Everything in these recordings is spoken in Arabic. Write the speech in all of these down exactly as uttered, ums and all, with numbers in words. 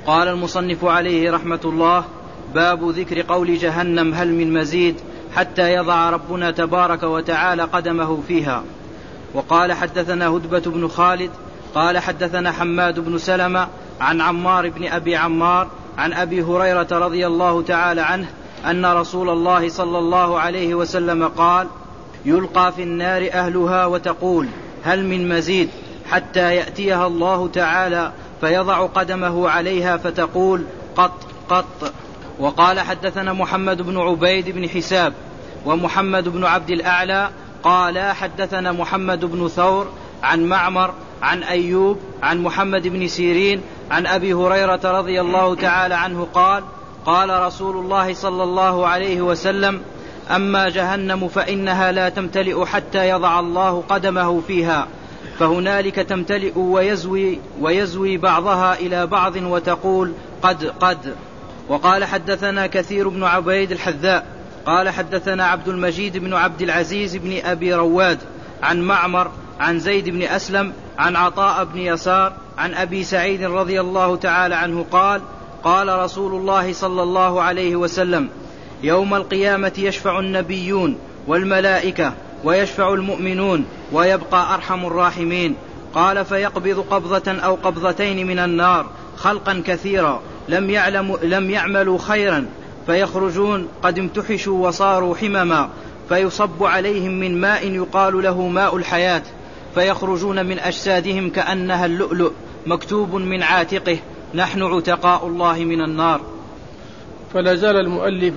قال المصنف عليه رحمة الله: باب ذكر قول جهنم هل من مزيد حتى يضع ربنا تبارك وتعالى قدمه فيها. وقال حدثنا هدبة بن خالد قال حدثنا حماد بن سلمة عن عمار بن أبي عمار عن أبي هريرة رضي الله تعالى عنه أن رسول الله صلى الله عليه وسلم قال: يلقى في النار أهلها وتقول هل من مزيد حتى يأتيها الله تعالى فيضع قدمه عليها فتقول قط قط. وقال حدثنا محمد بن عبيد بن حساب ومحمد بن عبد الأعلى قال حدثنا محمد بن ثور عن معمر عن أيوب عن محمد بن سيرين عن أبي هريرة رضي الله تعالى عنه قال: قال رسول الله صلى الله عليه وسلم: أما جهنم فإنها لا تمتلئ حتى يضع الله قدمه فيها، فهنالك تمتلئ ويزوي, ويزوي بعضها إلى بعض وتقول قد قد. وقال حدثنا كثير بن عبيد الحذاء قال حدثنا عبد المجيد بن عبد العزيز بن أبي رواد عن معمر عن زيد بن أسلم عن عطاء بن يسار عن أبي سعيد رضي الله تعالى عنه قال: قال رسول الله صلى الله عليه وسلم: يوم القيامة يشفع النبيون والملائكة ويشفع المؤمنون ويبقى أرحم الراحمين. قال: فيقبض قبضة أو قبضتين من النار خلقا كثيرا لم, يعلم لم يعملوا خيرا فيخرجون قد امتحشوا وصاروا حمما، فيصب عليهم من ماء يقال له ماء الحياة، فيخرجون من أجسادهم كأنها اللؤلؤ مكتوب من عاتقه: نحن عتقاء الله من النار. فلا زال المؤلف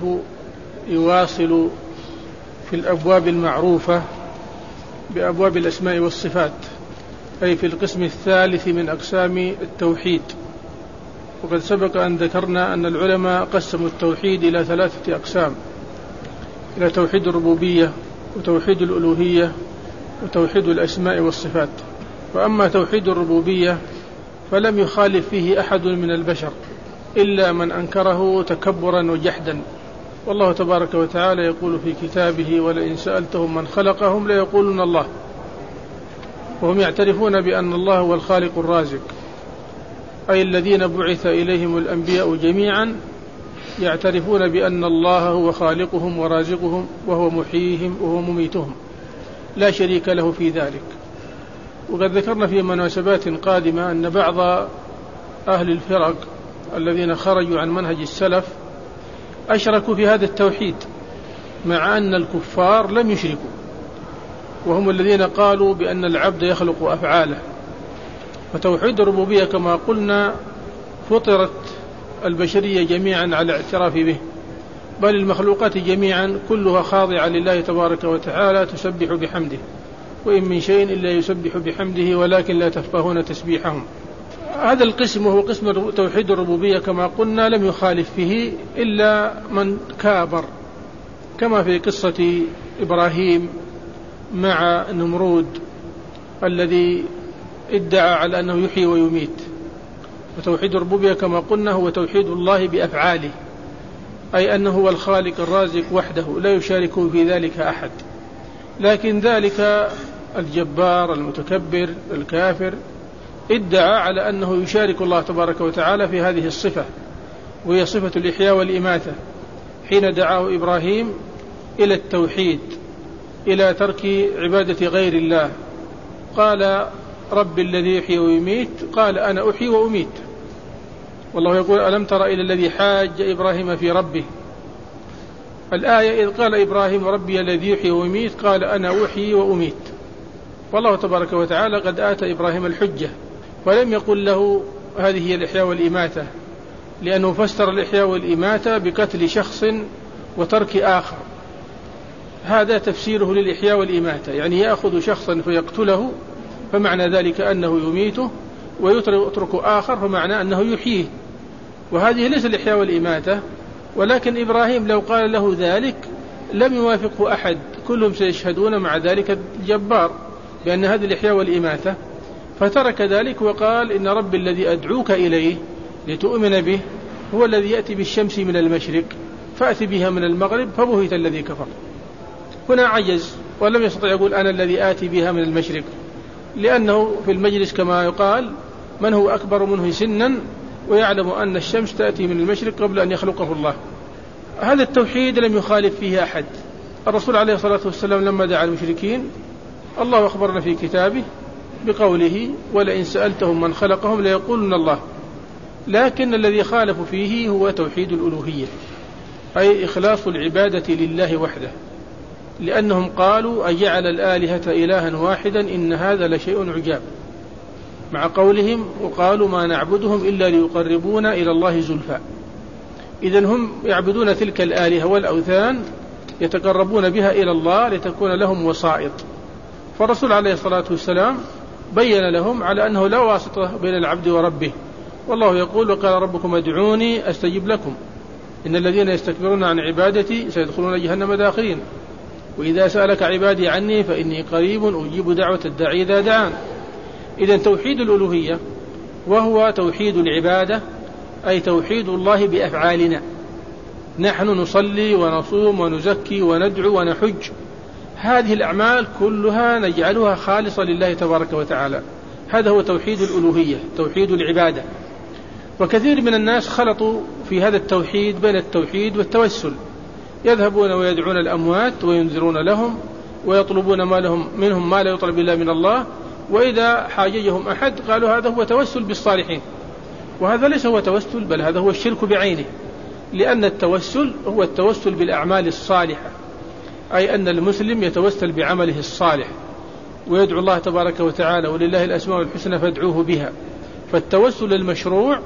يواصل في الأبواب المعروفة بأبواب الأسماء والصفات، أي في القسم الثالث من أقسام التوحيد. وقد سبق أن ذكرنا أن العلماء قسموا التوحيد إلى ثلاثة أقسام: إلى توحيد الربوبية وتوحيد الألوهية وتوحيد الأسماء والصفات. وأما توحيد الربوبية فلم يخالف فيه أحد من البشر إلا من أنكره تكبرا وجحدا، والله تبارك وتعالى يقول في كتابه: ولئن سألتهم من خلقهم ليقولون الله. وهم يعترفون بأن الله هو الخالق الرازق، أي الذين بعث إليهم الأنبياء جميعا يعترفون بأن الله هو خالقهم ورازقهم وهو محييهم وهو مميتهم، لا شريك له في ذلك. وقد ذكرنا في مناسبات قادمة أن بعض أهل الفرق الذين خرجوا عن منهج السلف أشركوا في هذا التوحيد، مع أن الكفار لم يشركوا، وهم الذين قالوا بأن العبد يخلق أفعاله. فتوحيد الربوبية كما قلنا فطرت البشرية جميعا على اعتراف به، بل المخلوقات جميعا كلها خاضعة لله تبارك وتعالى تسبح بحمده، وإن من شيء إلا يسبح بحمده ولكن لا تفقهون تسبيحهم. هذا القسم هو قسم توحيد الربوبية كما قلنا لم يخالف فيه إلا من كابر، كما في قصة إبراهيم مع نمرود الذي ادعى على أنه يحيي ويميت. وتوحيد الربوبية كما قلنا هو توحيد الله بأفعاله، أي أنه هو الخالق الرازق وحده لا يشاركه في ذلك أحد. لكن ذلك الجبار المتكبر الكافر ادعى على أنه يشارك الله تبارك وتعالى في هذه الصفة، وهي صفة الإحياء والإماتة، حين دعاه إبراهيم إلى التوحيد، إلى ترك عبادة غير الله. قال: رب الذي يحيي ويميت. قال: أنا أحيي وأميت. والله يقول: ألم تر إلى الذي حاج إبراهيم في ربه. الآية: إذ قال إبراهيم ربي الذي يحيي ويميت، قال: أنا أحيي وأميت. والله تبارك وتعالى قد آتى إبراهيم الحجة، ولم يقل له هذه هي الإحياء والإماتة، لأنه فسر الإحياء والإماتة بقتل شخص وترك آخر. هذا تفسيره للإحياء والإماتة، يعني يأخذ شخصا فيقتله فمعنى ذلك أنه يميته، ويترك آخر فمعنى أنه يحييه. وهذه ليس الإحياء والإماتة. ولكن إبراهيم لو قال له ذلك لم يوافقه أحد، كلهم سيشهدون مع ذلك الجبار بأن هذه الإحياء والإماتة، فترك ذلك وقال: إن ربي الذي أدعوك إليه لتؤمن به هو الذي يأتي بالشمس من المشرق فأتي بها من المغرب فبهت الذي كفر. هنا عجز ولم يستطع يقول أنا الذي آتي بها من المشرق، لأنه في المجلس كما يقال من هو أكبر منه سنا ويعلم أن الشمس تأتي من المشرق قبل أن يخلقه الله. هذا التوحيد لم يخالف فيه أحد. الرسول عليه الصلاة والسلام لما دعا المشركين الله أخبرنا في كتابه بقوله ولئن سألتهم من خلقهم ليقولن الله، لكن الذي خالف فيه هو توحيد الألوهية، أي إخلاص العبادة لله وحده، لأنهم قالوا أجعل الآلهة إلها واحدا إن هذا لشيء عجاب، مع قولهم وقالوا ما نعبدهم إلا ليقربونا إلى الله زلفى. إذن هم يعبدون تلك الآلهة والأوثان يتقربون بها إلى الله لتكون لهم وسائط. فالرسول عليه الصلاة والسلام بين لهم على أنه لا واسطة بين العبد وربه، والله يقول وقال ربكم ادعوني أستجب لكم إن الذين يستكبرون عن عبادتي سيدخلون جهنم داخرين، وإذا سألك عبادي عني فإني قريب أجيب دعوة الداعي إذا دعان. إذن توحيد الألوهية وهو توحيد العبادة، أي توحيد الله بأفعالنا، نحن نصلي ونصوم ونزكي وندعو ونحج، هذه الأعمال كلها نجعلها خالصة لله تبارك وتعالى، هذا هو توحيد الألوهية، توحيد العبادة. وكثير من الناس خلطوا في هذا التوحيد بين التوحيد والتوسل، يذهبون ويدعون الأموات وينذرون لهم ويطلبون ما لهم منهم ما لا يطلب إلا من الله، وإذا حاججهم أحد قالوا هذا هو توسل بالصالحين، وهذا ليس هو توسل، بل هذا هو الشرك بعينه، لأن التوسل هو التوسل بالأعمال الصالحة، أي أن المسلم يتوسل بعمله الصالح ويدعو الله تبارك وتعالى ولله الأسماء الحسنى فادعوه بها. فالتوسل المشروع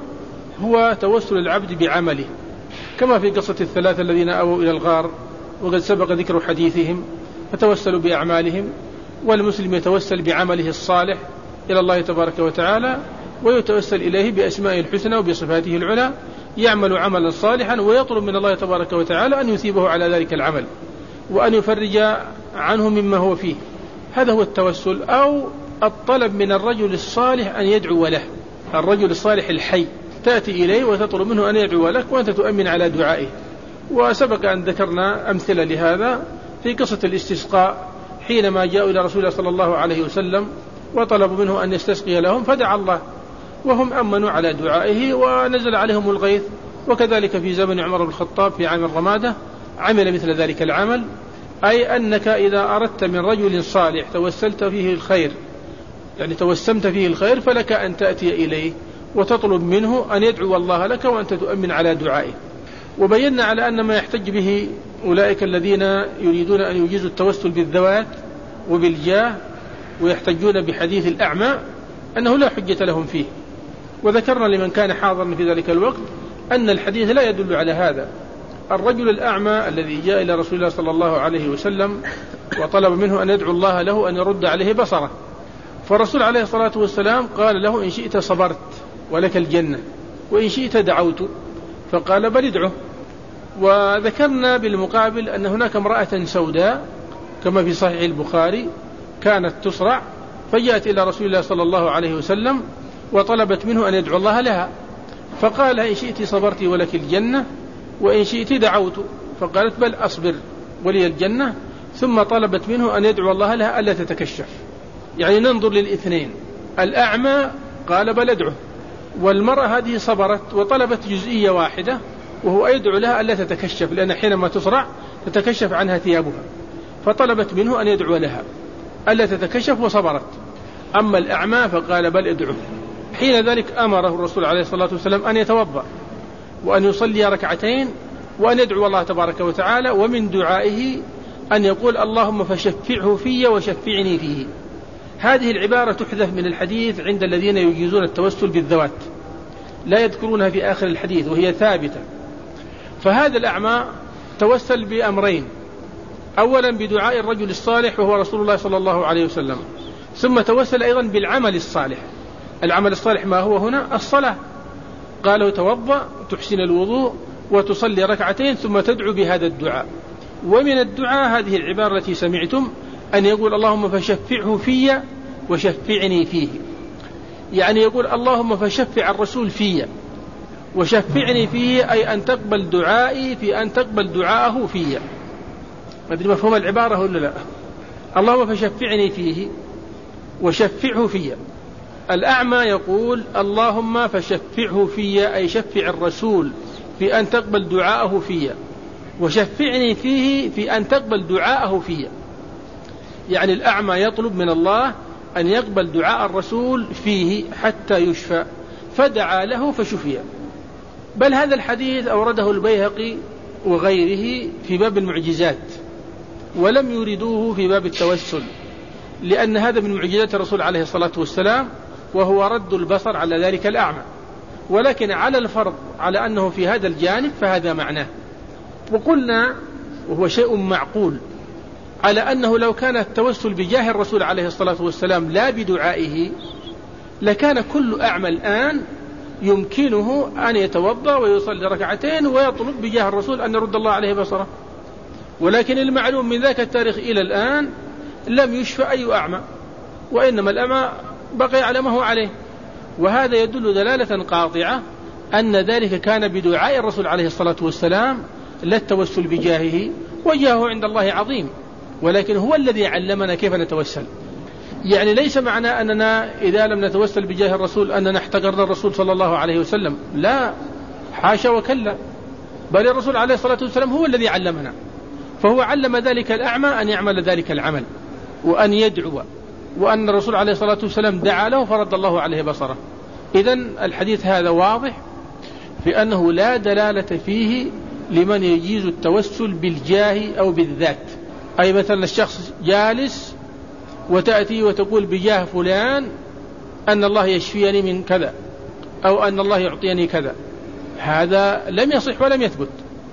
هو توسل العبد بعمله، كما في قصة الثلاثة الذين أووا إلى الغار وقد سبق ذكر حديثهم، فتوسلوا بأعمالهم، والمسلم يتوسل بعمله الصالح إلى الله تبارك وتعالى ويتوسل إليه بأسمائه الحسنى وبصفاته العلى، يعمل عملا صالحا ويطلب من الله تبارك وتعالى أن يثيبه على ذلك العمل وأن يفرج عنه مما هو فيه. هذا هو التوسل، أو الطلب من الرجل الصالح أن يدعو له، الرجل الصالح الحي تأتي إليه وتطلب منه أن يدعو لك وأنت تؤمن على دعائه. وسبق أن ذكرنا أمثلة لهذا في قصة الاستسقاء، حينما جاءوا إلى رسول الله صلى الله عليه وسلم وطلبوا منه أن يستسقي لهم فدعا الله وهم أمنوا على دعائه ونزل عليهم الغيث. وكذلك في زمن عمر بن الخطاب في عام الرمادة عمل مثل ذلك العمل، أي أنك إذا أردت من رجل صالح توسلت فيه الخير، يعني توسمت فيه الخير، فلك أن تأتي إليه وتطلب منه أن يدعو الله لك وأنت تؤمن على دعائه. وبينا على أن ما يحتج به أولئك الذين يريدون أن يجيزوا التوسل بالذوات وبالجاه ويحتجون بحديث الأعمى أنه لا حجة لهم فيه. وذكرنا لمن كان حاضرا في ذلك الوقت أن الحديث لا يدل على هذا. الرجل الأعمى الذي جاء إلى رسول الله صلى الله عليه وسلم وطلب منه أن يدعو الله له أن يرد عليه بصره، فالرسول عليه الصلاة والسلام قال له إن شئت صبرت ولك الجنة وإن شئت دعوت، فقال بل ادعه. وذكرنا بالمقابل أن هناك امرأة سوداء كما في صحيح البخاري كانت تصرع، فجاءت إلى رسول الله صلى الله عليه وسلم وطلبت منه أن يدعو الله لها، فقال إن شئت صبرت ولك الجنة وإن شئت دعوت، فقالت بل أصبر ولي الجنة، ثم طلبت منه أن يدعو الله لها ألا تتكشف. يعني ننظر للاثنين، الأعمى قال بل أدعه، والمرأة هذه صبرت وطلبت جزئية واحدة وهو يدعو لها ألا تتكشف، لأن حينما تصرع تتكشف عنها ثيابها، فطلبت منه أن يدعو لها ألا تتكشف وصبرت. أما الأعمى فقال بل أدعه. حين ذلك أمره الرسول عليه الصلاة والسلام أن يتوضأ وأن يصلي ركعتين وأن يدعو الله تبارك وتعالى، ومن دعائه أن يقول اللهم فشفعه في وشفعني فيه. هذه العبارة تحذف من الحديث عند الذين يجيزون التوسل بالذوات، لا يذكرونها في آخر الحديث وهي ثابتة. فهذا الأعمى توسل بأمرين، أولا بدعاء الرجل الصالح وهو رسول الله صلى الله عليه وسلم، ثم توسل أيضا بالعمل الصالح. العمل الصالح ما هو هنا؟ الصلاة، قالوا توضأ تحسن الوضوء وتصلي ركعتين ثم تدعو بهذا الدعاء. ومن الدعاء هذه العبارة التي سمعتم أن يقول اللهم فشفعه في وشفعني فيه، يعني يقول اللهم فشفع الرسول في وشفعني فيه، أي أن تقبل دعائي في أن تقبل دعاءه في. ما أدري مفهوم العبارة ولا لا؟ اللهم فشفعني فيه وشفعه في، الأعمى يقول اللهم فشفعه في، أي شفع الرسول في أن تقبل دعاءه في، وشفعني فيه في أن تقبل دعاءه في. يعني الأعمى يطلب من الله أن يقبل دعاء الرسول فيه حتى يشفى، فدعا له فشفي. بل هذا الحديث أورده البيهقي وغيره في باب المعجزات، ولم يردوه في باب التوسل، لأن هذا من معجزات الرسول عليه الصلاة والسلام، وهو رد البصر على ذلك الأعمى. ولكن على الفرض على أنه في هذا الجانب فهذا معناه. وقلنا وهو شيء معقول على أنه لو كان التوسل بجاه الرسول عليه الصلاة والسلام لا بدعائه، لكان كل أعمى الآن يمكنه أن يتوضأ ويصلي ركعتين ويطلب بجاه الرسول أن يرد الله عليه بصره. ولكن المعلوم من ذاك التاريخ إلى الآن لم يشفى أي أعمى، وإنما الأعمى بقي على ما هو عليه. وهذا يدل دلالة قاطعة أن ذلك كان بدعاء الرسول عليه الصلاة والسلام، لا التوسل بجاهه، وجاهه عند الله عظيم، ولكن هو الذي علمنا كيف نتوسل. يعني ليس معنى أننا إذا لم نتوسل بجاه الرسول أننا احتقرنا الرسول صلى الله عليه وسلم، لا، حاشا وكلا، بل الرسول عليه الصلاة والسلام هو الذي علمنا، فهو علم ذلك الأعمى أن يعمل ذلك العمل وأن يدعو، وأن الرسول عليه الصلاة والسلام دعا له فرد الله عليه بصره. إذن الحديث هذا واضح في أنه لا دلالة فيه لمن يجيز التوسل بالجاه أو بالذات. أي مثلا الشخص جالس وتأتي وتقول بجاه فلان أن الله يشفيني من كذا، أو أن الله يعطيني كذا، هذا لم يصح ولم يثبت.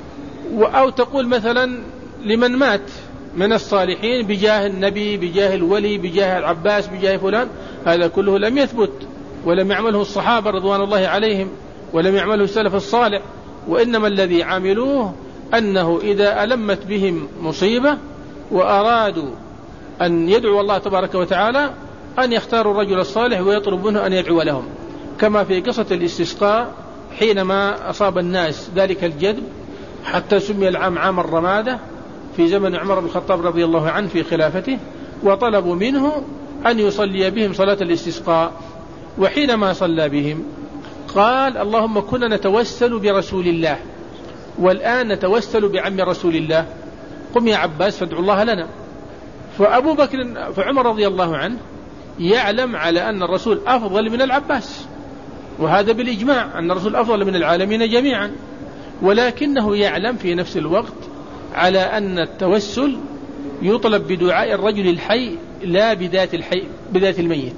أو تقول مثلا لمن مات من الصالحين بجاه النبي، بجاه الولي، بجاه العباس، بجاه فلان، هذا كله لم يثبت، ولم يعمله الصحابة رضوان الله عليهم، ولم يعمله السلف الصالح. وإنما الذي عملوه أنه إذا ألمت بهم مصيبة وأرادوا أن يدعو الله تبارك وتعالى أن يختاروا الرجل الصالح ويطلب منه أن يدعو لهم، كما في قصة الاستسقاء حينما أصاب الناس ذلك الجدب حتى سمي العام عام الرمادة في زمن عمر بن الخطاب رضي الله عنه في خلافته، وطلبوا منه أن يصلي بهم صلاة الاستسقاء. وحينما صلى بهم قال اللهم كنا نتوسل برسول الله، والآن نتوسل بعم رسول الله، قم يا عباس فادعو الله لنا. فأبو بكر فعمر رضي الله عنه يعلم على أن الرسول أفضل من العباس، وهذا بالإجماع أن الرسول أفضل من العالمين جميعا، ولكنه يعلم في نفس الوقت على أن التوسل يطلب بدعاء الرجل الحي لا بذات الحي بذات الميت.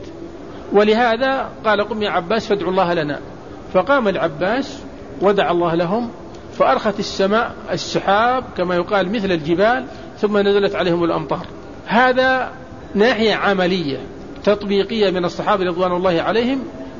ولهذا قال قم يا عباس فادعو الله لنا. فقام العباس ودعا الله لهم، فأرخت السماء السحاب كما يقال مثل الجبال، ثم نزلت عليهم الأمطار. هذا ناحية عملية تطبيقية من الصحابة رضوان الله عليهم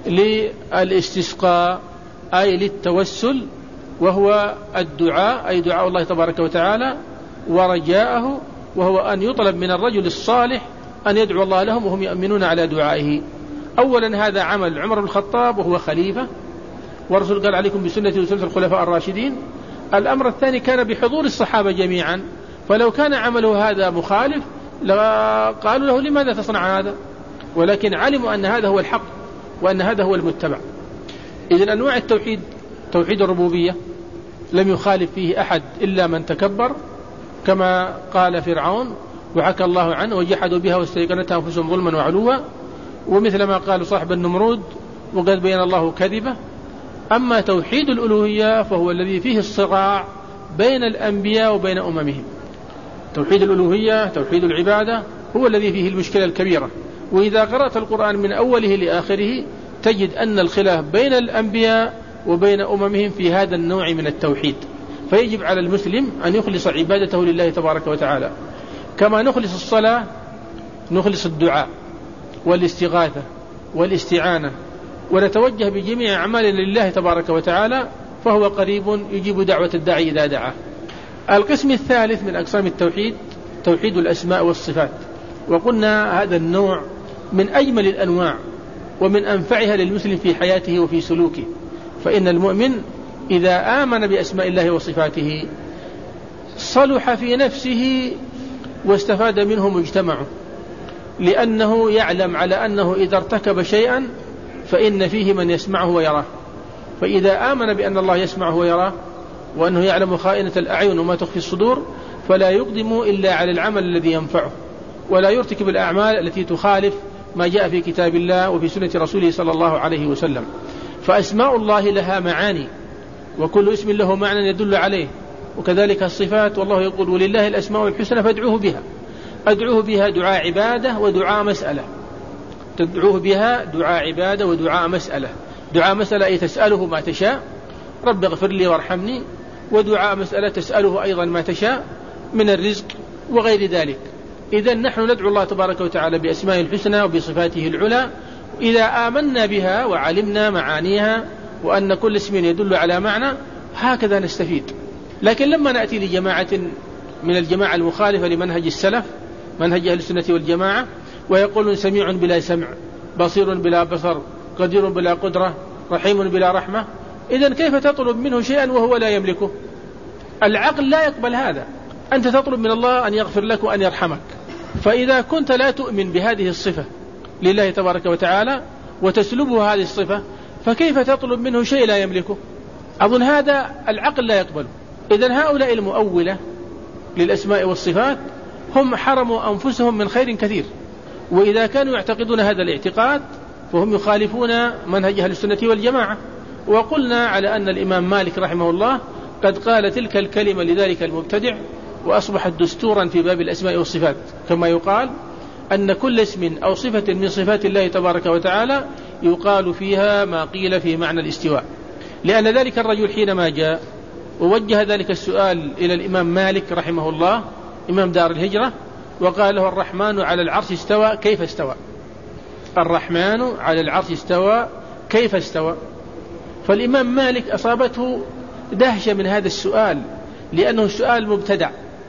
للاستسقاء، أي للتوسل، وهو الدعاء، أي دعاء الله تبارك وتعالى ورجاءه، وهو أن يطلب من الرجل الصالح أن يدعو الله لهم وهم يؤمنون على دعائه. أولا هذا عمل عمر بن الخطاب وهو خليفة، والرسول قال عليكم بسنتي وسنة الخلفاء الراشدين. الأمر الثاني كان بحضور الصحابة جميعا، فلو كان عمله هذا مخالف قالوا له لماذا تصنع هذا، ولكن علموا أن هذا هو الحق وأن هذا هو المتبع. إذن أنواع التوحيد توحيد الربوبية لم يخالف فيه أحد إلا من تكبر، كما قال فرعون وحكى الله عنه وجحدوا بها واستيقنتها أنفسهم ظلما وعلوا، ومثل ما قال صاحب النمرود وقد بين الله كذبه. أما توحيد الألوهية فهو الذي فيه الصراع بين الأنبياء وبين أممهم. توحيد الألوهية توحيد العبادة هو الذي فيه المشكلة الكبيرة، وإذا قرأت القرآن من أوله لآخره تجد أن الخلاف بين الأنبياء وبين أممهم في هذا النوع من التوحيد. فيجب على المسلم أن يخلص عبادته لله تبارك وتعالى، كما نخلص الصلاة نخلص الدعاء والاستغاثة والاستعانة، ونتوجه بجميع أعمالنا لله تبارك وتعالى، فهو قريب يجيب دعوة الداعي إذا دعاه. القسم الثالث من أقسام التوحيد توحيد الأسماء والصفات، وقلنا هذا النوع من أجمل الأنواع ومن أنفعها للمسلم في حياته وفي سلوكه. فإن المؤمن إذا آمن بأسماء الله وصفاته صلح في نفسه واستفاد منه مجتمعه، لأنه يعلم على أنه إذا ارتكب شيئا فإن فيه من يسمعه ويراه. فإذا آمن بأن الله يسمعه ويراه وأنه يعلم خائنة الأعين وما تخفي الصدور فلا يقدم إلا على العمل الذي ينفعه، ولا يرتكب الأعمال التي تخالف ما جاء في كتاب الله وفي سنة رسوله صلى الله عليه وسلم. فأسماء الله لها معاني، وكل اسم له معنى يدل عليه، وكذلك الصفات. والله يقول ولله الأسماء الحسنى فادعوه بها. أدعوه بها دعاء عبادة ودعاء مسألة، تدعوه بها دعاء عبادة ودعاء مسألة. دعاء مسألة أي تسأله ما تشاء، رب اغفر لي وارحمني، ودعاء مسألة تسأله أيضا ما تشاء من الرزق وغير ذلك. إذن نحن ندعو الله تبارك وتعالى بأسماء الحسنى وبصفاته العلى، إذا آمنا بها وعلمنا معانيها وأن كل اسم يدل على معنى، هكذا نستفيد. لكن لما نأتي لجماعة من الجماعة المخالفة لمنهج السلف، منهج أهل السنة والجماعة، ويقولون سميع بلا سمع، بصير بلا بصر، قدير بلا قدرة، رحيم بلا رحمة، إذن كيف تطلب منه شيئا وهو لا يملكه؟ العقل لا يقبل هذا. أنت تطلب من الله أن يغفر لك وأن يرحمك، فإذا كنت لا تؤمن بهذه الصفة لله تبارك وتعالى وتسلبه هذه الصفة، فكيف تطلب منه شيء لا يملكه؟ أظن هذا العقل لا يقبله. إذن هؤلاء المؤولة للأسماء والصفات هم حرموا أنفسهم من خير كثير، وإذا كانوا يعتقدون هذا الاعتقاد فهم يخالفون منهج أهل السنة والجماعة. وقلنا على أن الإمام مالك رحمه الله قد قال تلك الكلمة لذلك المبتدع، وأصبحت دستورا في باب الأسماء والصفات، كما يقال أن كل اسم أو صفة من صفات الله تبارك وتعالى يقال فيها ما قيل في معنى الاستواء. لأن ذلك الرجل حينما جاء ووجه ذلك السؤال إلى الإمام مالك رحمه الله إمام دار الهجرة، وقال له الرحمن على العرش استوى كيف استوى؟ الرحمن على العرش استوى كيف استوى؟ فالإمام مالك أصابته دهشة من هذا السؤال، لأنه السؤال مبتدع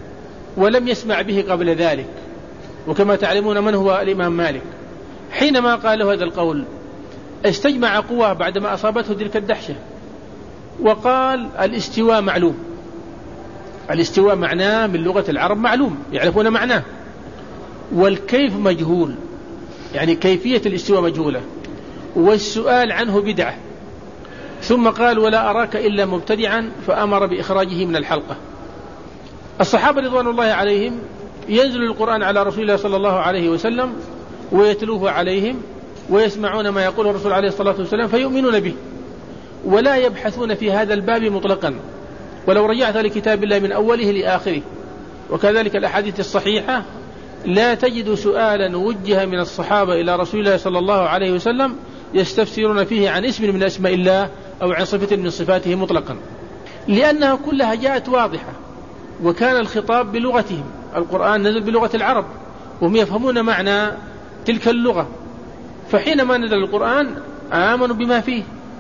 ولم يسمع به قبل ذلك. وكما تعلمون من هو الإمام مالك، حينما قال له هذا القول استجمع قواه بعدما أصابته تلك الدهشة، وقال الاستواء معلوم. الاستواء معناه من لغة العرب معلوم، يعرفون معناه، والكيف مجهول، يعني كيفية الاستواء مجهولة، والسؤال عنه بدعة. ثم قال ولا أراك إلا مبتدعا، فأمر بإخراجه من الحلقة. الصحابة رضوان الله عليهم ينزل القرآن على رسول الله صلى الله عليه وسلم ويتلوه عليهم، ويسمعون ما يقوله الرسول عليه الصلاة والسلام فيؤمنون به، ولا يبحثون في هذا الباب مطلقا. ولو رجعت لكتاب الله من أوله لآخره، وكذلك الأحاديث الصحيحة، لا تجد سؤالا وجه من الصحابة إلى رسول الله صلى الله عليه وسلم يستفسرون فيه عن اسم من أسماء الله أو عن صفة من صفاته مطلقا، لأنها كلها جاءت واضحة، وكان الخطاب بلغتهم. القرآن نزل بلغة العرب وهم يفهمون معنى تلك اللغة، فحينما نزل القرآن آمنوا بما فيه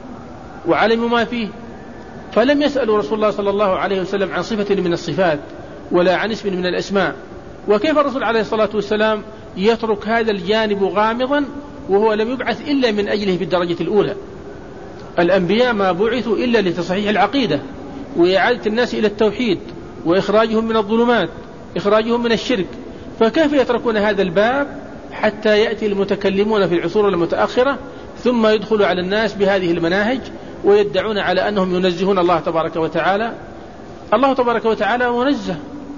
وعلموا ما فيه، فلم يسألوا رسول الله صلى الله عليه وسلم عن صفة من الصفات ولا عن اسم من الأسماء. وكيف الرسول عليه الصلاة والسلام يترك هذا الجانب غامضا وهو لم يبعث إلا من أجله في الدرجة الأولى؟ الأنبياء ما بعثوا إلا لتصحيح العقيدة وإعادة الناس إلى التوحيد وإخراجهم من الظلمات، إخراجهم من الشرك، فكيف يتركون هذا الباب حتى يأتي المتكلمون في العصور المتأخرة ثم يدخلوا على الناس بهذه المناهج ويدعون على أنهم ينزهون الله تبارك وتعالى؟ الله تبارك وتعالى منزه،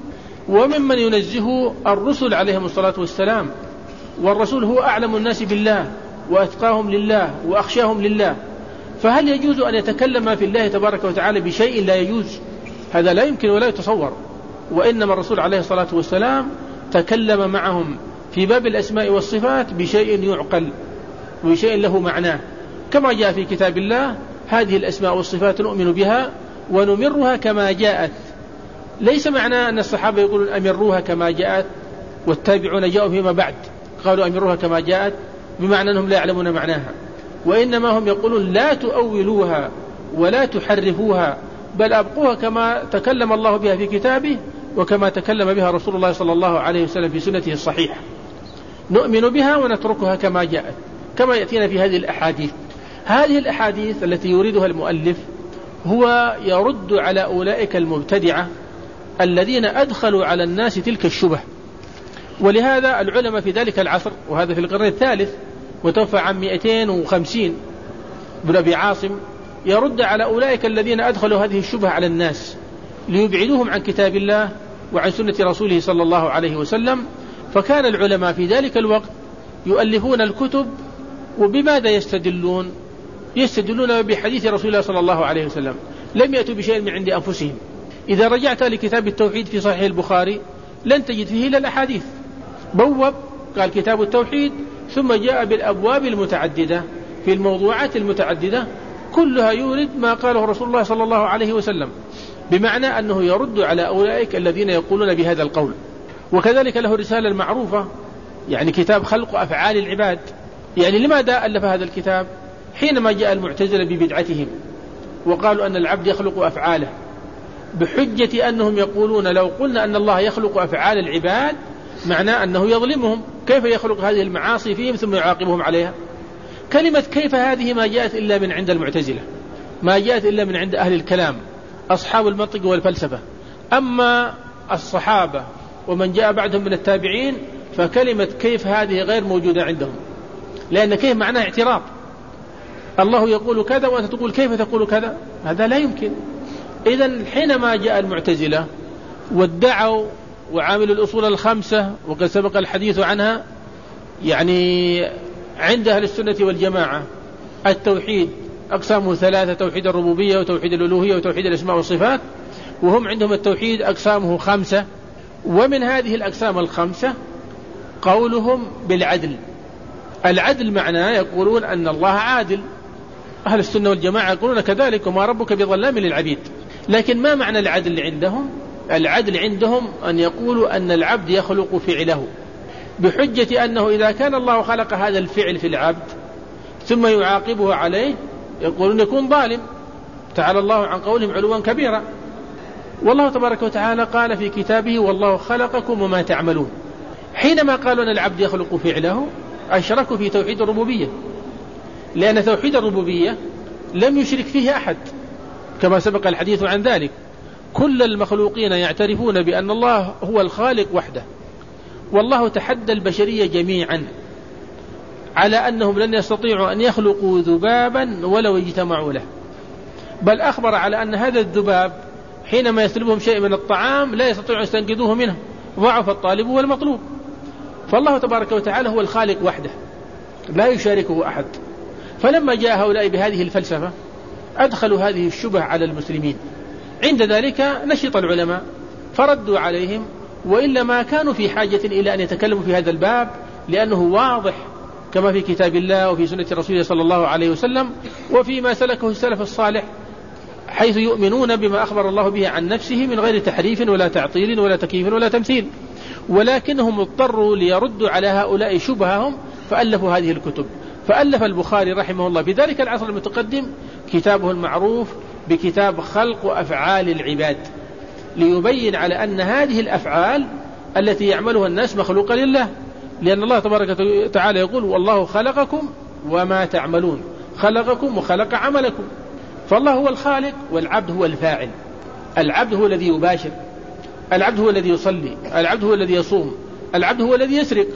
وممن ينزه الرسل عليهم الصلاة والسلام، والرسول هو أعلم الناس بالله وأتقاهم لله وأخشاهم لله، فهل يجوز أن يتكلم في الله تبارك وتعالى بشيء لا يجوز؟ هذا لا يمكن ولا يتصور. وإنما الرسول عليه الصلاة والسلام تكلم معهم في باب الأسماء والصفات بشيء يعقل وبشيء له معناه، كما جاء في كتاب الله هذه الأسماء والصفات نؤمن بها ونمرها كما جاءت. ليس معنى أن الصحابة يقولون أمروها كما جاءت والتابعون جاءوا فيما بعد قالوا أمروها كما جاءت بمعنى أنهم لا يعلمون معناها، وإنما هم يقولون لا تؤولوها ولا تحرفوها، بل أبقوها كما تكلم الله بها في كتابه وكما تكلم بها رسول الله صلى الله عليه وسلم في سنته الصحيحة. نؤمن بها ونتركها كما جاءت، كما يأتينا في هذه الأحاديث. هذه الأحاديث التي يريدها المؤلف هو يرد على أولئك المبتدعة الذين أدخلوا على الناس تلك الشبه. ولهذا العلماء في ذلك العصر، وهذا في القرن الثالث وتوفى عام مئتين وخمسين بن أبي عاصم يرد على أولئك الذين أدخلوا هذه الشبهة على الناس ليبعدوهم عن كتاب الله وعن سنة رسوله صلى الله عليه وسلم. فكان العلماء في ذلك الوقت يؤلفون الكتب، وبماذا يستدلون؟ يستدلون بحديث رسول الله صلى الله عليه وسلم، لم يأتوا بشيء من عند أنفسهم. إذا رجعت لكتاب التوحيد في صحيح البخاري لن تجد فيه إلا الأحاديث، بوب قال كتاب التوحيد ثم جاء بالأبواب المتعددة في الموضوعات المتعددة كلها يورد ما قاله رسول الله صلى الله عليه وسلم، بمعنى أنه يرد على أولئك الذين يقولون بهذا القول. وكذلك له رسالة المعروفة، يعني كتاب خلق أفعال العباد. يعني لماذا ألف هذا الكتاب؟ حينما جاء المعتزلة ببدعتهم وقالوا أن العبد يخلق أفعاله، بحجة أنهم يقولون لو قلنا أن الله يخلق أفعال العباد معناه أنه يظلمهم، كيف يخلق هذه المعاصي فيهم ثم يعاقبهم عليها؟ كلمة كيف هذه ما جاءت إلا من عند المعتزلة، ما جاءت إلا من عند أهل الكلام أصحاب المنطق والفلسفة. أما الصحابة ومن جاء بعدهم من التابعين فكلمة كيف هذه غير موجودة عندهم، لأن كيف معناه اعتراض. الله يقول كذا وأنت تقول كيف تقول كذا، هذا لا يمكن. إذن حينما جاء المعتزلة وادعوا وعاملوا الأصول الخمسة وقد سبق الحديث عنها، يعني عند أهل السنة والجماعة التوحيد أقسامه ثلاثة: توحيد الربوبية وتوحيد الألوهية وتوحيد الأسماء والصفات. وهم عندهم التوحيد أقسامه خمسة، ومن هذه الأقسام الخمسة قولهم بالعدل. العدل معناه يقولون أن الله عادل، أهل السنة والجماعة يقولون كذلك وما ربك بظلام للعبيد. لكن ما معنى العدل عندهم؟ العدل عندهم أن يقولوا أن العبد يخلق فعله، بحجة أنه إذا كان الله خلق هذا الفعل في العبد ثم يعاقبه عليه يقولون يكون ظالم، تعالى الله عن قولهم علوا كبيرا. والله تبارك وتعالى قال في كتابه: والله خلقكم وما تعملون. حينما قالوا أن العبد يخلق فعله أشركوا في توحيد الربوبية، لأن توحيد الربوبية لم يشرك فيه أحد كما سبق الحديث عن ذلك. كل المخلوقين يعترفون بأن الله هو الخالق وحده، والله تحدى البشرية جميعا على أنهم لن يستطيعوا أن يخلقوا ذبابا ولو اجتمعوا له، بل أخبر على أن هذا الذباب حينما يسلبهم شيء من الطعام لا يستطيعون أن يستنقذوه منه، ضعف الطالب والمطلوب. فالله تبارك وتعالى هو الخالق وحده لا يشاركه أحد. فلما جاء هؤلاء بهذه الفلسفة أدخلوا هذه الشبه على المسلمين. عند ذلك نشط العلماء فردوا عليهم، وإلا ما كانوا في حاجة إلى أن يتكلموا في هذا الباب، لأنه واضح كما في كتاب الله وفي سنة رسوله صلى الله عليه وسلم وفيما سلكه السلف الصالح، حيث يؤمنون بما أخبر الله به عن نفسه من غير تحريف ولا تعطيل ولا تكييف ولا تمثيل. ولكنهم اضطروا ليردوا على هؤلاء شبههم فألفوا هذه الكتب. فألف البخاري رحمه الله في ذلك العصر المتقدم كتابه المعروف بكتاب خلق أفعال العباد، ليبين على أن هذه الأفعال التي يعملها الناس مخلوقة لله، لأن الله تبارك وتعالى يقول: والله خلقكم وما تعملون، خلقكم وخلق عملكم. فالله هو الخالق والعبد هو الفاعل. العبد هو الذي يباشر، العبد هو الذي يصلي، العبد هو الذي يصوم، العبد هو الذي يسرق.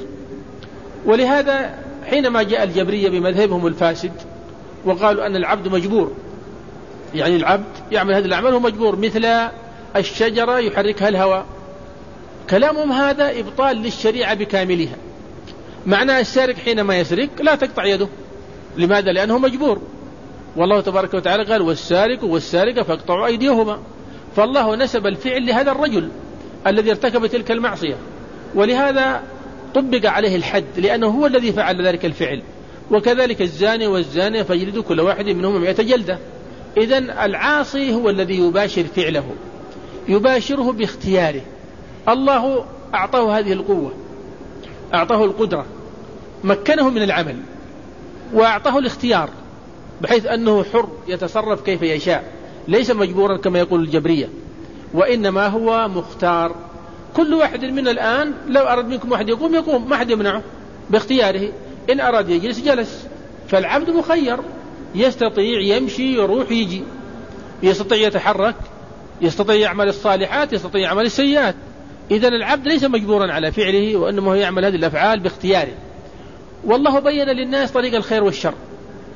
ولهذا حينما جاء الجبرية بمذهبهم الفاسد وقالوا أن العبد مجبور، يعني العبد يعمل هذه الأعمال هو مجبور، مثل الشجرة يحركها الهواء، كلامهم هذا إبطال للشريعة بكاملها. معنى السارق حينما يسرق لا تقطع يده، لماذا؟ لأنه مجبور. والله تبارك وتعالى قال: والسارق والسارقة فاقطعوا أيديهما. فالله نسب الفعل لهذا الرجل الذي ارتكب تلك المعصية، ولهذا طبق عليه الحد لأنه هو الذي فعل ذلك الفعل. وكذلك الزاني والزانية فاجلدوا كل واحد منهم مئة جلدة. إذن العاصي هو الذي يباشر فعله، يباشره باختياره. الله أعطاه هذه القوة، أعطاه القدرة، مكنه من العمل، وأعطاه الاختيار بحيث أنه حر يتصرف كيف يشاء، ليس مجبورا كما يقول الجبرية، وإنما هو مختار. كل واحد منا الآن لو أراد منكم واحد يقوم يقوم، ما حد يمنعه باختياره. إن أراد يجلس جلس. فالعبد مخير، يستطيع يمشي يروح يجي، يستطيع يتحرك، يستطيع يعمل الصالحات، يستطيع يعمل السيئات. إذن العبد ليس مجبورا على فعله، وإنما هو يعمل هذه الأفعال باختياره. والله بين للناس طريق الخير والشر،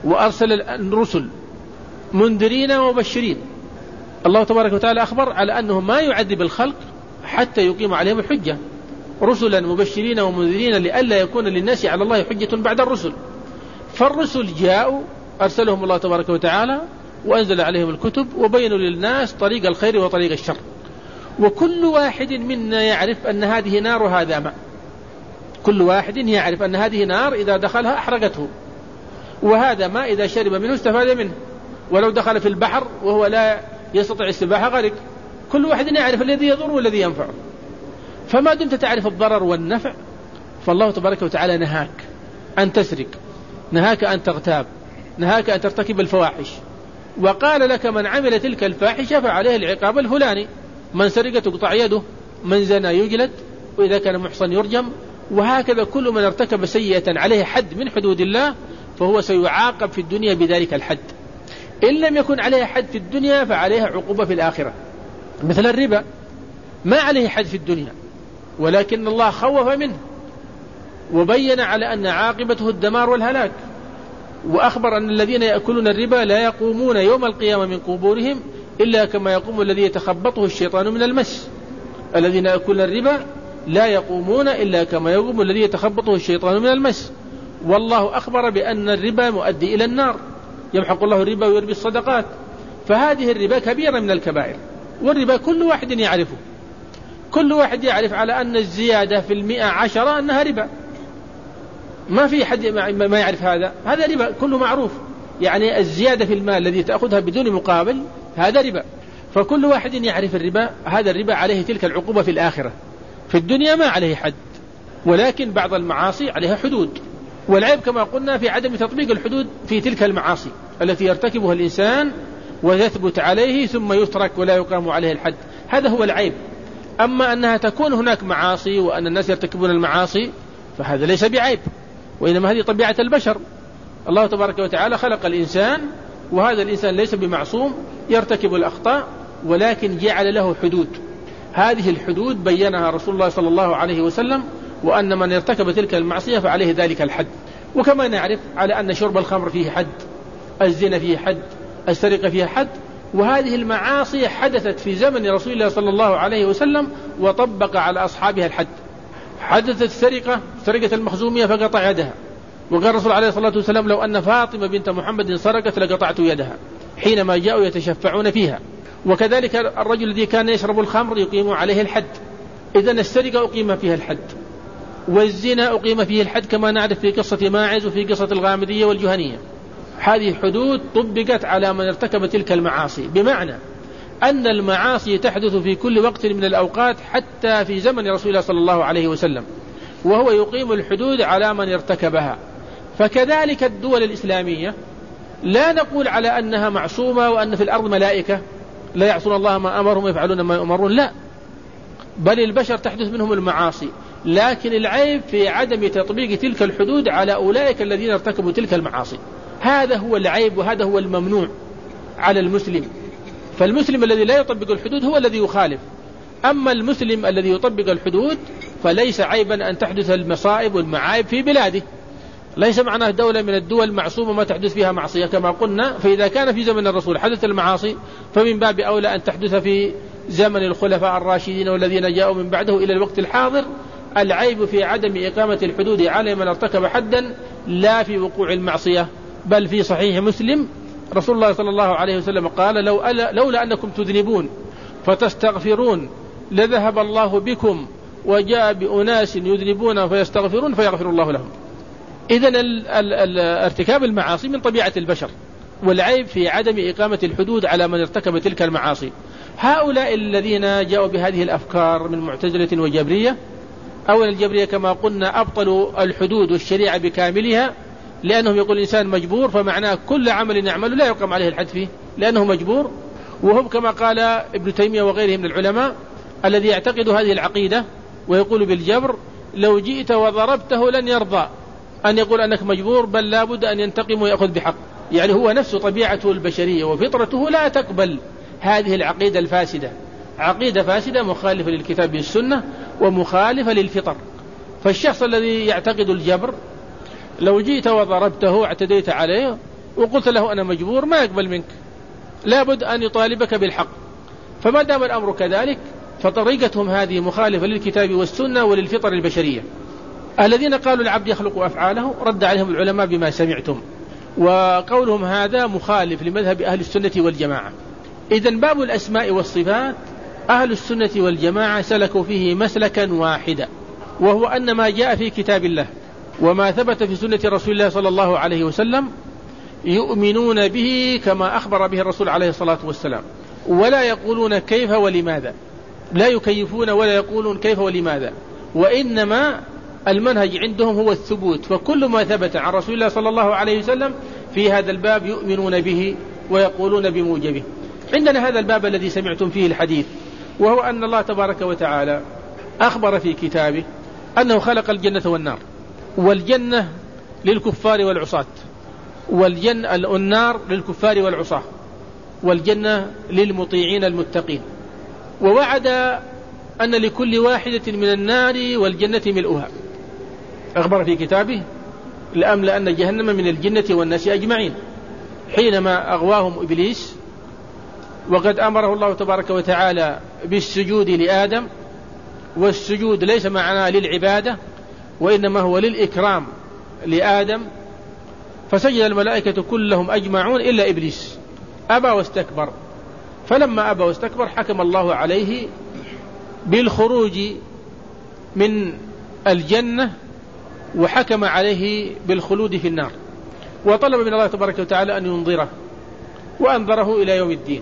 وأرسل الرسل منذرين ومبشرين. الله تبارك وتعالى أخبر على أنه ما يعذب الخلق حتى يقيم عليهم الحجة، رسلا مبشرين ومنذرين لئلا يكون للناس على الله حجة بعد الرسل. فالرسل جاءوا أرسلهم الله تبارك وتعالى وأنزل عليهم الكتب وبينوا للناس طريق الخير وطريق الشر، وكل واحد منا يعرف أن هذه نار وهذا ماء، كل واحد يعرف أن هذه نار إذا دخلها أحرقته، وهذا ماء إذا شرب منه استفاد منه، ولو دخل في البحر وهو لا يستطيع السباحة غرق. كل واحد يعرف الذي يضر والذي ينفع. فما دمت تعرف الضرر والنفع فالله تبارك وتعالى نهاك أن تسرق، نهاك أن تغتاب، نهاك أن ترتكب الفواحش، وقال لك من عمل تلك الفاحشة فعليه العقاب الفلاني، من سرق تقطع يده، من زنى يجلد، وإذا كان محصن يرجم. وهكذا كل من ارتكب سيئة عليه حد من حدود الله فهو سيعاقب في الدنيا بذلك الحد. إن لم يكن عليه حد في الدنيا فعليها عقوبة في الآخرة. مثل الربا ما عليه حد في الدنيا، ولكن الله خوف منه وبين على أن عاقبته الدمار والهلاك، وأخبر أن الذين يأكلون الربا لا يقومون يوم القيامة من قبورهم إلا كما يقوم الذي يتخبطه الشيطان من المس. الذين يأكلون الربا لا يقومون إلا كما يقوم الذي يتخبطه الشيطان من المس. والله أخبر بأن الربا مؤدي إلى النار، يمحق الله الربا ويربي الصدقات. فهذه الربا كبيرة من الكبائر، والربا كل واحد يعرفه، كل واحد يعرف على أن الزيادة في المئة عشرة أنها ربا، ما في حد ما يعرف هذا، هذا ربا كله معروف. يعني الزيادة في المال الذي تأخذها بدون مقابل هذا ربا. فكل واحد يعرف الربا، هذا الربا عليه تلك العقوبة في الآخرة. في الدنيا ما عليه حد، ولكن بعض المعاصي عليها حدود، والعيب كما قلنا في عدم تطبيق الحدود في تلك المعاصي التي يرتكبها الإنسان ويثبت عليه ثم يترك ولا يقام عليه الحد، هذا هو العيب. أما أنها تكون هناك معاصي وأن الناس يرتكبون المعاصي فهذا ليس بعيب، وإنما هذه طبيعة البشر. الله تبارك وتعالى خلق الإنسان، وهذا الإنسان ليس بمعصوم، يرتكب الأخطاء، ولكن جعل له حدود. هذه الحدود بينها رسول الله صلى الله عليه وسلم، وأن من ارتكب تلك المعصية فعليه ذلك الحد. وكما نعرف على أن شرب الخمر فيه حد، الزنا فيه حد، السرقة فيه حد. وهذه المعاصي حدثت في زمن رسول الله صلى الله عليه وسلم وطبق على أصحابها الحد. حدثت السرقة، سرقة المخزومية فقطع يدها، وقال الرسول عليه الصلاة والسلام لو أن فاطمة بنت محمد سرقت لقطعت يدها، حينما جاءوا يتشفعون فيها. وكذلك الرجل الذي كان يشرب الخمر يقيم عليه الحد. إذن السرقة أقيم فيها الحد، والزنا أقيم فيه الحد كما نعرف في قصة ماعز وفي قصة الغامدية والجهنية. هذه حدود طبقت على من ارتكب تلك المعاصي، بمعنى أن المعاصي تحدث في كل وقت من الأوقات حتى في زمن رسول الله صلى الله عليه وسلم، وهو يقيم الحدود على من ارتكبها. فكذلك الدول الإسلامية لا نقول على أنها معصومة وأن في الأرض ملائكة لا يعصون الله ما أمرهم ويفعلون ما يؤمرون، لا، بل البشر تحدث منهم المعاصي، لكن العيب في عدم تطبيق تلك الحدود على أولئك الذين ارتكبوا تلك المعاصي. هذا هو العيب وهذا هو الممنوع على المسلم. فالمسلم الذي لا يطبق الحدود هو الذي يخالف، أما المسلم الذي يطبق الحدود فليس عيبا أن تحدث المصائب والمعايب في بلاده. ليس معناه دولة من الدول معصومة ما تحدث فيها معصية كما قلنا، فإذا كان في زمن الرسول حدث المعاصي فمن باب أولى أن تحدث في زمن الخلفاء الراشدين والذين جاءوا من بعده إلى الوقت الحاضر. العيب في عدم إقامة الحدود على من ارتكب حدا، لا في وقوع المعصية. بل في صحيح مسلم رسول الله صلى الله عليه وسلم قال لو لولا أنكم تذنبون فتستغفرون لذهب الله بكم وجاء بأناس يذنبون فيستغفرون فيغفر الله لهم. إذن ارتكاب المعاصي من طبيعة البشر، والعيب في عدم إقامة الحدود على من ارتكب تلك المعاصي. هؤلاء الذين جاءوا بهذه الأفكار من معتزلة وجبرية، أولا الجبرية كما قلنا أبطلوا الحدود والشريعة بكاملها، لأنهم يقول الإنسان مجبور، فمعناه كل عمل يعمله لا يقام عليه الحد فيه لأنه مجبور. وهم كما قال ابن تيمية وغيره من العلماء الذي يعتقد هذه العقيدة ويقول بالجبر لو جئت وضربته لن يرضى أن يقول أنك مجبور، بل لابد أن ينتقم ويأخذ بحق. يعني هو نفس طبيعته البشرية وفطرته لا تقبل هذه العقيدة الفاسدة، عقيدة فاسدة مخالفة للكتاب والسنة ومخالفة للفطر. فالشخص الذي يعتقد الجبر لو جئت وضربته اعتديت عليه وقلت له أنا مجبور، ما يقبل منك، لابد أن يطالبك بالحق. فما دام الأمر كذلك فطريقتهم هذه مخالفة للكتاب والسنة وللفطر البشرية. الذين قالوا العبد يخلق أفعاله رد عليهم العلماء بما سمعتم، وقولهم هذا مخالف لمذهب أهل السنة والجماعة. إذن باب الأسماء والصفات أهل السنة والجماعة سلكوا فيه مسلكا واحدا، وهو أن ما جاء في كتاب الله وما ثبت في سنة رسول الله صلى الله عليه وسلم يؤمنون به كما أخبر به الرسول عليه الصلاة والسلام، ولا يقولون كيف ولماذا، لا يكيفون ولا يقولون كيف ولماذا، وإنما المنهج عندهم هو الثبوت. فكل ما ثبت عن رسول الله صلى الله عليه وسلم في هذا الباب يؤمنون به ويقولون بموجبه. عندنا هذا الباب الذي سمعتم فيه الحديث، وهو أن الله تبارك وتعالى أخبر في كتابه أنه خلق الجنة والنار، والجنة للكفار والعصاة، والجنة النار للكفار والعصاة، والجنة للمطيعين المتقين. ووعد أن لكل واحدة من النار والجنة ملؤها. أخبر في كتابه لأملأن جهنم من الجنة والناس أجمعين، حينما أغواهم إبليس، وقد أمره الله تبارك وتعالى بالسجود لآدم، والسجود ليس معناه للعبادة وإنما هو للإكرام لآدم، فسجد الملائكة كلهم أجمعون إلا إبليس أبى واستكبر. فلما أبى واستكبر حكم الله عليه بالخروج من الجنة، وحكم عليه بالخلود في النار، وطلب من الله تبارك وتعالى أن ينظره، وأنظره إلى يوم الدين،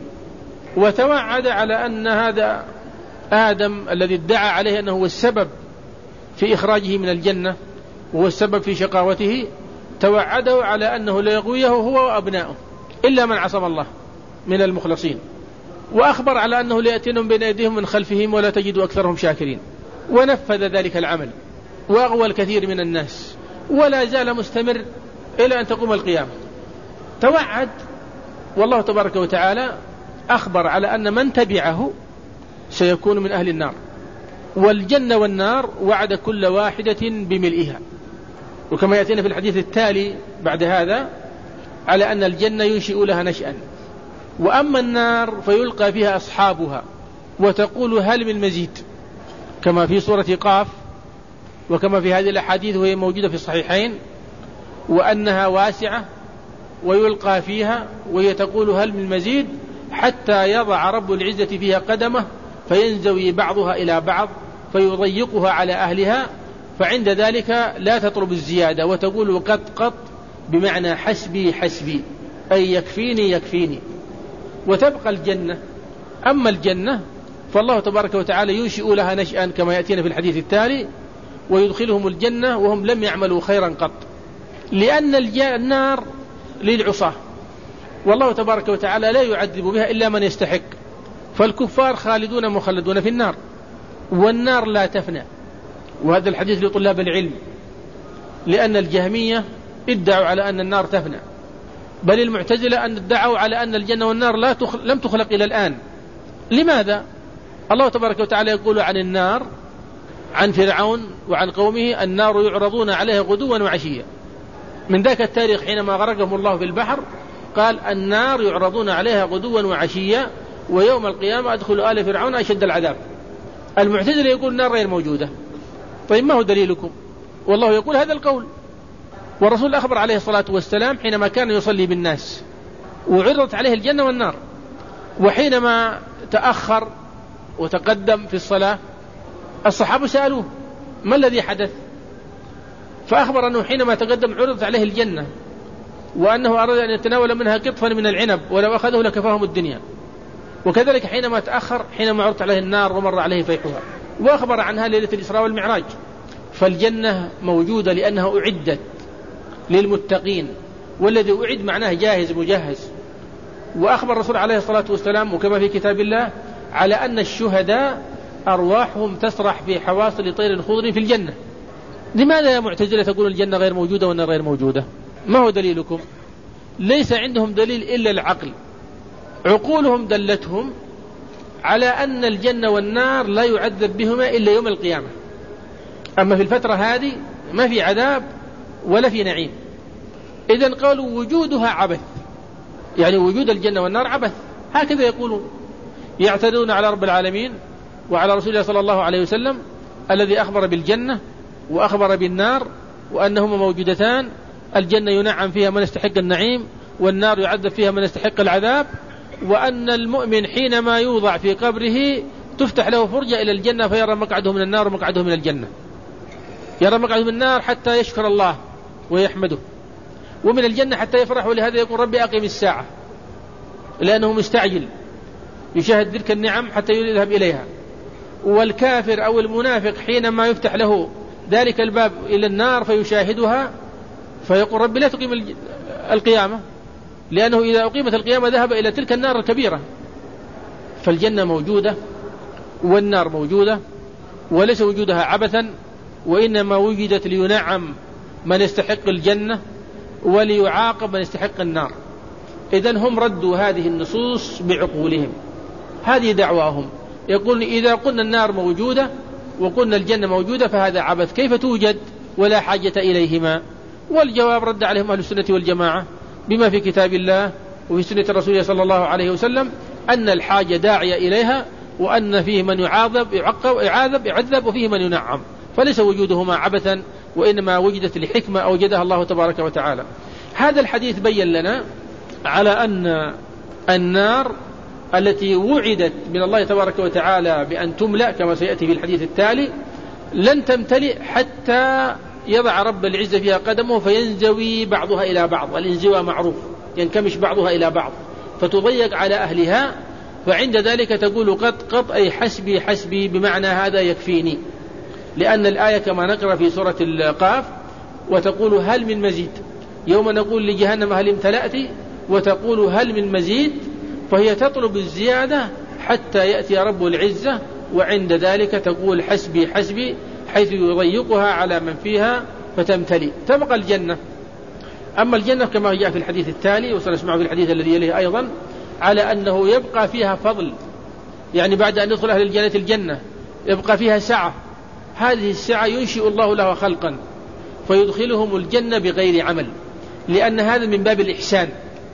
وتوعد على أن هذا آدم الذي ادعى عليه أنه هو السبب في إخراجه من الجنة وهو السبب في شقاوته، توعده على أنه لا يغويه هو وأبناؤه إلا من عصم الله من المخلصين، وأخبر على أنه ليأتينهم بين أيديهم من خلفهم ولا تجد أكثرهم شاكرين. ونفذ ذلك العمل وأغوى الكثير من الناس، ولا زال مستمر إلى أن تقوم القيامة. توعد، والله تبارك وتعالى أخبر على أن من تبعه سيكون من أهل النار، والجنة والنار وعد كل واحدة بملئها. وكما يأتينا في الحديث التالي بعد هذا على أن الجنة ينشئ لها نشأا، وأما النار فيلقى فيها أصحابها وتقول هل من مزيد، كما في سورة قاف، وكما في هذه الأحاديث وهي موجودة في الصحيحين، وأنها واسعة ويلقى فيها وهي تقول هل من مزيد، حتى يضع رب العزة فيها قدمه فينزوي بعضها إلى بعض فيضيقها على أهلها، فعند ذلك لا تطلب الزيادة وتقول قط قط، بمعنى حسبي حسبي، أي يكفيني يكفيني، وتبقى الجنة. أما الجنة فالله تبارك وتعالى ينشئ لها نشأا كما يأتينا في الحديث التالي، ويدخلهم الجنة وهم لم يعملوا خيرا قط، لأن النار للعصاة، والله تبارك وتعالى لا يعذب بها إلا من يستحق، فالكفار خالدون مخلدون في النار، والنار لا تفنى. وهذا الحديث لطلاب العلم، لأن الجهمية ادعوا على أن النار تفنى، بل المعتزلة أن ادعوا على أن الجنة والنار لا تخل... لم تخلق إلى الآن. لماذا؟ الله تبارك وتعالى يقول عن النار، عن فرعون وعن قومه: النار يعرضون عليها غدوا وعشيا. من ذاك التاريخ حينما غرقهم الله في البحر قال: النار يعرضون عليها غدوا وعشيا ويوم القيامة أدخل آل فرعون أشد العذاب. المعتزلة يقول النار غير موجودة. طيب ما هو دليلكم؟ والله يقول هذا القول. والرسول أخبر عليه الصلاة والسلام حينما كان يصلي بالناس وعرضت عليه الجنة والنار، وحينما تأخر وتقدم في الصلاة الصحابة سألوه ما الذي حدث، فأخبر أنه حينما تقدم عرضت عليه الجنة، وأنه أراد أن يتناول منها قطفا من العنب ولو أخذه لكفاهم الدنيا. وكذلك حينما تأخر حينما عرضت عليه النار ومر عليه فيحها، وأخبر عنها ليلة الإسراء والمعراج. فالجنة موجودة لأنها أعدت للمتقين، والذي أعد معناه جاهز مجهز. وأخبر الرسول عليه الصلاة والسلام وكما في كتاب الله على أن الشهداء أرواحهم تسرح في حواصل طير خضر في الجنة. لماذا يا معتزلة تقول الجنة غير موجودة والنار غير موجودة؟ ما هو دليلكم؟ ليس عندهم دليل إلا العقل. عقولهم دلتهم على أن الجنة والنار لا يعذب بهما إلا يوم القيامة، أما في الفترة هذه ما في عذاب ولا في نعيم. إذن قالوا وجودها عبث، يعني وجود الجنة والنار عبث، هكذا يقولون، يعتدون على رب العالمين وعلى رسول الله صلى الله عليه وسلم الذي أخبر بالجنة وأخبر بالنار وأنهما موجودتان، الجنة ينعم فيها من يستحق النعيم والنار يعذب فيها من يستحق العذاب، وأن المؤمن حينما يوضع في قبره تفتح له فرجة إلى الجنة فيرى مقعده من النار ومقعده من الجنة، يرى مقعده من النار حتى يشكر الله ويحمده، ومن الجنة حتى يفرح، ولهذا يقول ربي أقم الساعة، لأنه مستعجل يشاهد تلك النعم حتى يذهب إليها. والكافر أو المنافق حينما يفتح له ذلك الباب إلى النار فيشاهدها فيقول ربي لا تقيم القيامة، لأنه إذا أقيمت القيامة ذهب إلى تلك النار الكبيرة. فالجنة موجودة والنار موجودة، وليس وجودها عبثا، وإنما وجدت لينعم من يستحق الجنة وليعاقب من يستحق النار. إذن هم ردوا هذه النصوص بعقولهم، هذه دعواهم، يقولون إذا قلنا النار موجودة وقلنا الجنة موجودة فهذا عبث، كيف توجد ولا حاجة إليهما؟ والجواب رد عليهم أهل السنة والجماعة بما في كتاب الله وفي سنة الرسول صلى الله عليه وسلم أن الحاجة داعية إليها، وأن فيه من يعاذب يعقب يعاذب يعذب وفيه من ينعم، فليس وجودهما عبثا، وإنما وجدت لحكمة أوجدها الله تبارك وتعالى. هذا الحديث بين لنا على أن النار التي وعدت من الله تبارك وتعالى بأن تملأ كما سيأتي في الحديث التالي لن تمتلئ حتى يضع رب العزة فيها قدمه فينزوي بعضها إلى بعض، والانزواء معروف، ينكمش بعضها إلى بعض فتضيق على أهلها، فعند ذلك تقول قط قط أي حسبي حسبي، بمعنى هذا يكفيني، لأن الآية كما نقرأ في سورة القاف وتقول هل من مزيد، يوم نقول لجهنم هل امتلأت وتقول هل من مزيد، فهي تطلب الزيادة حتى يأتي رب العزة، وعند ذلك تقول حسبي حسبي، حيث يضيقها على من فيها فتمتلئ. تبقى الجنة. أما الجنة كما جاء في الحديث التالي وسنسمع في الحديث الذي يليه أيضا على أنه يبقى فيها فضل، يعني بعد أن يدخل أهل الجنة الجنة يبقى فيها سعة، هذه السعة ينشئ الله لها خلقا فيدخلهم الجنة بغير عمل، لأن هذا من باب الإحسان،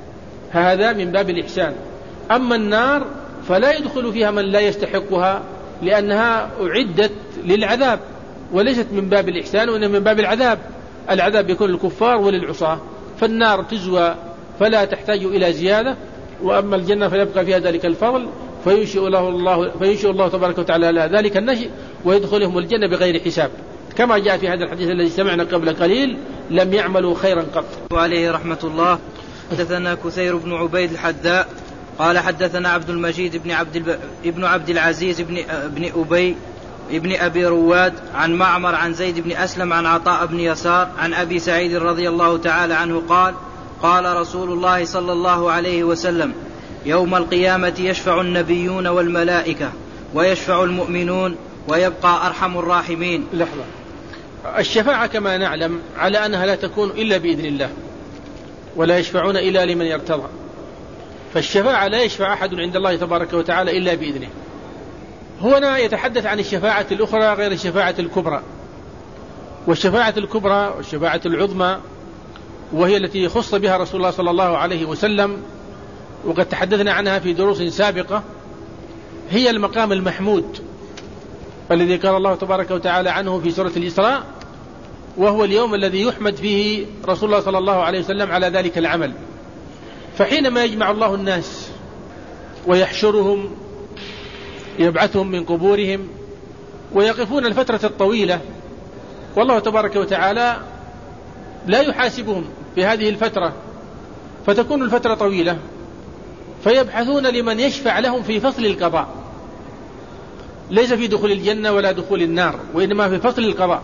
هذا من باب الإحسان. أما النار فلا يدخل فيها من لا يستحقها، لأنها أعدت للعذاب وليست من باب الإحسان وإنما من باب العذاب، العذاب يكون للكفار وللعصاة، فالنار تزوى فلا تحتاج إلى زيادة، وأما الجنة فيبقى فيها ذلك الفضل فينشئ الله, الله, فينشئ الله تبارك وتعالى لها ذلك النشئ ويدخلهم الجنة بغير حساب، كما جاء في هذا الحديث الذي سمعنا قبل قليل لم يعملوا خيرا قط. وعليه رحمة الله. حدثنا كثير بن عبيد الحذاء قال حدثنا عبد المجيد بن عبد الب... ابن عبد العزيز بن ابن أبي ابن أبي رواد عن معمر عن زيد بن أسلم عن عطاء بن يسار عن أبي سعيد رضي الله تعالى عنه قال قال رسول الله صلى الله عليه وسلم يوم القيامة يشفع النبيون والملائكة ويشفع المؤمنون ويبقى أرحم الراحمين. لحظة، الشفاعة كما نعلم على أنها لا تكون إلا بإذن الله، ولا يشفعون إلا لمن يرتضى، فالشفاعة لا يشفع أحد عند الله تبارك وتعالى إلا بإذنه. هنا يتحدث عن الشفاعة الأخرى غير الشفاعة الكبرى، والشفاعة الكبرى والشفاعة العظمى وهي التي خص بها رسول الله صلى الله عليه وسلم، وقد تحدثنا عنها في دروس سابقة، هي المقام المحمود الذي قال الله تبارك وتعالى عنه في سورة الإسراء وهو اليوم الذي يحمد فيه رسول الله صلى الله عليه وسلم على ذلك العمل. فحينما يجمع الله الناس ويحشرهم يبعثهم من قبورهم ويقفون الفترة الطويلة، والله تبارك وتعالى لا يحاسبهم في هذه الفترة، فتكون الفترة طويلة، فيبحثون لمن يشفع لهم في فصل القضاء، ليس في دخول الجنة ولا دخول النار، وإنما في فصل القضاء.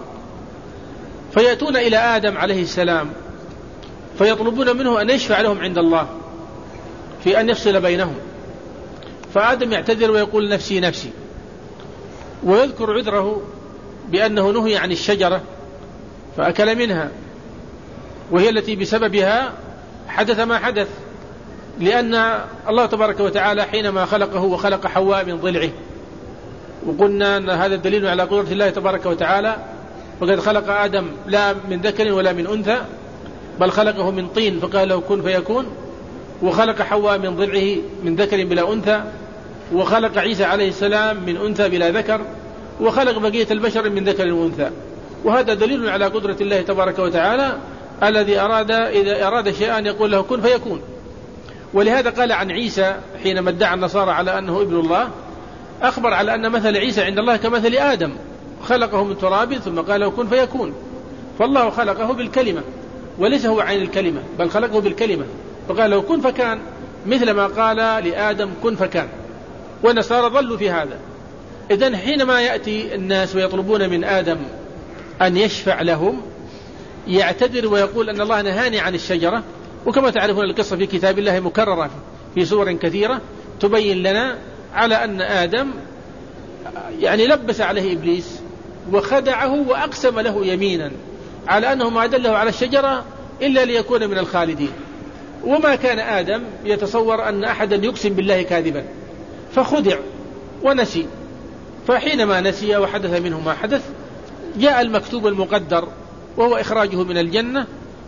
فيأتون إلى آدم عليه السلام فيطلبون منه أن يشفع لهم عند الله في أن يفصل بينهم، فآدم يعتذر ويقول نفسي نفسي، ويذكر عذره بأنه نهي عن الشجرة فأكل منها، وهي التي بسببها حدث ما حدث، لأن الله تبارك وتعالى حينما خلقه وخلق حواء من ضلعه، وقلنا أن هذا الدليل على قدرة الله تبارك وتعالى، وقد خلق آدم لا من ذكر ولا من أنثى، بل خلقه من طين فقال له كن فيكون، وخلق حواء من ضلعه من ذكر بلا أنثى، وخلق عيسى عليه السلام من أنثى بلا ذكر، وخلق بقية البشر من ذكر وأنثى. وهذا دليل على قدرة الله تبارك وتعالى الذي أراد إذا أراد شيئا يقول له كن فيكون. ولهذا قال عن عيسى حينما ادعى النصارى على أنه ابن الله، أخبر على أن مثل عيسى عند الله كمثل آدم، خلقه من تراب ثم قال له كن فيكون. فالله خلقه بالكلمة وليس هو عين الكلمة، بل خلقه بالكلمة فقال له كن فكان، مثل ما قال لآدم كن فكان. والنصارى ظلوا في هذا. إذن حينما يأتي الناس ويطلبون من آدم أن يشفع لهم يعتذر ويقول أن الله نهاني عن الشجرة. وكما تعرفون القصة في كتاب الله مكررة في سور كثيرة تبين لنا على أن آدم يعني لبس عليه إبليس وخدعه وأقسم له يمينا على أنه ما دله على الشجرة إلا ليكون من الخالدين. وما كان آدم يتصور أن أحدا يقسم بالله كاذبا، فخدع ونسي. فحينما نسي وحدث منه ما حدث جاء المكتوب المقدر وهو إخراجه من الجنة،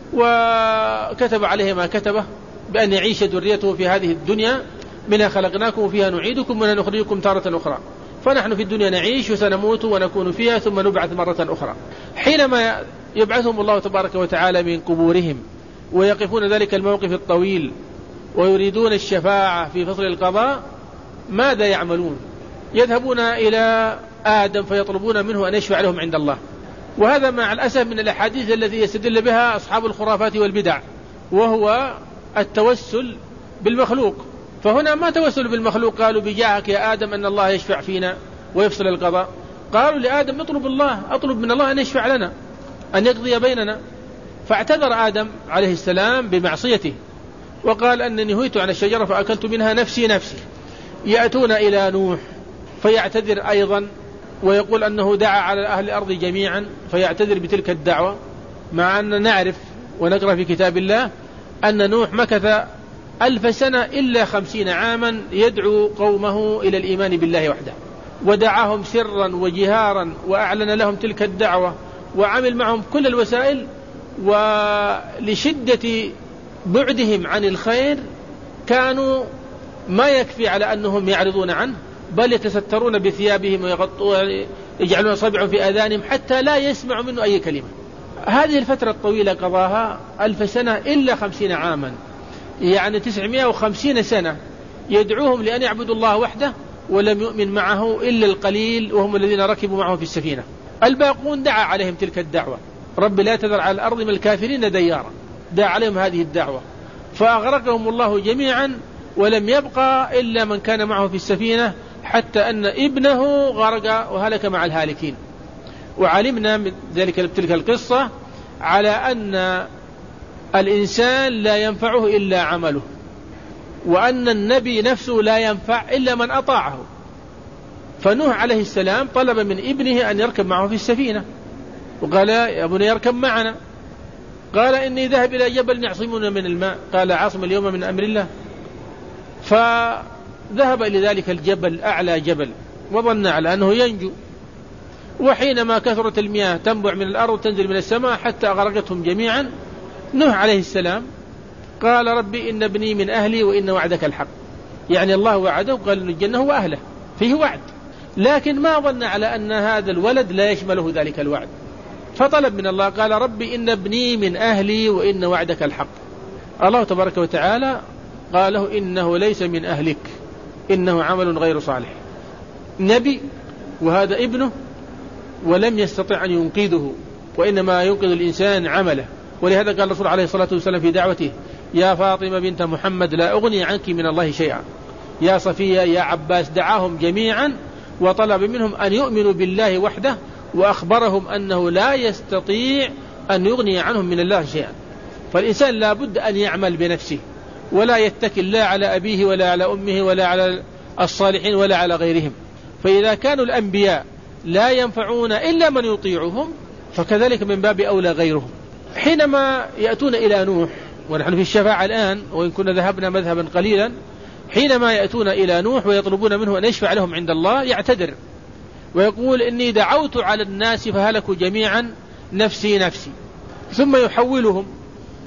وكتب عليه ما كتبه بأن يعيش ذريته في هذه الدنيا، منها خلقناكم وفيها نعيدكم ومنها نخرجكم تارة أخرى. فنحن في الدنيا نعيش وسنموت ونكون فيها ثم نبعث مرة أخرى. حينما يبعثهم الله تبارك وتعالى من قبورهم ويقفون ذلك الموقف الطويل ويريدون الشفاعة في فصل القضاء، ماذا يعملون؟ يذهبون إلى آدم فيطلبون منه أن يشفع لهم عند الله. وهذا مع الأسف من الأحاديث التي يستدل بها أصحاب الخرافات والبدع، وهو التوسل بالمخلوق. فهنا ما توسل بالمخلوق قالوا بجاهك يا آدم أن الله يشفع فينا ويفصل القضاء، قالوا لآدم اطلب الله أطلب من الله أن يشفع لنا أن يقضي بيننا. فاعتذر آدم عليه السلام بمعصيته وقال أنني نهيت عن الشجرة فأكلت منها نفسي نفسي. يأتون إلى نوح فيعتذر أيضا ويقول أنه دعا على أهل الأرض جميعا، فيعتذر بتلك الدعوة، مع أن نعرف ونقرأ في كتاب الله أن نوح مكث ألف سنة إلا خمسين عاما يدعو قومه إلى الإيمان بالله وحده، ودعاهم سرا وجهارا وأعلن لهم تلك الدعوة وعمل معهم كل الوسائل. ولشدة بعدهم عن الخير كانوا ما يكفي على أنهم يعرضون عنه، بل يتسترون بثيابهم ويجعلون أصابعهم في آذانهم حتى لا يسمعوا منه أي كلمة. هذه الفترة الطويلة قضاها ألف سنة إلا خمسين عاما، يعني تسعمائة وخمسين سنة يدعوهم لأن يعبدوا الله وحده، ولم يؤمن معه إلا القليل وهم الذين ركبوا معه في السفينة. الباقون دعا عليهم تلك الدعوة، رب لا تذر على الأرض من الكافرين ديارا، دعا عليهم هذه الدعوة فأغرقهم الله جميعا، ولم يبقى إلا من كان معه في السفينة، حتى أن ابنه غرق وهلك مع الهالكين. وعلمنا من ذلك تلك القصة على أن الإنسان لا ينفعه إلا عمله، وأن النبي نفسه لا ينفع إلا من أطاعه. فنوح عليه السلام طلب من ابنه أن يركب معه في السفينة، وقال يا بني يركب معنا. قال إني ذهب إلى جبل يعصمنا من الماء، قال عاصم اليوم من أمر الله. فذهب إلى ذلك الجبل أعلى جبل وظن على أنه ينجو، وحينما كثرت المياه تنبع من الأرض تنزل من السماء حتى أغرقتهم جميعا. نوح عليه السلام قال ربي إن ابني من أهلي وإن وعدك الحق، يعني الله وعده وقال إن الجنة هو أهله، فيه وعد، لكن ما ظن على أن هذا الولد لا يشمله ذلك الوعد. فطلب من الله قال ربي إن ابني من أهلي وإن وعدك الحق. الله تبارك وتعالى قال له إنه ليس من أهلك إنه عمل غير صالح. نبي وهذا ابنه، ولم يستطع أن ينقذه، وإنما ينقذ الإنسان عمله. ولهذا قال الرسول عليه الصلاة والسلام في دعوته يا فاطمة بنت محمد لا أغني عنك من الله شيئا، يا صفية يا عباس، دعاهم جميعا وطلب منهم أن يؤمنوا بالله وحده، وأخبرهم أنه لا يستطيع أن يغني عنهم من الله شيئا. فالإنسان لا بد أن يعمل بنفسه، ولا يتكل لا على أبيه ولا على أمه ولا على الصالحين ولا على غيرهم. فإذا كانوا الأنبياء لا ينفعون إلا من يطيعهم، فكذلك من باب أولى غيرهم. حينما يأتون إلى نوح، ونحن في الشفاعة الآن وإن كنا ذهبنا مذهبا قليلا، حينما يأتون إلى نوح ويطلبون منه أن يشفع لهم عند الله يعتذر ويقول إني دعوت على الناس فهلكوا جميعا نفسي نفسي، ثم يحولهم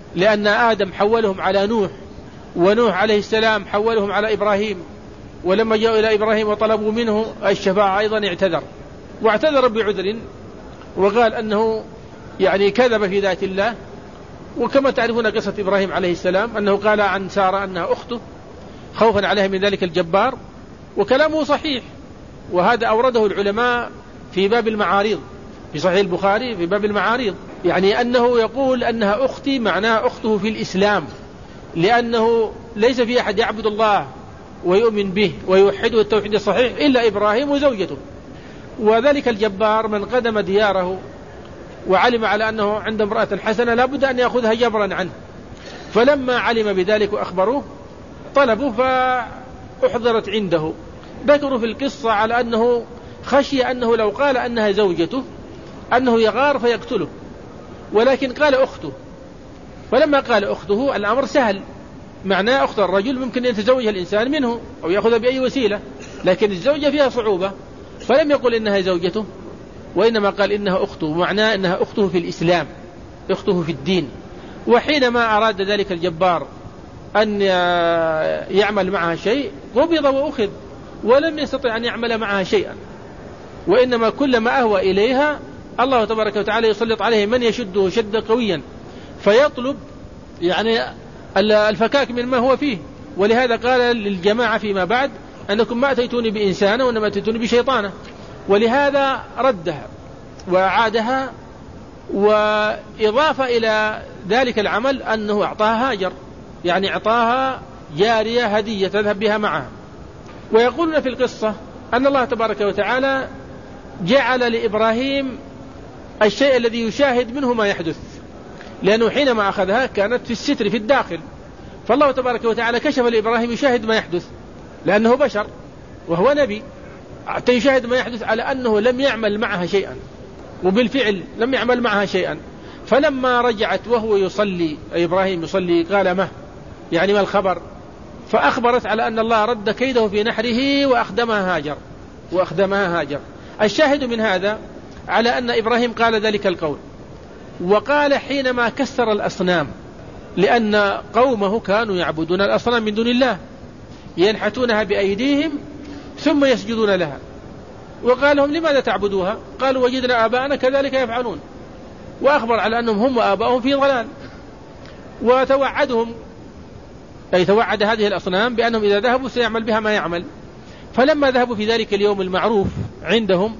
لأن آدم حولهم على نوح، ونوح عليه السلام حولهم على إبراهيم، ولما جاءوا إلى إبراهيم وطلبوا منه الشفاعة أيضا اعتذر، واعتذر بعذر، وقال أنه يعني كذب في ذات الله. وكما تعرفون قصة إبراهيم عليه السلام أنه قال عن سارة أنها أخته خوفا عليها من ذلك الجبار، وكلامه صحيح، وهذا أورده العلماء في باب المعاريض في صحيح البخاري في باب المعاريض، يعني أنه يقول أنها أختي معناها أخته في الإسلام، لأنه ليس في أحد يعبد الله ويؤمن به ويوحده التوحيد الصحيح إلا إبراهيم وزوجته. وذلك الجبار من قدم دياره وعلم على أنه عند امرأة حسنة لابد أن يأخذها جبرا عنه، فلما علم بذلك وأخبروه طلبوا فأحضرت عنده. ذكروا في القصة على أنه خشي أنه لو قال أنها زوجته أنه يغار فيقتله، ولكن قال أخته، فلما قال أخته الأمر سهل، معناه أخت الرجل ممكن أن يتزوجها الإنسان منه أو يأخذها بأي وسيلة، لكن الزوجة فيها صعوبة، فلم يقل إنها زوجته وإنما قال إنها أخته، معناه إنها أخته في الإسلام، أخته في الدين. وحينما أراد ذلك الجبار أن يعمل معها شيء قبض وأخذ، ولم يستطع أن يعمل معها شيئا، وإنما كلما أهوى إليها الله تبارك وتعالى يسلط عليه من يشده شدا قويا فيطلب يعني الفكاك من ما هو فيه. ولهذا قال للجماعة فيما بعد أنكم ما أتيتوني بإنسانة وإنما أتيتوني بشيطانة، ولهذا ردها وأعادها. وإضافة إلى ذلك العمل أنه أعطاها هاجر، يعني أعطاها جارية هدية تذهب بها معها. ويقولون في القصة أن الله تبارك وتعالى جعل لإبراهيم الشيء الذي يشاهد منه ما يحدث، لأنه حينما أخذها كانت في الستر في الداخل، فالله تبارك وتعالى كشف لإبراهيم يشاهد ما يحدث، لأنه بشر وهو نبي، حتى يشاهد ما يحدث على أنه لم يعمل معها شيئا، وبالفعل لم يعمل معها شيئا. فلما رجعت وهو يصلي إبراهيم يصلي قال ما يعني ما الخبر، فأخبرت على أن الله رد كيده في نحره وأخدمها هاجر وأخدمها هاجر. الشاهد من هذا على أن إبراهيم قال ذلك القول، وقال حينما كسر الأصنام، لأن قومه كانوا يعبدون الأصنام من دون الله، ينحتونها بأيديهم ثم يسجدون لها، وقال لهم لماذا تعبدوها؟ قالوا وجدنا آباءنا كذلك يفعلون، وأخبر على أنهم هم وآباؤهم في ضلال، وتوعدهم أي توعد هذه الأصنام بأنهم إذا ذهبوا سيعمل بها ما يعمل. فلما ذهبوا في ذلك اليوم المعروف عندهم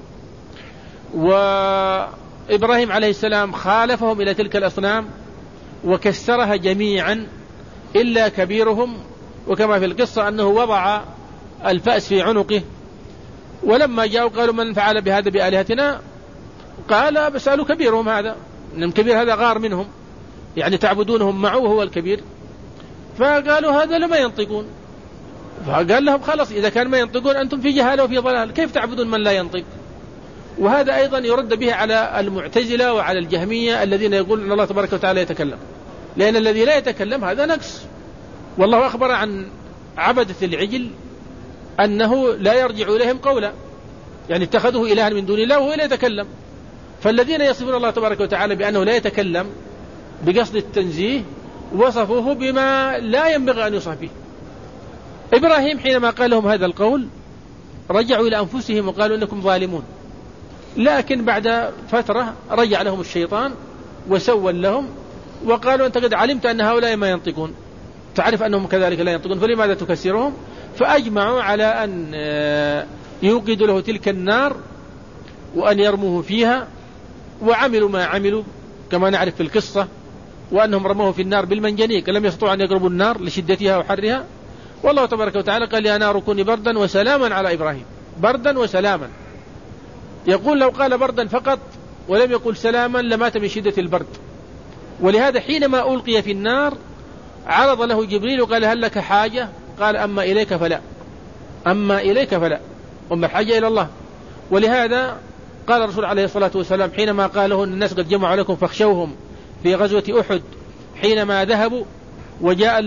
وإبراهيم عليه السلام خالفهم إلى تلك الأصنام وكسرها جميعا إلا كبيرهم، وكما في القصة أنه وضع الفأس في عنقه، ولما جاءوا قالوا من فعل بهذا بآلهتنا؟ قال بسألوا كبيرهم هذا، إن كبير هذا غار منهم، يعني تعبدونهم معه وهو الكبير. فقالوا هذا لما ينطقون، فقال لهم خلاص إذا كان ما ينطقون أنتم في جهالة وفي ضلال، كيف تعبدون من لا ينطق؟ وهذا أيضا يرد به على المعتزلة وعلى الجهمية الذين يقولون أن الله تبارك وتعالى يتكلم، لأن الذي لا يتكلم هذا نقص. والله أخبر عن عبدة العجل أنه لا يرجع إليهم قولا، يعني اتخذوه إلها من دون الله وهو لا يتكلم. فالذين يصفون الله تبارك وتعالى بأنه لا يتكلم بقصد التنزيه وصفوه بما لا ينبغي أن يوصف به. إبراهيم حينما قال لهم هذا القول رجعوا إلى أنفسهم وقالوا إنكم ظالمون، لكن بعد فترة رجع لهم الشيطان وسول لهم وقالوا أنت قد علمت أن هؤلاء ما ينطقون، تعرف أنهم كذلك لا ينطقون، فلماذا تكسرهم؟ فأجمعوا على أن يوقدوا له تلك النار وأن يرموه فيها، وعملوا ما عملوا كما نعرف في القصة، وأنهم رموه في النار بالمنجنيق، لم يستطيعوا أن يقربوا النار لشدتها وحرها. والله تبارك وتعالى قال يا نار كوني بردا وسلاما على إبراهيم، بردا وسلاما. يقول لو قال بردا فقط ولم يقل سلاما لمات من شدة البرد. ولهذا حينما ألقي في النار عرض له جبريل وقال هل لك حاجة؟ قال أما إليك فلا، أما إليك فلا، أما الحاجة إلى الله. ولهذا قال الرسول عليه الصلاة والسلام حينما قاله الناس قد جمعوا لكم فاخشوهم في غزوة أحد، حينما ذهبوا وجاء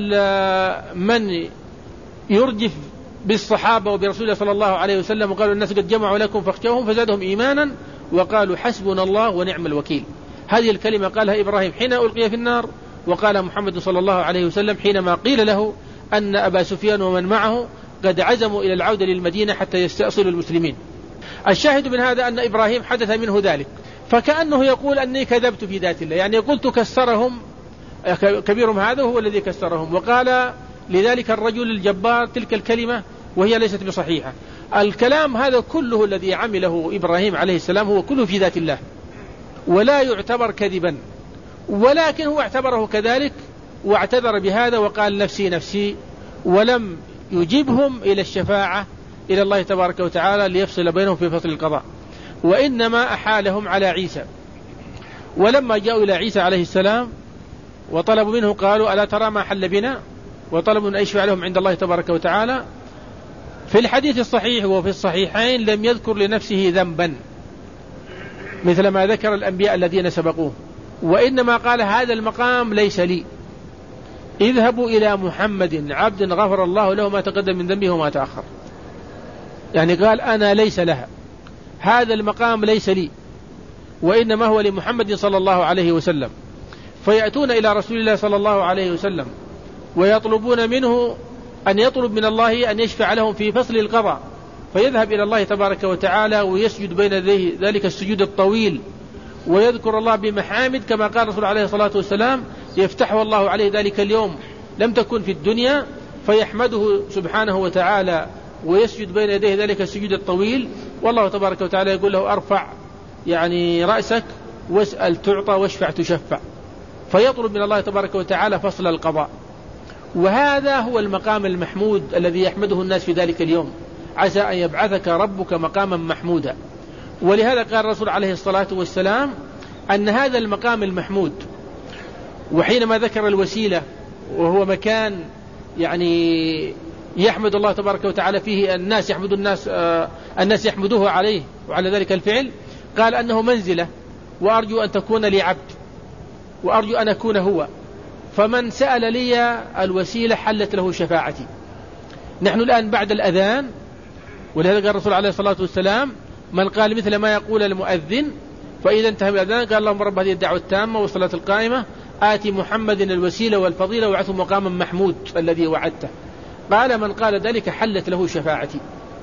من يرجف بالصحابة وبرسول الله صلى الله عليه وسلم وقالوا الناس قد جمعوا لكم فاخشوهم فزادهم إيمانا وقالوا حسبنا الله ونعم الوكيل. هذه الكلمة قالها إبراهيم حين ألقي في النار، وقال محمد صلى الله عليه وسلم حينما قيل له أن أبا سفيان ومن معه قد عزموا إلى العودة للمدينة حتى يستأصلوا المسلمين. الشاهد من هذا أن إبراهيم حدث منه ذلك، فكأنه يقول أني كذبت في ذات الله، يعني قلت كسرهم كبيرهم هذا هو الذي كسرهم، وقال لذلك الرجل الجبار تلك الكلمة وهي ليست بصحيحة. الكلام هذا كله الذي عمله إبراهيم عليه السلام هو كله في ذات الله ولا يعتبر كذبا، ولكن هو اعتبره كذلك واعتذر بهذا وقال نفسي نفسي، ولم يجيبهم إلى الشفاعة إلى الله تبارك وتعالى ليفصل بينهم في فصل القضاء، وإنما أحالهم على عيسى. ولما جاءوا إلى عيسى عليه السلام وطلبوا منه قالوا ألا ترى ما حل بنا، وطلبوا أن يشفع لهم عند الله تبارك وتعالى. في الحديث الصحيح وفي الصحيحين لم يذكر لنفسه ذنبا مثل ما ذكر الأنبياء الذين سبقوه، وإنما قال هذا المقام ليس لي، اذهبوا إلى محمد عبد غفر الله له ما تقدم من ذنبه وما تأخر. يعني قال أنا ليس لها، هذا المقام ليس لي، وإنما هو لمحمد صلى الله عليه وسلم. فيأتون إلى رسول الله صلى الله عليه وسلم ويطلبون منه أن يطلب من الله أن يشفع لهم في فصل القضاء، فيذهب إلى الله تبارك وتعالى ويسجد بين يديه ذلك السجود الطويل ويذكر الله بمحامد كما قال الرسول عليه الصلاة والسلام يفتحه الله عليه ذلك اليوم لم تكن في الدنيا، فيحمده سبحانه وتعالى ويسجد بين يديه ذلك السجود الطويل، والله تبارك وتعالى يقول له أرفع يعني رأسك واسأل تعطى واشفع تشفع، فيطلب من الله تبارك وتعالى فصل القضاء. وهذا هو المقام المحمود الذي يحمده الناس في ذلك اليوم، عسى أن يبعثك ربك مقاما محمودا. ولهذا قال الرسول عليه الصلاة والسلام أن هذا المقام المحمود، وحينما ذكر الوسيلة وهو مكان يعني يحمد الله تبارك وتعالى فيه الناس يحمد الناس آه الناس يحمدوه عليه وعلى ذلك الفعل، قال أنه منزلة وأرجو أن تكون لي عبد وأرجو أن أكون هو، فمن سأل لي الوسيلة حلت له شفاعتي. نحن الآن بعد الأذان، ولهذا قال الرسول عليه الصلاة والسلام من قال مثل ما يقول المؤذن فإذا انتهى الأذان قال اللهم رب هذه الدعوة التامة والصلاة القائمة آتي محمد الوسيلة والفضيلة وابعثه مقاما محمود الذي وعدته، قال من قال ذلك حلت له شفاعتي.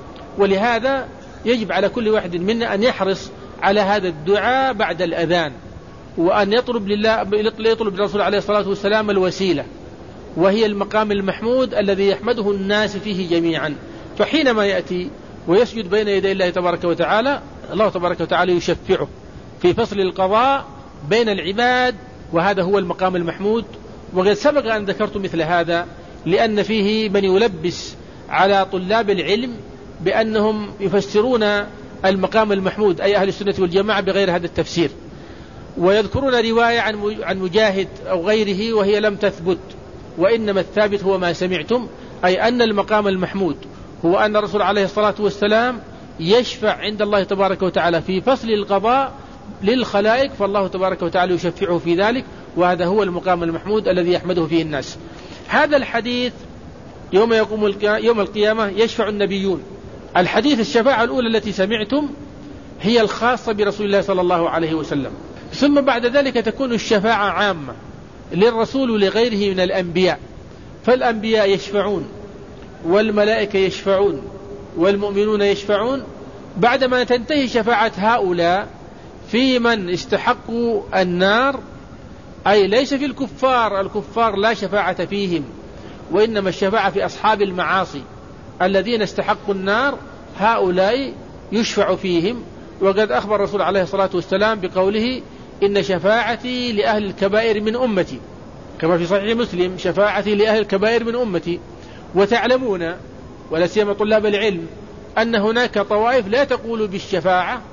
ولهذا يجب على كل واحد منا أن يحرص على هذا الدعاء بعد الأذان، وأن يطلب لله يطلب للرسول عليه الصلاة والسلام الوسيلة، وهي المقام المحمود الذي يحمده الناس فيه جميعا. فحينما يأتي ويسجد بين يدي الله تبارك وتعالى الله تبارك وتعالى يشفعه في فصل القضاء بين العباد، وهذا هو المقام المحمود. وقد سبق أن ذكرت مثل هذا لأن فيه من يلبس على طلاب العلم بأنهم يفسرون المقام المحمود أي أهل السنة والجماعة بغير هذا التفسير، ويذكرون رواية عن مجاهد أو غيره وهي لم تثبت، وإنما الثابت هو ما سمعتم، أي أن المقام المحمود هو أن الرسول عليه الصلاة والسلام يشفع عند الله تبارك وتعالى في فصل القضاء للخلائق، فالله تبارك وتعالى يشفعه في ذلك، وهذا هو المقام المحمود الذي يحمده فيه الناس. هذا الحديث يوم يقوم يوم القيامة يشفع النبيون. الحديث الشفاعة الأولى التي سمعتم هي الخاصة برسول الله صلى الله عليه وسلم، ثم بعد ذلك تكون الشفاعة عامة للرسول ولغيره من الأنبياء، فالأنبياء يشفعون والملائكة يشفعون والمؤمنون يشفعون. بعدما تنتهي شفاعة هؤلاء في من استحقوا النار، أي ليس في الكفار، الكفار لا شفاعة فيهم، وإنما الشفاعة في أصحاب المعاصي الذين استحقوا النار، هؤلاء يشفع فيهم. وقد أخبر الرسول عليه الصلاة والسلام بقوله إن شفاعتي لأهل الكبائر من أمتي، كما في صحيح مسلم شفاعتي لأهل الكبائر من أمتي. وتعلمون ولا سيما طلاب العلم أن هناك طوائف لا تقول بالشفاعة،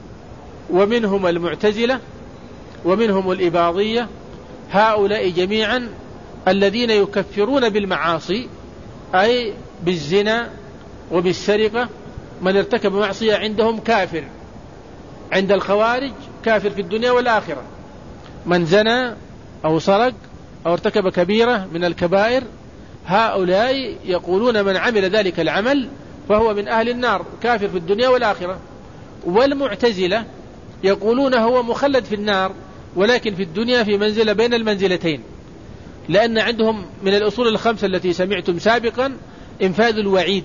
ومنهم المعتزلة ومنهم الإباضية، هؤلاء جميعا الذين يكفرون بالمعاصي أي بالزنا وبالسرقة، من ارتكب معصية عندهم كافر، عند الخوارج كافر في الدنيا والآخرة، من زنى أو سرق أو ارتكب كبيرة من الكبائر، هؤلاء يقولون من عمل ذلك العمل فهو من أهل النار كافر في الدنيا والآخرة. والمعتزلة يقولون هو مخلد في النار ولكن في الدنيا في منزلة بين المنزلتين، لأن عندهم من الأصول الخمسة التي سمعتم سابقا إنفاذ الوعيد،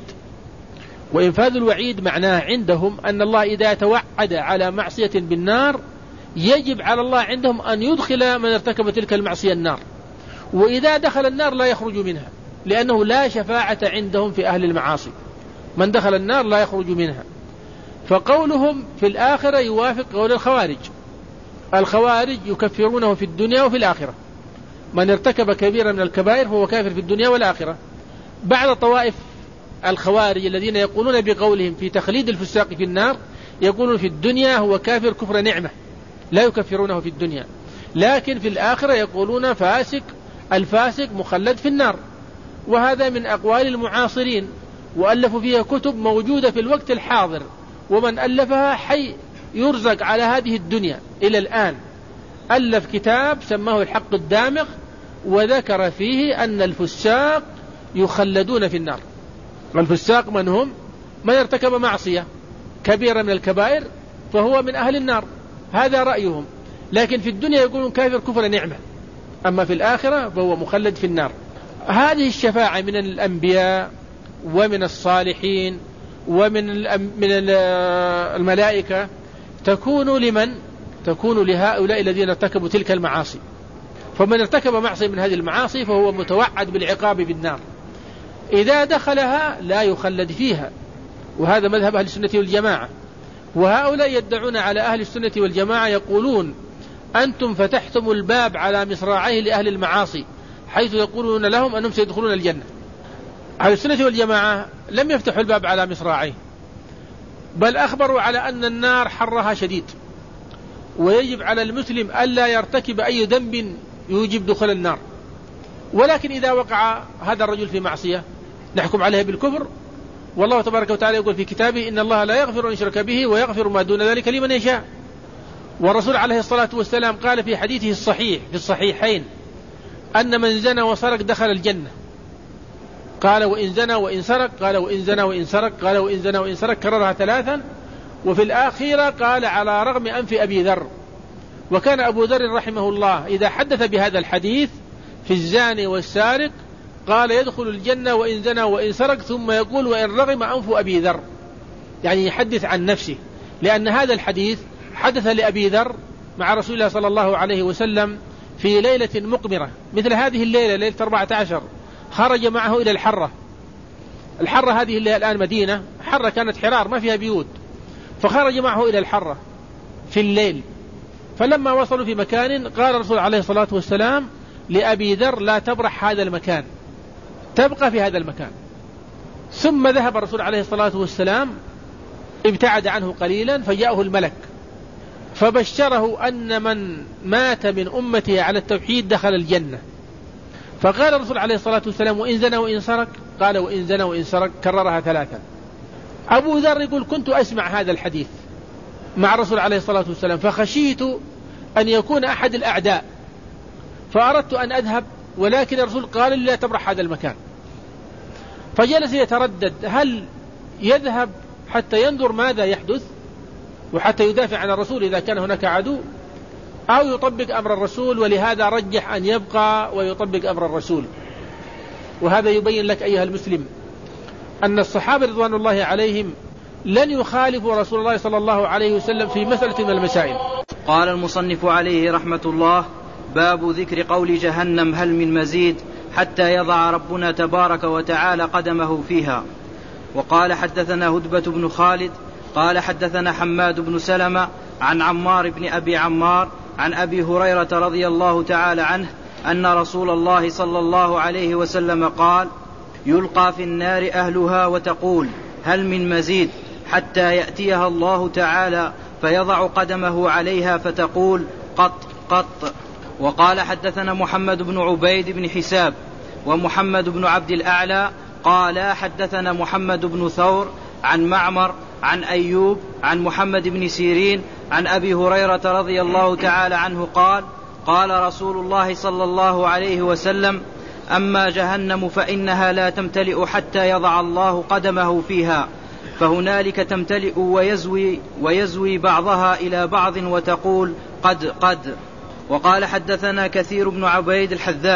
وإنفاذ الوعيد معناه عندهم أن الله إذا توعد على معصية بالنار يجب على الله عندهم أن يدخل من ارتكب تلك المعصية النار، وإذا دخل النار لا يخرج منها، لأنه لا شفاعة عندهم في أهل المعاصي، من دخل النار لا يخرج منها. فقولهم في الآخرة يوافق قول الخوارج. الخوارج يكفرونه في الدنيا وفي الآخرة، من ارتكب كبيرا من الكبائر فهو كافر في الدنيا والآخرة. بعض طوائف الخوارج الذين يقولون بقولهم في تخليد الفساق في النار يقولون في الدنيا هو كافر كفر نعمة، لا يكفرونه في الدنيا، لكن في الآخرة يقولون فاسق، الفاسق مخلد في النار. وهذا من أقوال المعاصرين، وألفوا فيها كتب موجودة في الوقت الحاضر، ومن ألفها حي يرزق على هذه الدنيا إلى الآن. ألف كتاب سماه الحق الدامغ، وذكر فيه أن الفساق يخلدون في النار. الفساق من هم؟ من ارتكب معصية كبيرة من الكبائر فهو من أهل النار، هذا رأيهم. لكن في الدنيا يقولون كافر كفر نعمة، أما في الآخرة فهو مخلد في النار. هذه الشفاعة من الأنبياء ومن الصالحين ومن من الملائكة تكون لمن؟ تكون لهؤلاء الذين ارتكبوا تلك المعاصي. فمن ارتكب معصية من هذه المعاصي فهو متوعد بالعقاب بالنار، إذا دخلها لا يخلد فيها، وهذا مذهب أهل السنة والجماعة. وهؤلاء يدعون على أهل السنة والجماعة يقولون أنتم فتحتم الباب على مصراعيه لأهل المعاصي، حيث يقولون لهم أنهم سيدخلون الجنة. أهل السنة والجماعة لم يفتحوا الباب على مصراعيه، بل أخبروا على أن النار حرها شديد، ويجب على المسلم ألا يرتكب أي ذنب يوجب دخول النار. ولكن إذا وقع هذا الرجل في معصية نحكم عليه بالكفر، والله تبارك وتعالى يقول في كتابه إن الله لا يغفر أن يشرك به ويغفر ما دون ذلك لمن يشاء. والرسول عليه الصلاة والسلام قال في حديثه الصحيح في الصحيحين أن من زنى وسرق دخل الجنة، قال وإن زنى وإن سرق، قال وإن زنى وإن سرق، قال وإن زنى وإن سرق، كررها ثلاثا. وفي الآخرة قال على رغم أنف أبي ذر. وكان أبو ذر رحمه الله إذا حدث بهذا الحديث في الزاني والسارق قال يدخل الجنة وإن زنى وإن سرق، ثم يقول وإن رغم أنف أبي ذر، يعني يحدث عن نفسه، لأن هذا الحديث حدث لأبي ذر مع رسول الله صلى الله عليه وسلم في ليلة مقمرة مثل هذه الليلة، ليلة أربعة عشر، خرج معه إلى الحرة. الحرة هذه اللي الآن مدينة، حرة كانت حرار ما فيها بيوت، فخرج معه إلى الحرة في الليل. فلما وصلوا في مكان قال الرسول عليه الصلاة والسلام لأبي ذر لا تبرح هذا المكان، تبقى في هذا المكان. ثم ذهب الرسول عليه الصلاة والسلام ابتعد عنه قليلا، فجاءه الملك فبشره أن من مات من أمته على التوحيد دخل الجنة. فقال الرسول عليه الصلاة والسلام وإن زنى وإن سرق، قال وإن زنى وإن سرق، كررها ثلاثا. أبو ذر يقول كنت أسمع هذا الحديث مع الرسول عليه الصلاة والسلام، فخشيت أن يكون أحد الأعداء فأردت أن أذهب، ولكن الرسول قال لي لا تبرح هذا المكان. فجلس يتردد هل يذهب حتى ينظر ماذا يحدث وحتى يدافع عن الرسول إذا كان هناك عدو، أو يطبق أمر الرسول، ولهذا رجح أن يبقى ويطبق أمر الرسول. وهذا يبين لك أيها المسلم أن الصحابة رضوان الله عليهم لن يخالفوا رسول الله صلى الله عليه وسلم في مسألة من المسائل. قال المصنف عليه رحمة الله: باب ذكر قول جهنم هل من مزيد حتى يضع ربنا تبارك وتعالى قدمه فيها. وقال حدثنا هدبة بن خالد قال حدثنا حماد بن سلمة عن عمار بن أبي عمار عن أبي هريرة رضي الله تعالى عنه أن رسول الله صلى الله عليه وسلم قال: يلقى في النار أهلها وتقول هل من مزيد حتى يأتيها الله تعالى فيضع قدمه عليها فتقول قط قط. وقال حدثنا محمد بن عبيد بن حساب ومحمد بن عبد الأعلى قال حدثنا محمد بن ثور عن معمر عن أيوب عن محمد بن سيرين عن أبي هريرة رضي الله تعالى عنه قال: قال رسول الله صلى الله عليه وسلم: أما جهنم فإنها لا تمتلئ حتى يضع الله قدمه فيها، فهنالك تمتلئ ويزوي, ويزوي بعضها إلى بعض وتقول قد قد. وقال حدثنا كثير بن عبيد الحذاء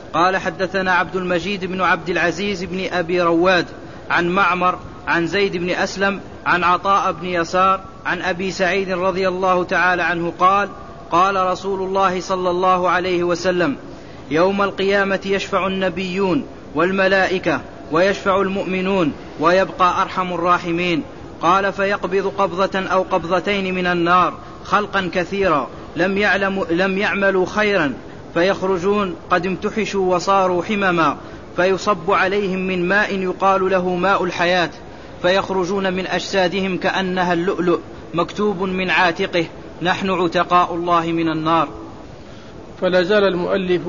قال حدثنا عبد المجيد بن عبد العزيز بن أبي رواد عن معمر عن زيد بن أسلم عن عطاء بن يسار عن أبي سعيد رضي الله تعالى عنه قال قال رسول الله صلى الله عليه وسلم يوم القيامة يشفع النبيون والملائكة ويشفع المؤمنون ويبقى أرحم الراحمين. قال فيقبض قبضة أو قبضتين من النار خلقا كثيرا لم, يعلم لم يعملوا خيرا فيخرجون قد امتحشوا وصاروا حمما فيصب عليهم من ماء يقال له ماء الحياة فيخرجون من أجسادهم كأنها اللؤلؤ مكتوب من عاتقه نحن عتقاء الله من النار. فلا زال المؤلف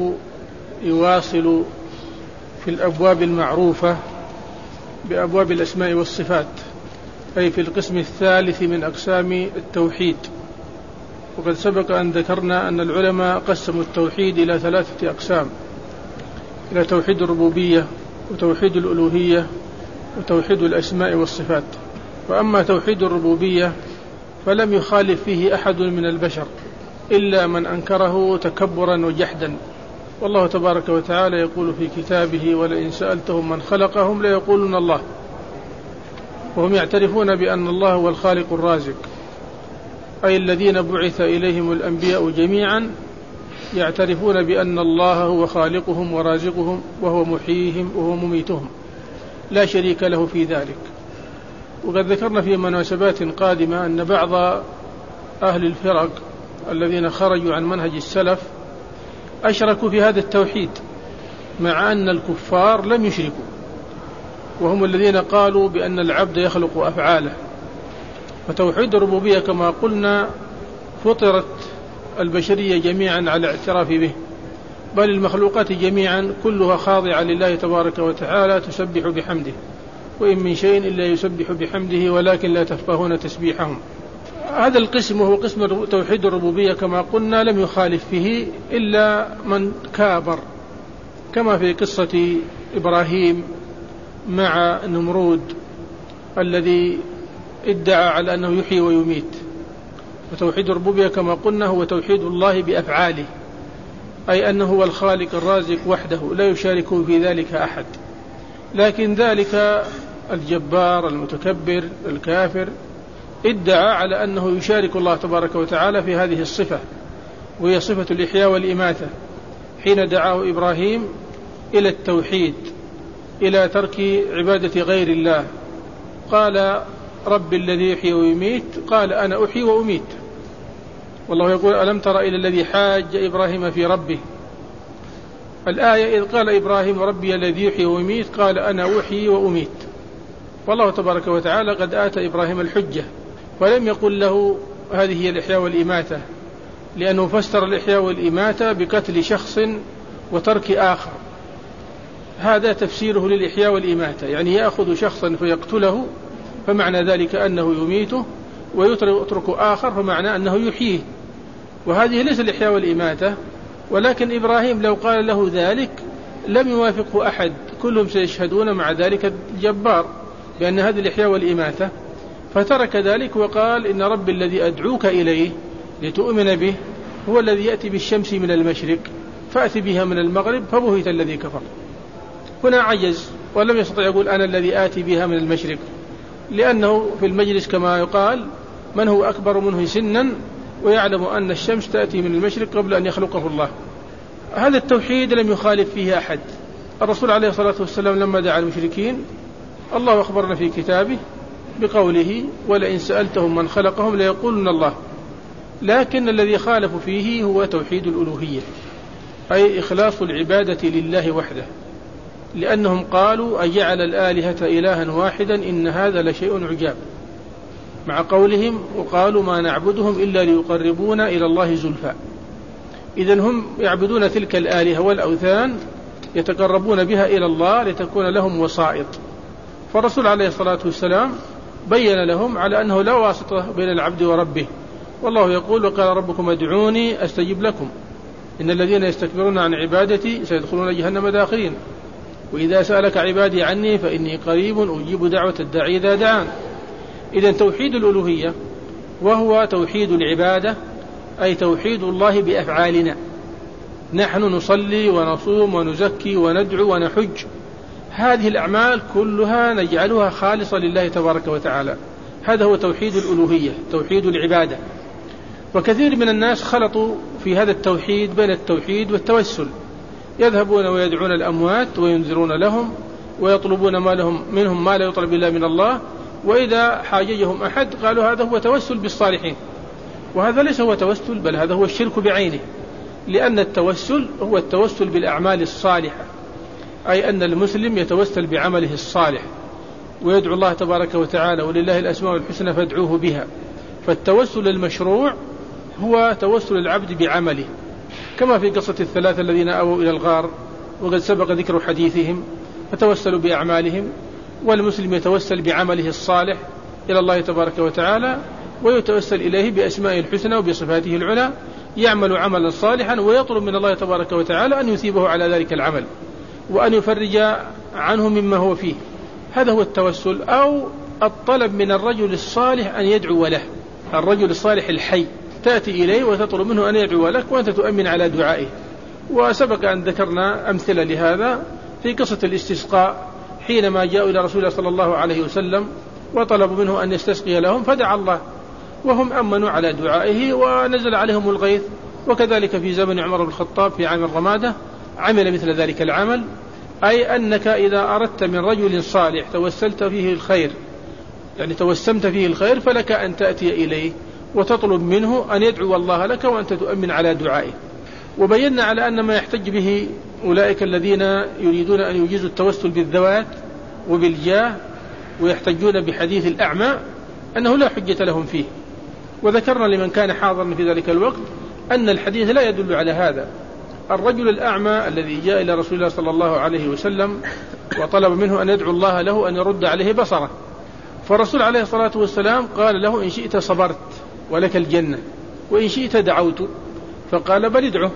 يواصل في الأبواب المعروفة بأبواب الأسماء والصفات، أي في القسم الثالث من أقسام التوحيد. وقد سبق أن ذكرنا أن العلماء قسموا التوحيد إلى ثلاثة أقسام، إلى توحيد الربوبية وتوحيد الألوهية وتوحيد الأسماء والصفات. وأما توحيد الربوبية فلم يخالف فيه أحد من البشر إلا من أنكره تكبرا وجحدا، والله تبارك وتعالى يقول في كتابه ولئن سألتهم من خلقهم ليقولون الله، وهم يعترفون بأن الله هو الخالق الرازق، أي الذين بعث إليهم الأنبياء جميعا يعترفون بأن الله هو خالقهم ورازقهم وهو محييهم وهو مميتهم لا شريك له في ذلك. وقد ذكرنا في مناسبات قادمة أن بعض أهل الفرق الذين خرجوا عن منهج السلف أشركوا في هذا التوحيد مع أن الكفار لم يشركوا، وهم الذين قالوا بأن العبد يخلق أفعاله. وتوحيد الربوبية كما قلنا فطرت البشرية جميعا على الاعتراف به، بل المخلوقات جميعا كلها خاضعة لله تبارك وتعالى تسبح بحمده، وإن من شيء إلا يسبح بحمده ولكن لا تفقهون تسبيحهم. هذا القسم هو قسم توحيد الربوبية كما قلنا لم يخالف فيه إلا من كابر، كما في قصة إبراهيم مع نمرود الذي ادعى على أنه يحيي ويميت. وتوحيد الربوبية كما قلنا هو توحيد الله بأفعاله، أي أنه هو الخالق الرازق وحده لا يشاركه في ذلك أحد. لكن ذلك الجبار المتكبر الكافر ادعى على أنه يشارك الله تبارك وتعالى في هذه الصفة، وهي صفة الإحياء والإماتة، حين دعاه إبراهيم إلى التوحيد، إلى ترك عبادة غير الله. قال رب الذي يحيي ويميت، قال أنا أحيي وأميت. والله يقول ألم تر إلى الذي حاج إبراهيم في ربه. الآية إذ قال إبراهيم ربي الذي يحيي ويميت قال أنا أحيي وأميت. والله تبارك وتعالى قد آتى إبراهيم الحجة، ولم يقل له هذه هي الإحياء والإماتة، لأنه فسر الإحياء والإماتة بقتل شخص وترك آخر. هذا تفسيره للإحياء والإماتة، يعني يأخذ شخصا فيقتله فمعنى ذلك أنه يميته، ويترك آخر فمعنى أنه يحييه. وهذه ليس الإحياء والإماتة. ولكن إبراهيم لو قال له ذلك لم يوافقه أحد، كلهم سيشهدون مع ذلك الجبار بأن هذه الإحياء والإماتة، فترك ذلك وقال إن رب الذي أدعوك إليه لتؤمن به هو الذي يأتي بالشمس من المشرق فأتي بها من المغرب فبهت الذي كفر. هنا عجز ولم يستطع يقول أنا الذي آتي بها من المشرق، لأنه في المجلس كما يقال من هو أكبر منه سنا ويعلم أن الشمس تأتي من المشرق قبل أن يخلقه الله. هذا التوحيد لم يخالف فيه أحد. الرسول عليه الصلاة والسلام لما دعا المشركين الله أخبرنا في كتابه بقوله ولئن سألتهم من خلقهم ليقولن الله. لكن الذي خالف فيه هو توحيد الألوهية، أي إخلاص العبادة لله وحده، لأنهم قالوا أجعل الآلهة إلها واحدا إن هذا لشيء عجاب، مع قولهم وقالوا ما نعبدهم إلا ليقربونا إلى الله زلفى. إذن هم يعبدون تلك الآلهة والأوثان يتقربون بها إلى الله لتكون لهم وسائط. فالرسول عليه الصلاة والسلام بين لهم على أنه لا واسطة بين العبد وربه، والله يقول وقال ربكم ادعوني أستجب لكم إن الذين يستكبرون عن عبادتي سيدخلون جهنم داخرين وإذا سألك عبادي عني فإني قريب أجيب دعوة الداعي إذا دعان. إذن توحيد الألوهية وهو توحيد العبادة، أي توحيد الله بأفعالنا، نحن نصلي ونصوم ونزكي وندعو ونحج، هذه الأعمال كلها نجعلها خالصة لله تبارك وتعالى. هذا هو توحيد الألوهية، توحيد العبادة. وكثير من الناس خلطوا في هذا التوحيد بين التوحيد والتوسل، يذهبون ويدعون الأموات وينذرون لهم ويطلبون ما لهم منهم ما لا يطلب إلا من الله، وإذا حاججهم أحد قالوا هذا هو توسل بالصالحين، وهذا ليس هو توسل، بل هذا هو الشرك بعينه. لأن التوسل هو التوسل بالأعمال الصالحة، أي أن المسلم يتوسل بعمله الصالح ويدعو الله تبارك وتعالى ولله الأسماء الحسنى فادعوه بها. فالتوسل المشروع هو توسل العبد بعمله، كما في قصة الثلاثة الذين آووا إلى الغار وقد سبق ذكر حديثهم، فتوسلوا بأعمالهم. والمسلم يتوسل بعمله الصالح إلى الله تبارك وتعالى، ويتوسل إليه بأسمائه الحسنى وبصفاته العلى، يعمل عملا صالحا ويطلب من الله تبارك وتعالى أن يثيبه على ذلك العمل وأن يفرج عنه مما هو فيه. هذا هو التوسل. أو الطلب من الرجل الصالح أن يدعو له، الرجل الصالح الحي تأتي إليه وتطلب منه أن يدعو لك وأنت تؤمن على دعائه. وسبق أن ذكرنا أمثلة لهذا في قصة الاستسقاء، حينما جاءوا إلى رسول الله صلى الله عليه وسلم وطلبوا منه أن يستسقي لهم فدعا الله وهم أمنوا على دعائه ونزل عليهم الغيث. وكذلك في زمن عمر بن الخطاب في عام الرمادة عمل مثل ذلك العمل، أي أنك إذا أردت من رجل صالح توسلت فيه الخير، يعني توسمت فيه الخير، فلك أن تأتي إليه وتطلب منه أن يدعو الله لك وأنت تؤمن على دعائه. وبينا على أن ما يحتج به أولئك الذين يريدون أن يجيزوا التوسل بالذوات وبالجاه ويحتجون بحديث الأعمى أنه لا حجة لهم فيه. وذكرنا لمن كان حاضرا في ذلك الوقت أن الحديث لا يدل على هذا. الرجل الأعمى الذي جاء إلى رسول الله صلى الله عليه وسلم وطلب منه أن يدعو الله له أن يرد عليه بصره، فالرسول عليه الصلاة والسلام قال له إن شئت صبرت ولك الجنة وإن شئت دعوت، فقال بل ادعه.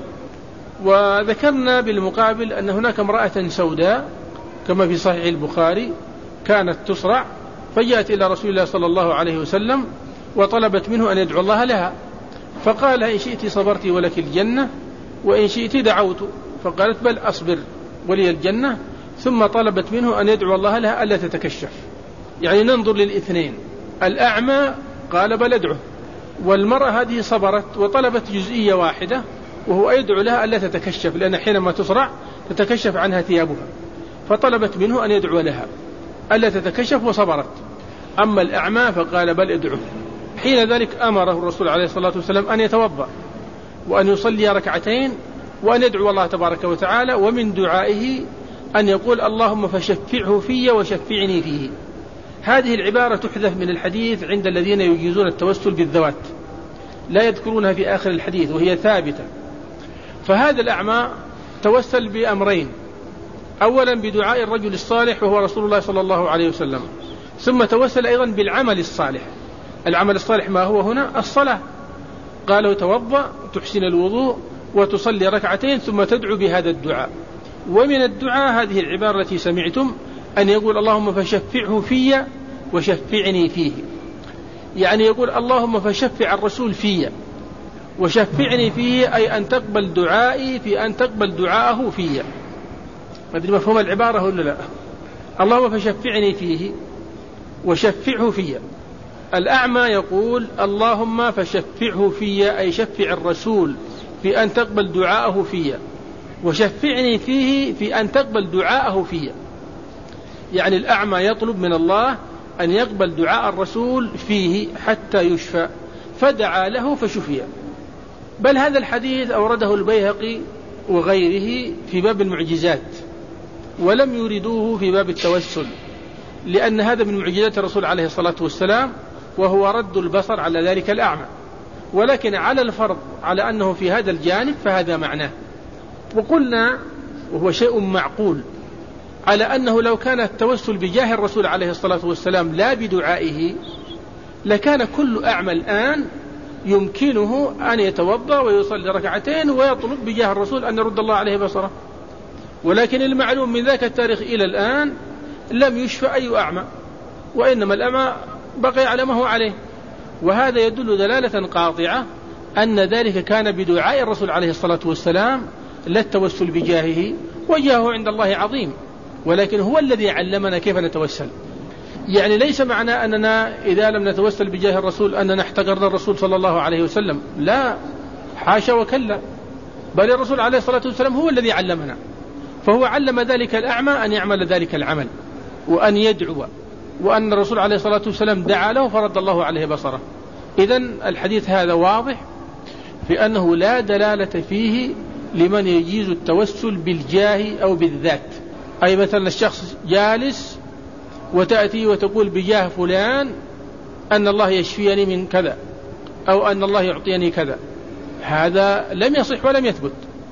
وذكرنا بالمقابل أن هناك امرأة سوداء كما في صحيح البخاري كانت تسرع، فجاءت إلى رسول الله صلى الله عليه وسلم وطلبت منه أن يدعو الله لها، فقال إن شئت صبرت ولك الجنة وإن شئت دعوت، فقالت بل أصبر ولي الجنة، ثم طلبت منه أن يدعو الله لها ألا تتكشف. يعني ننظر للاثنين، الأعمى قال بل ادعه، والمرأة هذه صبرت وطلبت جزئية واحدة وهو يدعو لها ألا تتكشف، لأن حينما تصرع تتكشف عنها ثيابها، فطلبت منه أن يدعو لها ألا تتكشف وصبرت. أما الأعمى فقال بل ادعه. حين ذلك أمره الرسول عليه الصلاة والسلام أن يتوضأ وأن يصلي ركعتين وأن يدعو الله تبارك وتعالى، ومن دعائه أن يقول اللهم فشفعه في وشفعني فيه. هذه العبارة تحذف من الحديث عند الذين يجيزون التوسل بالذوات، لا يذكرونها في آخر الحديث وهي ثابتة. فهذا الأعمى توسل بأمرين، أولا بدعاء الرجل الصالح وهو رسول الله صلى الله عليه وسلم، ثم توسل أيضا بالعمل الصالح. العمل الصالح ما هو هنا؟ الصلاة. قالوا توضأ تحسن الوضوء وتصلي ركعتين ثم تدعو بهذا الدعاء. ومن الدعاء هذه العبارة التي سمعتم أن يقول اللهم فشفعه في وشفعني فيه، يعني يقول اللهم فشفع الرسول في وشفعني فيه، أي أن تقبل دعائي في أن تقبل دعاءه في. ما أدري مفهوم العبارة ولا لا؟ اللهم فشفعني فيه وشفعه في. الأعمى يقول اللهم فشفعه في، أي شفع الرسول في أن تقبل دعاءه في، وشفعني فيه في أن تقبل دعاءه في. يعني الأعمى يطلب من الله أن يقبل دعاء الرسول فيه حتى يشفى، فدعا له فشفي. بل هذا الحديث أورده البيهقي وغيره في باب المعجزات، ولم يردوه في باب التوسل، لأن هذا من معجزات الرسول عليه الصلاة والسلام، وهو رد البصر على ذلك الأعمى. ولكن على الفرض على أنه في هذا الجانب فهذا معناه. وقلنا وهو شيء معقول على أنه لو كان التوسل بجاه الرسول عليه الصلاة والسلام لا بدعائه لكان كل أعمى الآن يمكنه أن يتوضأ ويصلي ركعتين ويطلب بجاه الرسول أن يرد الله عليه بصره. ولكن المعلوم من ذاك التاريخ إلى الآن لم يشفى أي أعمى، وإنما الأعمى بقي على ما هو عليه. وهذا يدل دلالة قاطعة أن ذلك كان بدعاء الرسول عليه الصلاة والسلام لا التوسل بجاهه، وجاهه عند الله عظيم، ولكن هو الذي علمنا كيف نتوسل. يعني ليس معنى أننا إذا لم نتوسل بجاه الرسول أننا احتقرنا الرسول صلى الله عليه وسلم، لا، حاشا وكلا، بل الرسول عليه الصلاة والسلام هو الذي علمنا، فهو علم ذلك الأعمى أن يعمل ذلك العمل وأن يدعو، وأن الرسول عليه الصلاة والسلام دعا له فرد الله عليه بصره. إذن الحديث هذا واضح في أنه لا دلالة فيه لمن يجيز التوسل بالجاه أو بالذات. أي مثلا الشخص جالس وتأتي وتقول بجاه فلان أن الله يشفيني من كذا أو أن الله يعطيني كذا، هذا لم يصح ولم يثبت.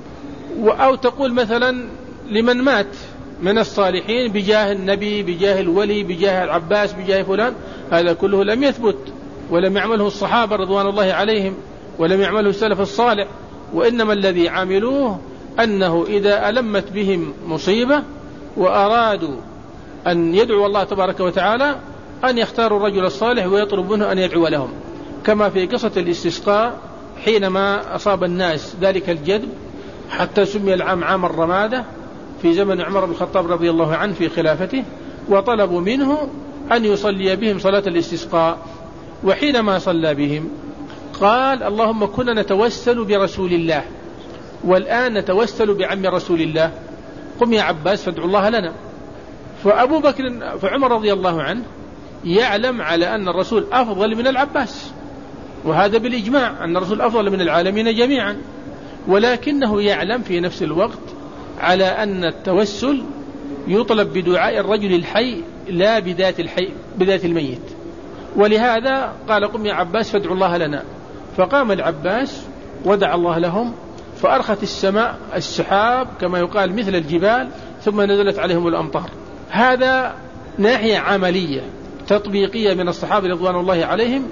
أو تقول مثلا لمن مات من الصالحين بجاه النبي، بجاه الولي، بجاه العباس، بجاه فلان، هذا كله لم يثبت ولم يعمله الصحابة رضوان الله عليهم ولم يعمله السلف الصالح. وإنما الذي عملوه أنه إذا ألمت بهم مصيبة وأرادوا أن يدعو الله تبارك وتعالى أن يختاروا الرجل الصالح ويطلب منه أن يدعو لهم، كما في قصة الاستسقاء حينما أصاب الناس ذلك الجدب حتى سمي العام عام الرمادة في زمن عمر بن الخطاب رضي الله عنه في خلافته، وطلبوا منه أن يصلي بهم صلاة الاستسقاء. وحينما صلى بهم قال اللهم كنا نتوسل برسول الله والآن نتوسل بعم رسول الله، قم يا عباس فادعوا الله لنا. فأبو بكر فعمر رضي الله عنه يعلم على أن الرسول أفضل من العباس، وهذا بالإجماع أن الرسول أفضل من العالمين جميعا، ولكنه يعلم في نفس الوقت على أن التوسل يطلب بدعاء الرجل الحي لا بذات الحي بذات الميت. ولهذا قال قم يا عباس فادعوا الله لنا، فقام العباس ودعا الله لهم فأرخت السماء السحاب كما يقال مثل الجبال ثم نزلت عليهم الأمطار. هذا ناحية عملية تطبيقية من الصحابة رضوان الله عليهم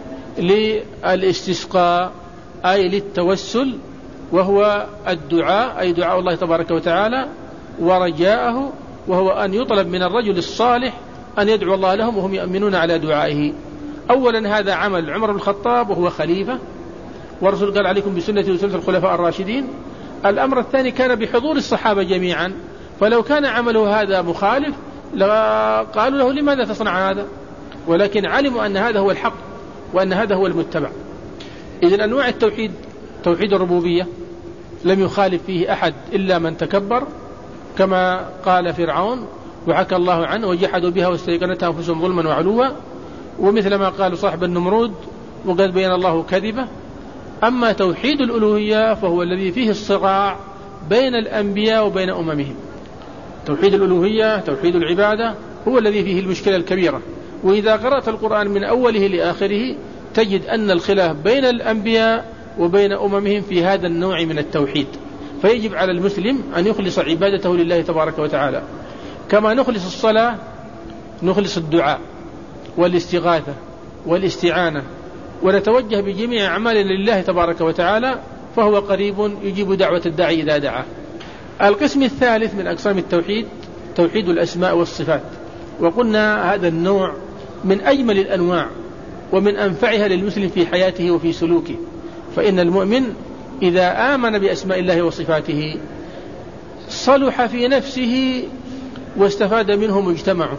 للاستسقاء أي للتوسل، وهو الدعاء أي دعاء الله تبارك وتعالى ورجاءه، وهو أن يطلب من الرجل الصالح أن يدعو الله لهم وهم يؤمنون على دعائه. أولا هذا عمل عمر بن الخطاب وهو خليفة، والرسول قال عليكم بسنتي وسنة الخلفاء الراشدين. الأمر الثاني كان بحضور الصحابة جميعا، فلو كان عمله هذا مخالف قالوا له لماذا تصنع هذا، ولكن علموا أن هذا هو الحق وأن هذا هو المتبع. إذن أنواع التوحيد توحيد الربوبية لم يخالف فيه أحد إلا من تكبر كما قال فرعون وحكى الله عنه وجحدوا بها واستيقنتها أنفسهم ظلما وعلوا، ومثل ما قال صاحب النمرود وقد بين الله كذبه. أما توحيد الألوهية فهو الذي فيه الصراع بين الأنبياء وبين أممهم. توحيد الألوهية توحيد العبادة هو الذي فيه المشكلة الكبيرة، وإذا قرأت القرآن من أوله لآخره تجد أن الخلاف بين الأنبياء وبين أممهم في هذا النوع من التوحيد. فيجب على المسلم أن يخلص عبادته لله تبارك وتعالى، كما نخلص الصلاة نخلص الدعاء والاستغاثة والاستعانة، ونتوجه بجميع أعمالنا لله تبارك وتعالى، فهو قريب يجيب دعوة الداعي إذا دعاه. القسم الثالث من أقسام التوحيد توحيد الأسماء والصفات، وقلنا هذا النوع من أجمل الأنواع ومن أنفعها للمسلم في حياته وفي سلوكه. فإن المؤمن إذا آمن بأسماء الله وصفاته صلح في نفسه واستفاد منه مجتمعه،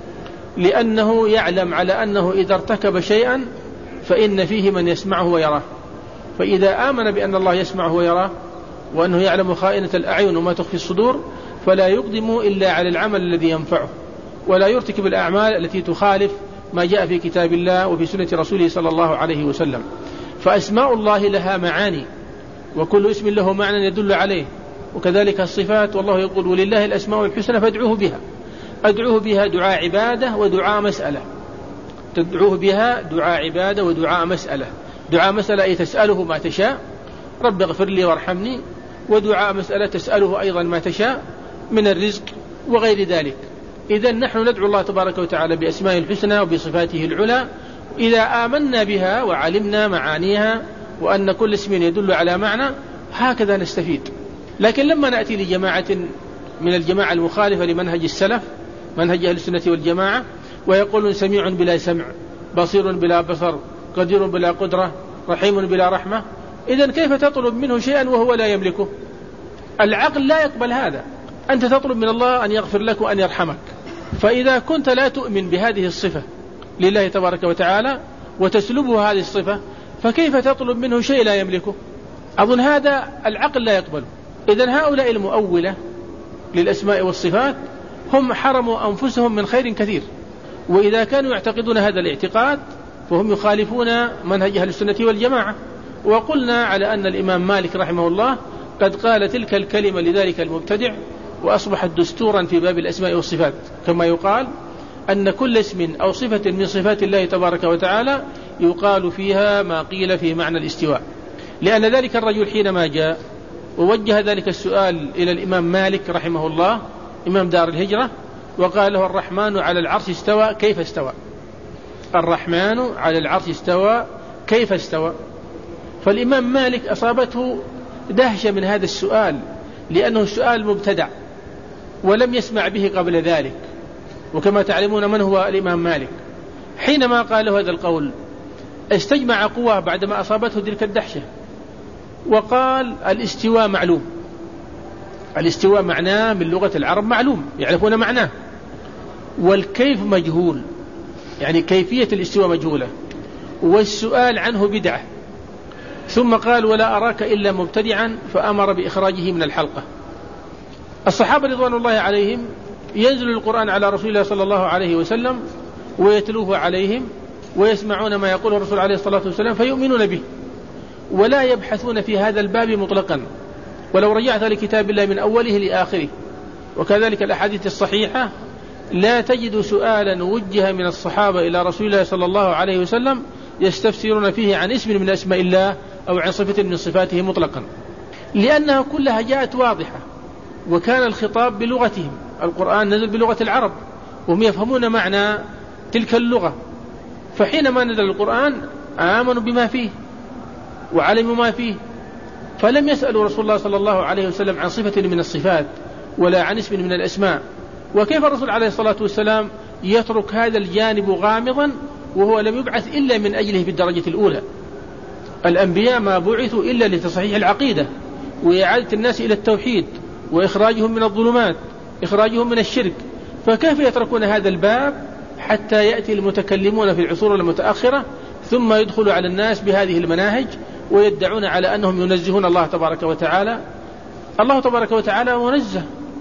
لأنه يعلم على أنه إذا ارتكب شيئا فإن فيه من يسمعه ويراه. فإذا آمن بأن الله يسمعه ويراه وأنه يعلم خائنة الأعين وما تخفي الصدور فلا يقدم إلا على العمل الذي ينفعه، ولا يرتكب الأعمال التي تخالف ما جاء في كتاب الله وفي سنة رسوله صلى الله عليه وسلم. فأسماء الله لها معاني، وكل اسم له معنى يدل عليه، وكذلك الصفات. والله يقول ولله الأسماء الحسنى فادعوه بها. أدعوه بها دعاء عبادة ودعاء مسألة، تدعوه بها دعاء عبادة ودعاء مسألة. دعاء مسألة أي تسأله ما تشاء رب اغفر لي وارحمني، ودعاء مسألة تسأله أيضا ما تشاء من الرزق وغير ذلك. إذن نحن ندعو الله تبارك وتعالى بأسماء الحسنى وبصفاته العلى، إذا آمنا بها وعلمنا معانيها وأن كل اسم يدل على معنى هكذا نستفيد. لكن لما نأتي لجماعة من الجماعة المخالفة لمنهج السلف منهج أهل السنة والجماعة ويقولون سميع بلا سمع، بصير بلا بصر، قدير بلا قدرة، رحيم بلا رحمة، إذن كيف تطلب منه شيئا وهو لا يملكه؟ العقل لا يقبل هذا. أنت تطلب من الله أن يغفر لك وأن يرحمك، فإذا كنت لا تؤمن بهذه الصفة لله تبارك وتعالى وتسلبه هذه الصفة، فكيف تطلب منه شيء لا يملكه؟ أظن هذا العقل لا يقبله. إذن هؤلاء المؤولة للأسماء والصفات هم حرموا أنفسهم من خير كثير، وإذا كانوا يعتقدون هذا الاعتقاد فهم يخالفون منهج أهل السنة والجماعة. وقلنا على أن الإمام مالك رحمه الله قد قال تلك الكلمة لذلك المبتدع وأصبحت دستورا في باب الأسماء والصفات، كما يقال أن كل اسم أو صفة من صفات الله تبارك وتعالى يقال فيها ما قيل في معنى الاستواء. لأن ذلك الرجل حينما جاء ووجه ذلك السؤال إلى الإمام مالك رحمه الله إمام دار الهجرة وقال له الرحمن على العرش استوى كيف استوى، الرحمن على العرش استوى كيف استوى. فالإمام مالك أصابته دهشة من هذا السؤال، لأنه السؤال مبتدع ولم يسمع به قبل ذلك. وكما تعلمون من هو الإمام مالك، حينما قال له هذا القول استجمع قواه بعدما أصابته تلك الدهشة وقال الاستواء معلوم. الاستواء معناه من لغة العرب معلوم، يعرفون معناه، والكيف مجهول، يعني كيفية الاستواء مجهولة، والسؤال عنه بدعة. ثم قال ولا أراك إلا مبتدعا، فأمر بإخراجه من الحلقة. الصحابة رضوان الله عليهم ينزل القرآن على رسول الله صلى الله عليه وسلم ويتلوه عليهم ويسمعون ما يقوله الرسول عليه الصلاة والسلام فيؤمنون به، ولا يبحثون في هذا الباب مطلقا. ولو رجعت لكتاب الله من أوله لآخره وكذلك الأحاديث الصحيحة لا تجد سؤالا وجه من الصحابة إلى رسول الله صلى الله عليه وسلم يستفسرون فيه عن اسم من أسماء الله أو عن صفة من صفاته مطلقا، لأنها كلها جاءت واضحة، وكان الخطاب بلغتهم. القرآن نزل بلغة العرب وهم يفهمون معنى تلك اللغة، فحينما نزل القرآن آمنوا بما فيه وعلموا ما فيه، فلم يسألوا رسول الله صلى الله عليه وسلم عن صفة من الصفات ولا عن اسم من الأسماء. وكيف الرسول عليه الصلاة والسلام يترك هذا الجانب غامضا وهو لم يبعث إلا من أجله في الدرجة الأولى؟ الأنبياء ما بعثوا إلا لتصحيح العقيدة وإعادة الناس إلى التوحيد وإخراجهم من الظلمات، إخراجهم من الشرك، فكيف يتركون هذا الباب حتى يأتي المتكلمون في العصور المتأخرة ثم يدخلوا على الناس بهذه المناهج ويدعون على أنهم ينزهون الله تبارك وتعالى؟ الله تبارك وتعالى منزه،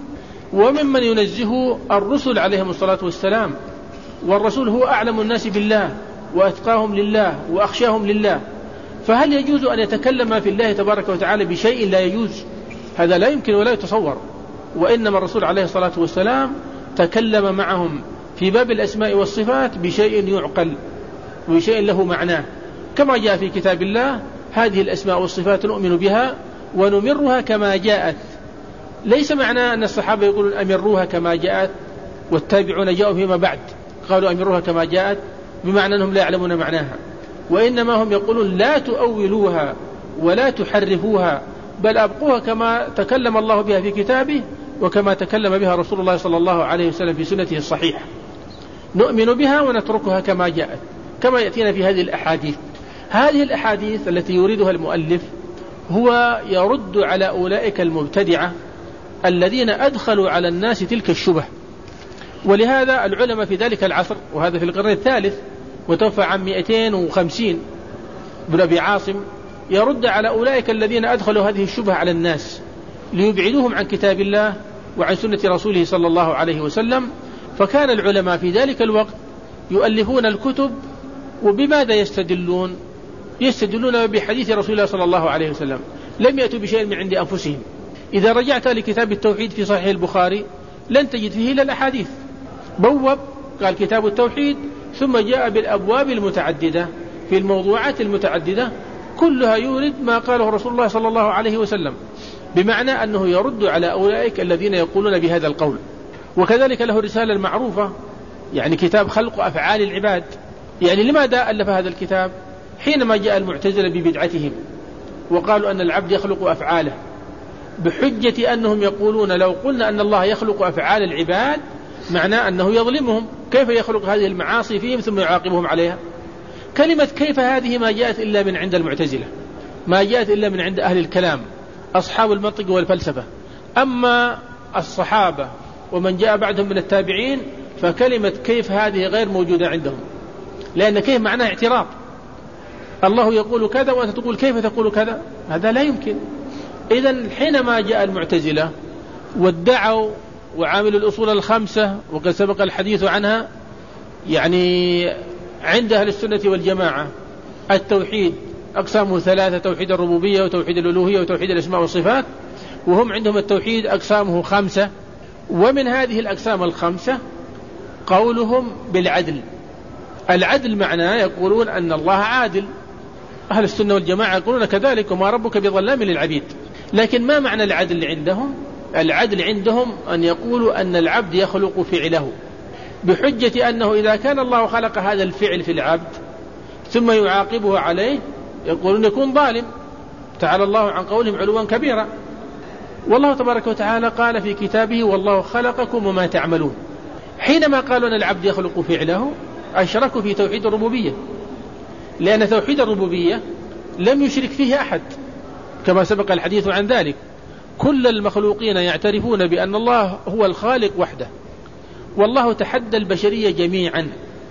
وممن ينزه الرسل عليهم الصلاة والسلام، والرسول هو أعلم الناس بالله وأتقاهم لله وأخشاهم لله، فهل يجوز أن يتكلم في الله تبارك وتعالى بشيء لا يجوز؟ هذا لا يمكن ولا يتصور. وإنما الرسول عليه الصلاة والسلام تكلم معهم في باب الأسماء والصفات بشيء يعقل وبشيء له معناه، كما جاء في كتاب الله هذه الأسماء والصفات نؤمن بها ونمرها كما جاءت. ليس معنى أن الصحابة يقولون أمروها كما جاءت والتابعون جاءوا فيما بعد قالوا أمروها كما جاءت بمعنى أنهم لا يعلمون معناها، وإنما هم يقولون لا تؤولوها ولا تحرفوها، بل أبقوها كما تكلم الله بها في كتابه وكما تكلم بها رسول الله صلى الله عليه وسلم في سنته الصحيحة. نؤمن بها ونتركها كما جاءت، كما يأتينا في هذه الأحاديث. هذه الأحاديث التي يريدها المؤلف هو يرد على أولئك المبتدعة الذين أدخلوا على الناس تلك الشبه. ولهذا العلماء في ذلك العصر، وهذا في القرن الثالث وتوفى عام مئتين وخمسين بن أبي عاصم، يرد على أولئك الذين أدخلوا هذه الشبهة على الناس ليبعدوهم عن كتاب الله وعن سنة رسوله صلى الله عليه وسلم. فكان العلماء في ذلك الوقت يؤلفون الكتب، وبماذا يستدلون؟ يستدلون بحديث رسول الله صلى الله عليه وسلم، لم يأتوا بشيء من عند أنفسهم. إذا رجعت لكتاب التوحيد في صحيح البخاري لن تجد فيه إلا الأحاديث، بوب قال كتاب التوحيد ثم جاء بالأبواب المتعددة في الموضوعات المتعددة كلها يورد ما قاله رسول الله صلى الله عليه وسلم، بمعنى أنه يرد على أولئك الذين يقولون بهذا القول. وكذلك له رسالة المعروفة، يعني كتاب خلق أفعال العباد. يعني لماذا ألف هذا الكتاب؟ حينما جاء المعتزلة ببدعتهم وقالوا أن العبد يخلق أفعاله، بحجة أنهم يقولون لو قلنا أن الله يخلق أفعال العباد معناه أنه يظلمهم، كيف يخلق هذه المعاصي فيهم ثم يعاقبهم عليها؟ كلمة كيف هذه ما جاءت إلا من عند المعتزلة، ما جاءت إلا من عند أهل الكلام أصحاب المنطق والفلسفة. أما الصحابة ومن جاء بعدهم من التابعين فكلمة كيف هذه غير موجودة عندهم، لأن كيف معناه اعتراض. الله يقول كذا وأنت تقول كيف تقول كذا، هذا لا يمكن. إذن حينما جاء المعتزلة وادعوا وعاملوا الأصول الخمسة وقد سبق الحديث عنها، يعني عند أهل السنة والجماعة التوحيد أقسامه ثلاثة: توحيد الربوبية وتوحيد الألوهية وتوحيد الأسماء والصفات، وهم عندهم التوحيد أقسامه خمسة. ومن هذه الأقسام الخمسة قولهم بالعدل. العدل معناه يقولون أن الله عادل، أهل السنة والجماعة يقولون كذلك وما ربك بظلام للعبيد. لكن ما معنى العدل عندهم؟ العدل عندهم أن يقولوا أن العبد يخلق فعله بحجة أنه إذا كان الله خلق هذا الفعل في العبد ثم يعاقبه عليه يقولون يكون ظالم، تعالى الله عن قولهم علوا كبيرا. والله تبارك وتعالى قال في كتابه: والله خلقكم وما تعملون. حينما قالوا أن العبد يخلق فعله أشركوا في توحيد الربوبية، لأن توحيد الربوبية لم يشرك فيه أحد كما سبق الحديث عن ذلك. كل المخلوقين يعترفون بأن الله هو الخالق وحده، والله تحدى البشرية جميعا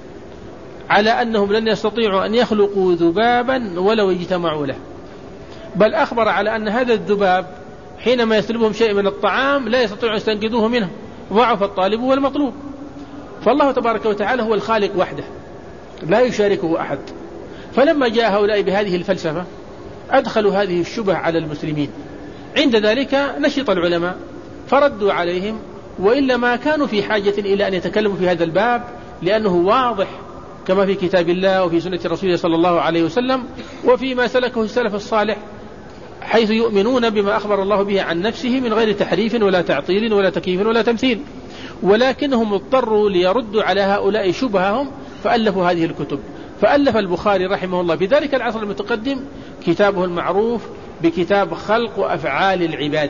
على أنهم لن يستطيعوا أن يخلقوا ذبابا ولو اجتمعوا له، بل أخبر على أن هذا الذباب حينما يسلبهم شيء من الطعام لا يستطيعون أن يستنقذوه منه، ضعف الطالب والمطلوب. فالله تبارك وتعالى هو الخالق وحده لا يشاركه أحد. فلما جاء هؤلاء بهذه الفلسفة أدخلوا هذه الشبه على المسلمين. عند ذلك نشط العلماء فردوا عليهم، وإلا ما كانوا في حاجة إلى أن يتكلموا في هذا الباب، لأنه واضح كما في كتاب الله وفي سنة رسوله صلى الله عليه وسلم وفيما سلكه السلف الصالح، حيث يؤمنون بما أخبر الله به عن نفسه من غير تحريف ولا تعطيل ولا تكييف ولا تمثيل. ولكنهم اضطروا ليردوا على هؤلاء شبههم فألفوا هذه الكتب. فألف البخاري رحمه الله في ذلك العصر المتقدم كتابه المعروف بكتاب خلق أفعال العباد،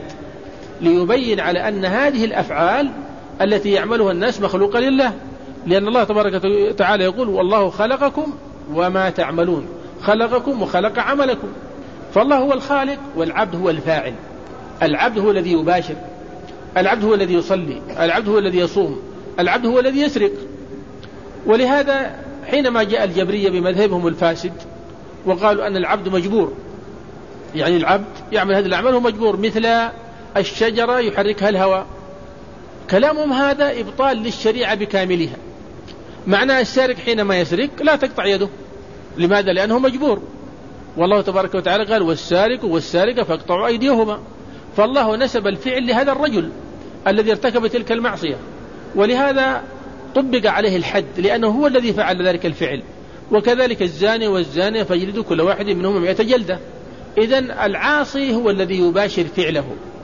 ليبين على أن هذه الأفعال التي يعملها الناس مخلوقة لله، لأن الله تبارك وتعالى يقول: والله خلقكم وما تعملون، خلقكم وخلق عملكم. فالله هو الخالق والعبد هو الفاعل. العبد هو الذي يباشر، العبد هو الذي يصلي، العبد هو الذي يصوم، العبد هو الذي يسرق. ولهذا حينما جاء الجبرية بمذهبهم الفاسد وقالوا أن العبد مجبور، يعني العبد يعمل هذه الأعمال هو مجبور، مثل الشجرة يحركها الهواء، كلامهم هذا إبطال للشريعة بكاملها. معنى السارق حينما يسرق لا تقطع يده، لماذا؟ لأنه مجبور. والله تبارك وتعالى قال: والسارق والسارقة فاقطعوا أيديهما. فالله نسب الفعل لهذا الرجل الذي ارتكب تلك المعصية، ولهذا طبق عليه الحد لأنه هو الذي فعل ذلك الفعل. وكذلك الزاني والزانية فاجلدوا كل واحد منهم مئة جلدة. إذن العاصي هو الذي يباشر فعله،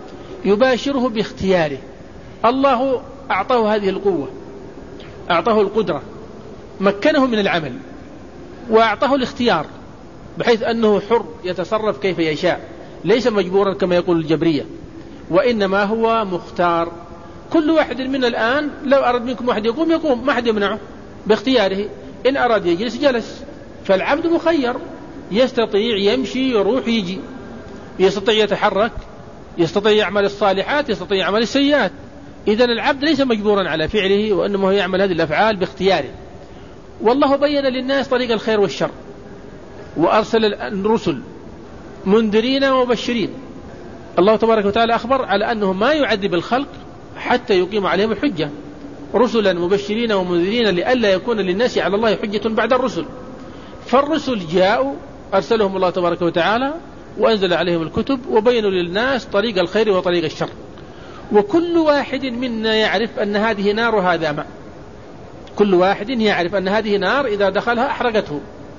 يباشره باختياره. الله أعطاه هذه القوة، أعطاه القدرة، مكنه من العمل، وأعطاه الاختيار بحيث أنه حر يتصرف كيف يشاء، ليس مجبورا كما يقول الجبرية، وإنما هو مختار. كل واحد من الآن لو أراد منكم واحد يقوم يقوم، ما حد يمنعه باختياره. إن أراد يجلس جلس. فالعبد مخير، يستطيع يمشي يروح يجي، يستطيع يتحرك، يستطيع يعمل الصالحات، يستطيع يعمل السيئات. إذن العبد ليس مجبورا على فعله، وإنما يعمل هذه الأفعال باختياره. والله بين للناس طريق الخير والشر، وأرسل الرسل منذرين ومبشرين. الله تبارك وتعالى أخبر على أنه ما يعذب الخلق حتى يقيم عليهم الحجة، رسلا مبشرين ومنذرين لئلا يكون للناس على الله حجة بعد الرسل. فالرسل جاءوا أرسلهم الله تبارك وتعالى وأنزل عليهم الكتب وبينوا للناس طريق الخير وطريق الشر. وكل واحد منا يعرف أن هذه نار وهذا ماء، كل واحد يعرف أن هذه نار إذا دخلها أحرقته،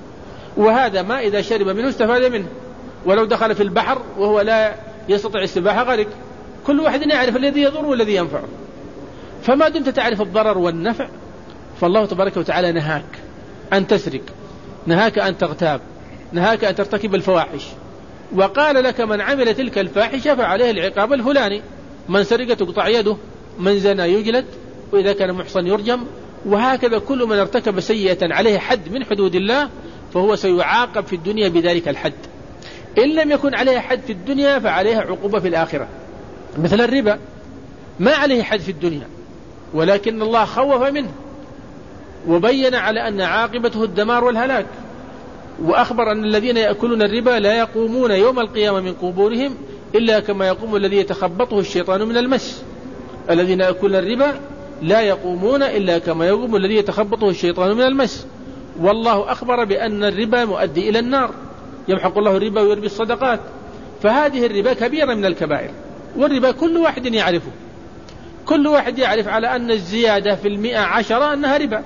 وهذا ماء إذا شرب منه استفاد منه، ولو دخل في البحر وهو لا يستطيع السباحة غرق. كل واحد يعرف الذي يضر والذي ينفعه. فما دمت تعرف الضرر والنفع، فالله تبارك وتعالى نهاك أن تسرق، نهاك أن تغتاب، نهاك أن ترتكب الفواحش، وقال لك: من عمل تلك الفاحشة فعليه العقاب الفلاني، من سرق تقطع يده، من زنى يجلد، وإذا كان محصن يرجم. وهكذا كل من ارتكب سيئة عليه حد من حدود الله فهو سيعاقب في الدنيا بذلك الحد. إن لم يكن عليه حد في الدنيا فعليه عقوبة في الآخرة. مثل الربا ما عليه حد في الدنيا، ولكن الله خوف منه وبين على أن عاقبته الدمار والهلاك، وأخبر أن الذين يأكلون الربا لا يقومون يوم القيامة من قبورهم إلا كما يقوم الذي يتخبطه الشيطان من المس. الذين يأكلون الربا لا يقومون إلا كما يقوم الذي يتخبطه الشيطان من المس. والله أخبر بأن الربا مؤدي إلى النار، يمحق الله الربا ويربي الصدقات. فهذه الربا كبيرة من الكبائر، والربا كل واحد يعرفه، كل واحد يعرف على أن الزيادة في المئة عشرة أنها ربا،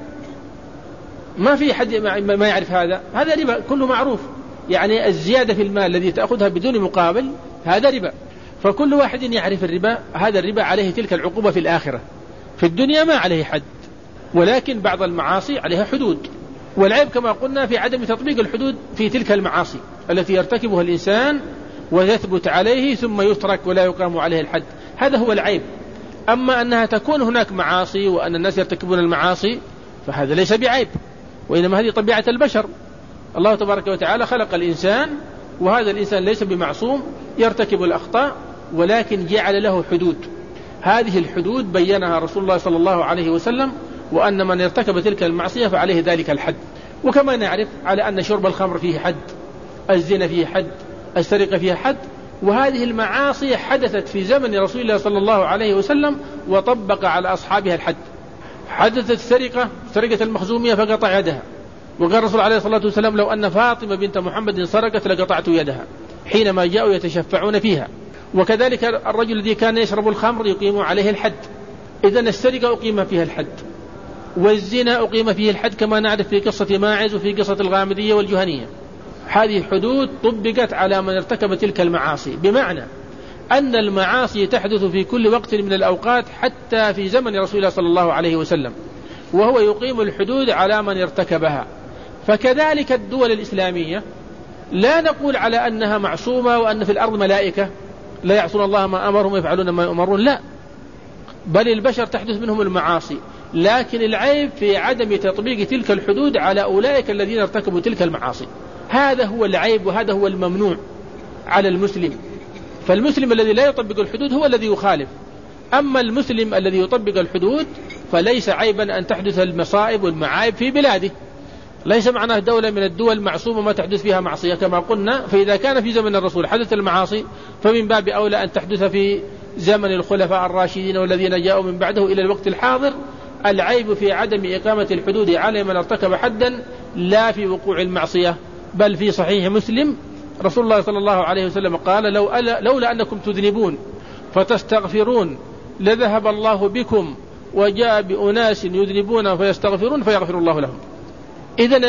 ما في حد ما يعرف هذا، هذا ربا كله معروف. يعني الزيادة في المال الذي تأخذها بدون مقابل هذا ربا، فكل واحد يعرف الربا. هذا الربا عليه تلك العقوبة في الآخرة، في الدنيا ما عليه حد، ولكن بعض المعاصي عليها حدود. والعيب كما قلنا في عدم تطبيق الحدود في تلك المعاصي التي يرتكبها الإنسان ويثبت عليه ثم يترك ولا يقام عليه الحد، هذا هو العيب. أما أنها تكون هناك معاصي وأن الناس يرتكبون المعاصي فهذا ليس بعيب، وإنما هذه طبيعة البشر. الله تبارك وتعالى خلق الإنسان، وهذا الإنسان ليس بمعصوم، يرتكب الأخطاء، ولكن جعل له حدود. هذه الحدود بينها رسول الله صلى الله عليه وسلم، وأن من ارتكب تلك المعصية فعليه ذلك الحد. وكما نعرف على أن شرب الخمر فيه حد، الزنا فيه حد، السرقة فيها حد، وهذه المعاصي حدثت في زمن رسول الله صلى الله عليه وسلم وطبق على أصحابها الحد. حدثت السرقة، سرقة المخزومية فقطع يدها، وقال الرسول عليه الصلاة والسلام لو أن فاطمة بنت محمد سرقت لقطعت يدها، حينما جاءوا يتشفعون فيها. وكذلك الرجل الذي كان يشرب الخمر يقيم عليه الحد. إذن السرقة أقيم فيها الحد، والزنا أقيم فيه الحد كما نعرف في قصة ماعز وفي قصة الغامدية والجهنية. هذه حدود طبقت على من ارتكب تلك المعاصي، بمعنى أن المعاصي تحدث في كل وقت من الأوقات حتى في زمن رسول الله صلى الله عليه وسلم، وهو يقيم الحدود على من ارتكبها. فكذلك الدول الإسلامية لا نقول على أنها معصومة وأن في الأرض ملائكة لا يعصون الله ما أمرهم ويفعلون ما يؤمرون، لا، بل البشر تحدث منهم المعاصي، لكن العيب في عدم تطبيق تلك الحدود على أولئك الذين ارتكبوا تلك المعاصي. هذا هو العيب، وهذا هو الممنوع على المسلم. فالمسلم الذي لا يطبق الحدود هو الذي يخالف، أما المسلم الذي يطبق الحدود فليس عيبا أن تحدث المصائب والمعايب في بلاده. ليس معناه دولة من الدول معصومة ما تحدث فيها معصية كما قلنا، فإذا كان في زمن الرسول حدث المعاصي فمن باب أولى أن تحدث في زمن الخلفاء الراشدين والذين جاءوا من بعده إلى الوقت الحاضر. العيب في عدم إقامة الحدود على من ارتكب حدا، لا في وقوع المعصية. بل في صحيح مسلم رسول الله صلى الله عليه وسلم قال لو لولا أنكم تذنبون فتستغفرون لذهب الله بكم وجاء بأناس يذنبون فيستغفرون فيغفر الله لهم. إذن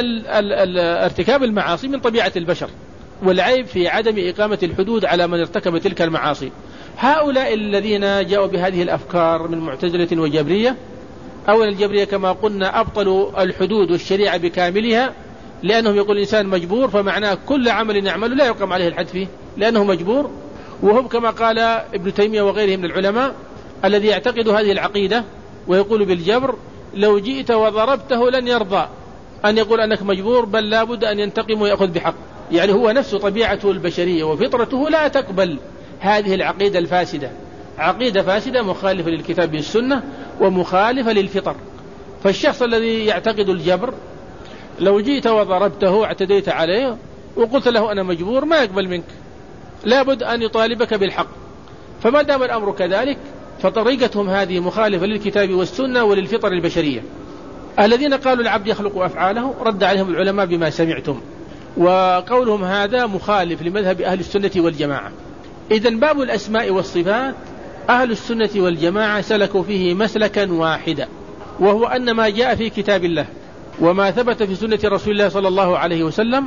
ارتكاب المعاصي من طبيعة البشر، والعيب في عدم إقامة الحدود على من ارتكب تلك المعاصي. هؤلاء الذين جاءوا بهذه الأفكار من معتزلة وجبرية، أولا الجبرية كما قلنا أبطلوا الحدود والشريعة بكاملها، لأنهم يقول الإنسان مجبور، فمعناه كل عمل يعمل لا يقام عليه الحد فيه لأنه مجبور. وهم كما قال ابن تيمية وغيره من العلماء الذي يعتقد هذه العقيدة ويقول بالجبر لو جئت وضربته لن يرضى أن يقول أنك مجبور، بل لابد أن ينتقم ويأخذ بحق. يعني هو نفسه طبيعته البشرية وفطرته لا تقبل هذه العقيدة الفاسدة، عقيدة فاسدة مخالفة للكتاب والسنة ومخالفة للفطر. فالشخص الذي يعتقد الجبر لو جئت وضربته اعتديت عليه وقلت له أنا مجبور ما يقبل منك، لابد أن يطالبك بالحق. فما دام الأمر كذلك فطريقتهم هذه مخالفة للكتاب والسنة وللفطر البشرية. الذين قالوا العبد يخلق أفعاله رد عليهم العلماء بما سمعتم، وقولهم هذا مخالف لمذهب أهل السنة والجماعة. إذن باب الأسماء والصفات أهل السنة والجماعة سلكوا فيه مسلكا واحدا، وهو أن ما جاء في كتاب الله وما ثبت في سنة رسول الله صلى الله عليه وسلم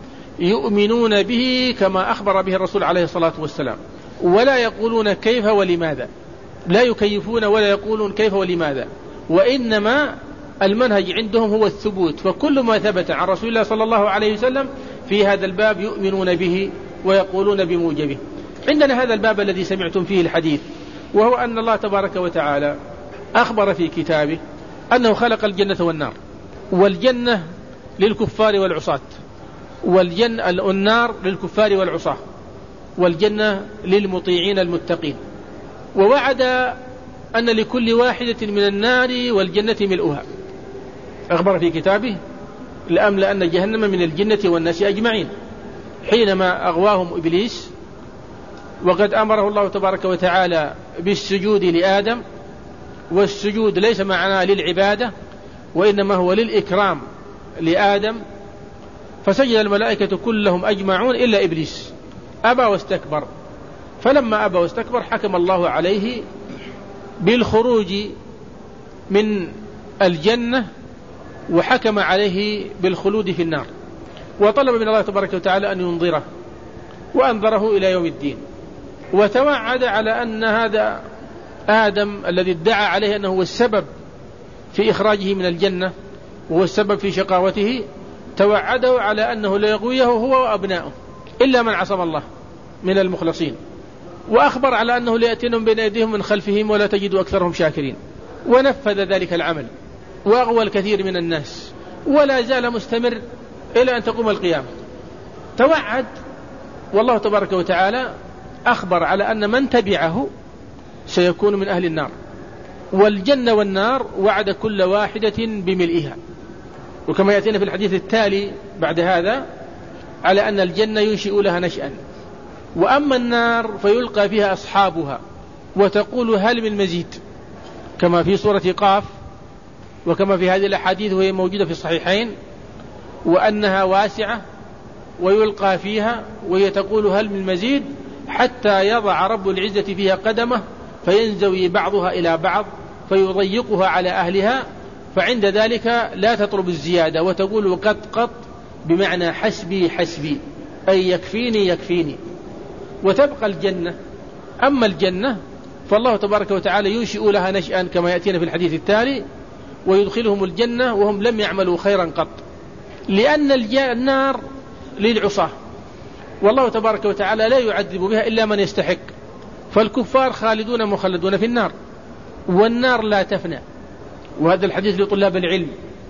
يؤمنون به كما أخبر به الرسول عليه الصلاة والسلام، ولا يقولون كيف ولماذا، لا يكيفون ولا يقولون كيف ولماذا، وإنما المنهج عندهم هو الثبوت. فكل ما ثبت عن رسول الله صلى الله عليه وسلم في هذا الباب يؤمنون به ويقولون بموجبه. عندنا هذا الباب الذي سمعتم فيه الحديث، وهو أن الله تبارك وتعالى أخبر في كتابه أنه خلق الجنة والنار، والجنة للكفار والعصاة، والجنة النار للكفار والعصاة، والجنة للمطيعين المتقين. ووعد أن لكل واحدة من النار والجنة ملؤها، أخبر في كتابه لأملأن جهنم من الجنة والناس أجمعين، حينما أغواهم إبليس وقد أمره الله تبارك وتعالى بالسجود لآدم، والسجود ليس معناه للعبادة وإنما هو للإكرام لآدم، فسجد الملائكة كلهم أجمعون إلا إبليس أبى واستكبر، فلما أبى واستكبر حكم الله عليه بالخروج من الجنة وحكم عليه بالخلود في النار، وطلب من الله تبارك وتعالى أن ينظره، وأنظره إلى يوم الدين، وتوعد على أن هذا آدم الذي ادعى عليه أنه هو السبب في إخراجه من الجنة وهو السبب في شقاوته، توعده على أنه لا يغويه هو وأبناؤه إلا من عصم الله من المخلصين، وأخبر على أنه ليأتينهم بين أيديهم من خلفهم ولا تجد أكثرهم شاكرين، ونفذ ذلك العمل وأغوى الكثير من الناس، ولا زال مستمر إلى أن تقوم القيامة. توعد والله تبارك وتعالى أخبر على أن من تبعه سيكون من أهل النار، والجنة والنار وعد كل واحدة بملئها، وكما يأتينا في الحديث التالي بعد هذا على أن الجنة ينشئ لها نشأا، وأما النار فيلقى فيها أصحابها وتقول هل من مزيد، كما في سورة قاف وكما في هذه الأحاديث وهي موجودة في الصحيحين، وأنها واسعة ويلقى فيها وهي تقول هل من مزيد، حتى يضع رب العزة فيها قدمه فينزوي بعضها إلى بعض فيضيقها على أهلها، فعند ذلك لا تطلب الزيادة وتقول قط قط بمعنى حسبي حسبي، أي يكفيني يكفيني، وتبقى الجنة. أما الجنة فالله تبارك وتعالى ينشئ لها نشأا كما يأتينا في الحديث التالي، ويدخلهم الجنة وهم لم يعملوا خيرا قط، لأن النار للعصاة والله تبارك وتعالى لا يعذب بها إلا من يستحق، فالكفار خالدون مخلدون في النار، والنار لا تفنى، وهذا الحديث لطلاب العلم،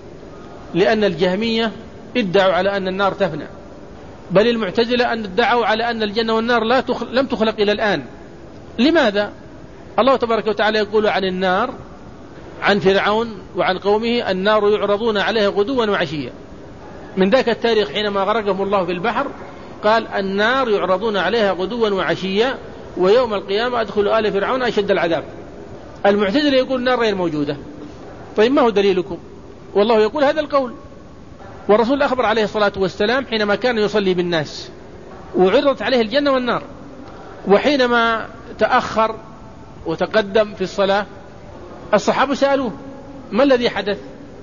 لأن الجهمية ادعوا على أن النار تفنى، بل المعتزلة أن ادعوا على أن الجنة والنار لا تخل... لم تخلق إلى الآن. لماذا؟ الله تبارك وتعالى يقول عن النار عن فرعون وعن قومه النار يعرضون عليها غدوا وعشيا، من ذاك التاريخ حينما غرقهم الله في البحر قال النار يعرضون عليها غدوا وعشيا ويوم القيامة أدخل آل فرعون أشد العذاب. المعتزلة يقول النار غير موجودة. طيب ما هو دليلكم؟ والله يقول هذا القول، والرسول أخبر عليه الصلاة والسلام حينما كان يصلي بالناس وعرضت عليه الجنة والنار، وحينما تأخر وتقدم في الصلاة الصحابة سألوه ما الذي حدث،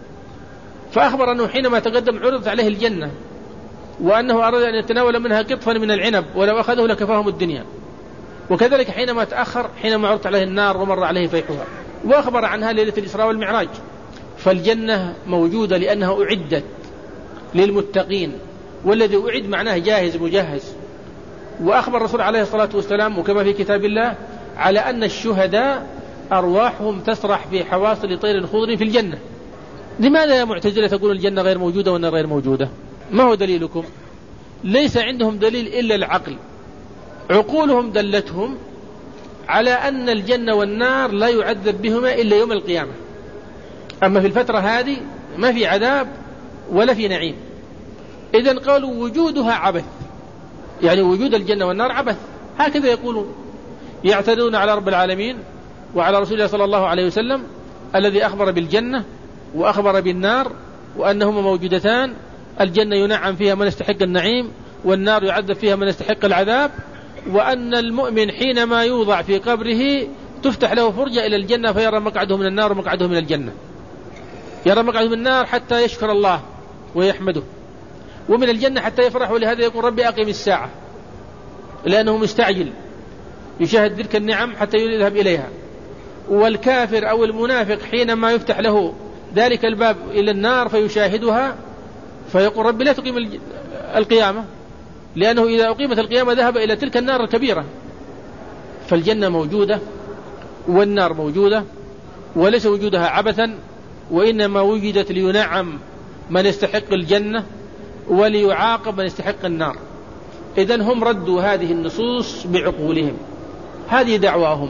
فأخبر أنه حينما تقدم عرضت عليه الجنة وأنه أراد أن يتناول منها قطفا من العنب ولو أخذه لكفاهم الدنيا، وكذلك حينما تأخر حينما عرضت عليه النار ومر عليه فيحها، وأخبر عنها ليلة الإسراء والمعراج. فالجنة موجودة لأنها أعدت للمتقين، والذي أعد معناه جاهز مجهز. وأخبر الرسول عليه الصلاة والسلام وكما في كتاب الله على أن الشهداء أرواحهم تسرح في حواصل طير خضر في الجنة. لماذا يا معتزلة تقول الجنة غير موجودة والنار غير موجودة؟ ما هو دليلكم؟ ليس عندهم دليل إلا العقل، عقولهم دلتهم على أن الجنة والنار لا يعذب بهما إلا يوم القيامة، أما في الفترة هذه ما في عذاب ولا في نعيم. إذن قالوا وجودها عبث، يعني وجود الجنة والنار عبث، هكذا يقولون، يعتدون على رب العالمين وعلى رسول الله صلى الله عليه وسلم الذي أخبر بالجنة وأخبر بالنار وأنهما موجودتان، الجنة ينعم فيها من يستحق النعيم والنار يعذب فيها من يستحق العذاب، وأن المؤمن حينما يوضع في قبره تفتح له فرجة إلى الجنة فيرى مقعده من النار ومقعده من الجنة، يرى مقعده من النار حتى يشكر الله ويحمده، ومن الجنة حتى يفرح، ولهذا يقول ربي أقم الساعة، لأنه مستعجل يشاهد تلك النعم حتى يذهب إليها. والكافر أو المنافق حينما يفتح له ذلك الباب إلى النار فيشاهدها فيقول ربي لا تقيم القيامة، لأنه إذا أقيمت القيامة ذهب إلى تلك النار الكبيرة. فالجنة موجودة والنار موجودة، وليس وجودها عبثا، وإنما وجدت لينعم من يستحق الجنة وليعاقب من يستحق النار. إذن هم ردوا هذه النصوص بعقولهم، هذه دعواهم،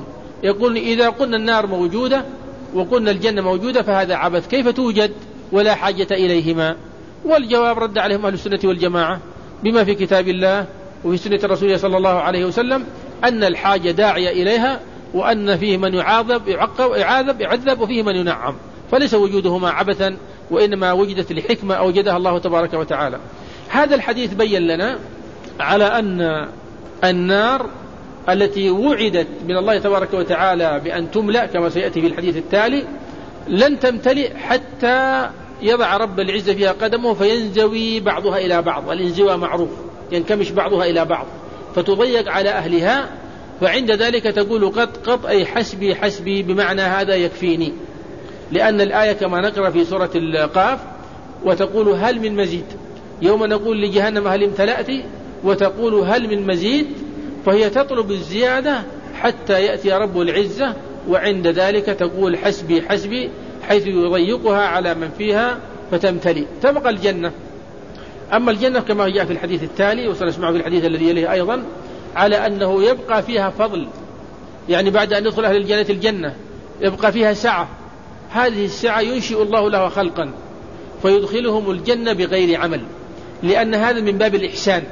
يقول إذا قلنا النار موجودة وقلنا الجنة موجودة فهذا عبث، كيف توجد ولا حاجة إليهما؟ والجواب رد عليهم أهل السنة والجماعة بما في كتاب الله وفي سنة رسوله صلى الله عليه وسلم أن الحاجة داعية إليها، وأن فيه من يعاذب يعقب يعاذب يعذب وفيه من ينعم، فليس وجودهما عبثا، وإنما وجدت لحكمة أوجدها الله تبارك وتعالى. هذا الحديث بين لنا على أن النار التي وعدت من الله تبارك وتعالى بأن تملأ كما سيأتي في الحديث التالي لن تمتلئ حتى يضع رب العزة فيها قدمه فينزوي بعضها إلى بعض، الانزواء معروف، ينكمش بعضها إلى بعض فتضيق على أهلها، فعند ذلك تقول قط قط أي حسبي حسبي، بمعنى هذا يكفيني، لأن الآية كما نقرأ في سورة القاف وتقول هل من مزيد، يوم نقول لجهنم هل امتلأت وتقول هل من مزيد، فهي تطلب الزيادة حتى يأتي رب العزة، وعند ذلك تقول حسبي حسبي، حيث يضيقها على من فيها فتمتلئ. تبقى الجنة. أما الجنة كما جاء في الحديث التالي وسنسمع في الحديث الذي يليه أيضا على أنه يبقى فيها فضل، يعني بعد أن يدخل أهل الجنة الجنة يبقى فيها سعة، هذه السعة ينشئ الله لها خلقا فيدخلهم الجنة بغير عمل، لأن هذا من باب الإحسان،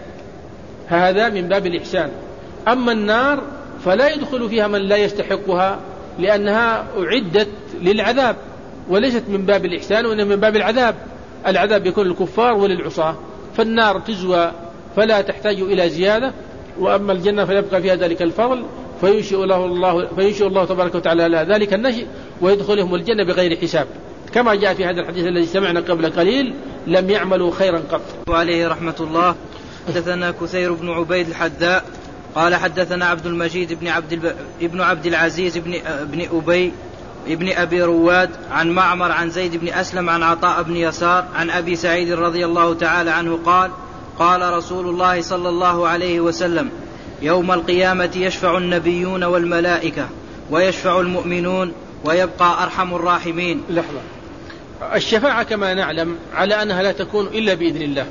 هذا من باب الإحسان. أما النار فلا يدخل فيها من لا يستحقها، لأنها أعدت للعذاب وليست من باب الإحسان وإنما من باب العذاب، العذاب يكون للكفار وللعصاة، فالنار تزوى فلا تحتاج إلى زيادة، وأما الجنة فيبقى فيها ذلك الفضل فينشئ الله, الله, فينشئ الله تبارك وتعالى لها ذلك النشئ ويدخلهم الجنة بغير حساب، كما جاء في هذا الحديث الذي سمعنا قبل قليل لم يعملوا خيرا قط. وعليه رحمة الله. حدثنا كثير بن عبيد الحذاء قال حدثنا عبد المجيد بن عبد الب... ابن عبد العزيز بن ابن أبي ابن أبي رواد عن معمر عن زيد بن أسلم عن عطاء بن يسار عن أبي سعيد رضي الله تعالى عنه قال قال رسول الله صلى الله عليه وسلم يوم القيامة يشفع النبيون والملائكة ويشفع المؤمنون ويبقى أرحم الراحمين. لحظة. الشفاعة كما نعلم على أنها لا تكون إلا بإذن الله،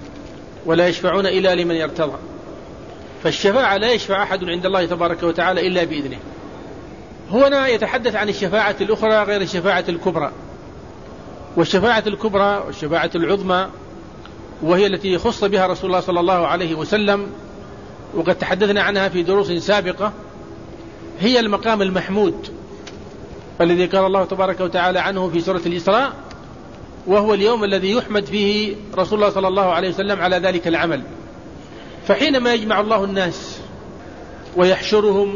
ولا يشفعون إلا لمن يرتضى، فالشفاعة لا يشفع أحد عند الله تبارك وتعالى إلا بإذنه. هنا يتحدث عن الشفاعة الأخرى غير الشفاعة الكبرى، والشفاعة الكبرى والشفاعة العظمى وهي التي خص بها رسول الله صلى الله عليه وسلم، وقد تحدثنا عنها في دروس سابقة، هي المقام المحمود الذي قال الله تبارك وتعالى عنه في سورة الإسراء وهو اليوم الذي يحمد فيه رسول الله صلى الله عليه وسلم على ذلك العمل. فحينما يجمع الله الناس ويحشرهم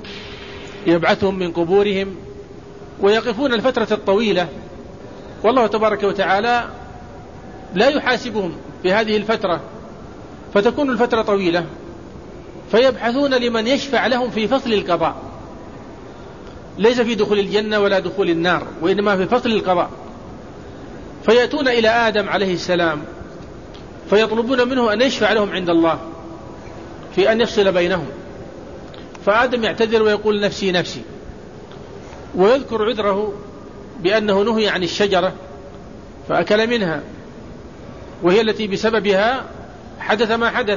يبعثهم من قبورهم ويقفون الفترة الطويلة، والله تبارك وتعالى لا يحاسبهم في هذه الفترة، فتكون الفترة طويلة، فيبحثون لمن يشفع لهم في فصل القضاء، ليس في دخول الجنة ولا دخول النار، وإنما في فصل القضاء، فيأتون إلى آدم عليه السلام فيطلبون منه أن يشفع لهم عند الله في أن يفصل بينهم، فآدم يعتذر ويقول نفسي نفسي، ويذكر عذره بأنه نهي عن الشجرة فأكل منها، وهي التي بسببها حدث ما حدث،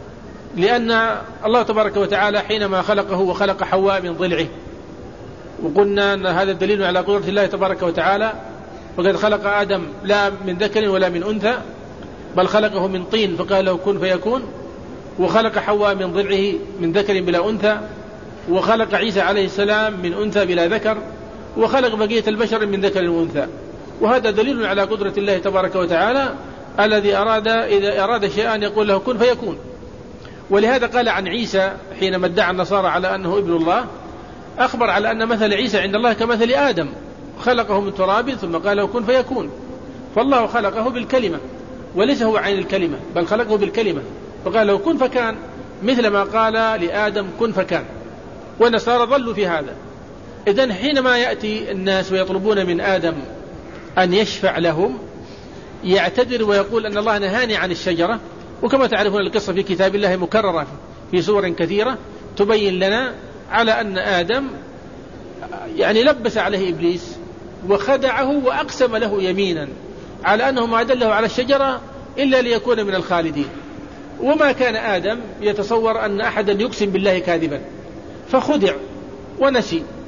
لأن الله تبارك وتعالى حينما خلقه وخلق حواء من ضلعه، وقلنا أن هذا الدليل على قدرة الله تبارك وتعالى، وقد خلق آدم لا من ذكر ولا من أنثى بل خلقه من طين فقال له كن فيكون، وخلق حواء من ضلعه من ذكر بلا أنثى، وخلق عيسى عليه السلام من أنثى بلا ذكر، وخلق بقية البشر من ذكر وأنثى، وهذا دليل على قدرة الله تبارك وتعالى الذي أراد إذا أراد شيئا يقول له كن فيكون. ولهذا قال عن عيسى حينما ادعى النصارى على أنه ابن الله، أخبر على أن مثل عيسى عند الله كمثل آدم، خلقه من تراب ثم قال له كن فيكون، فالله خلقه بالكلمة وليس هو عين الكلمة بل خلقه بالكلمة، فقال له كن فكان، مثل ما قال لآدم كن فكان، والنصارى ظلوا في هذا. إذن حينما يأتي الناس ويطلبون من آدم أن يشفع لهم يعتذر ويقول أن الله نهاني عن الشجرة، وكما تعرفون القصة في كتاب الله مكررة في سور كثيرة تبين لنا على أن آدم يعني لبس عليه إبليس وخدعه وأقسم له يمينا على أنه ما دله على الشجرة إلا ليكون من الخالدين، وما كان آدم يتصور أن أحدا يقسم بالله كاذبا، فخدع ونسي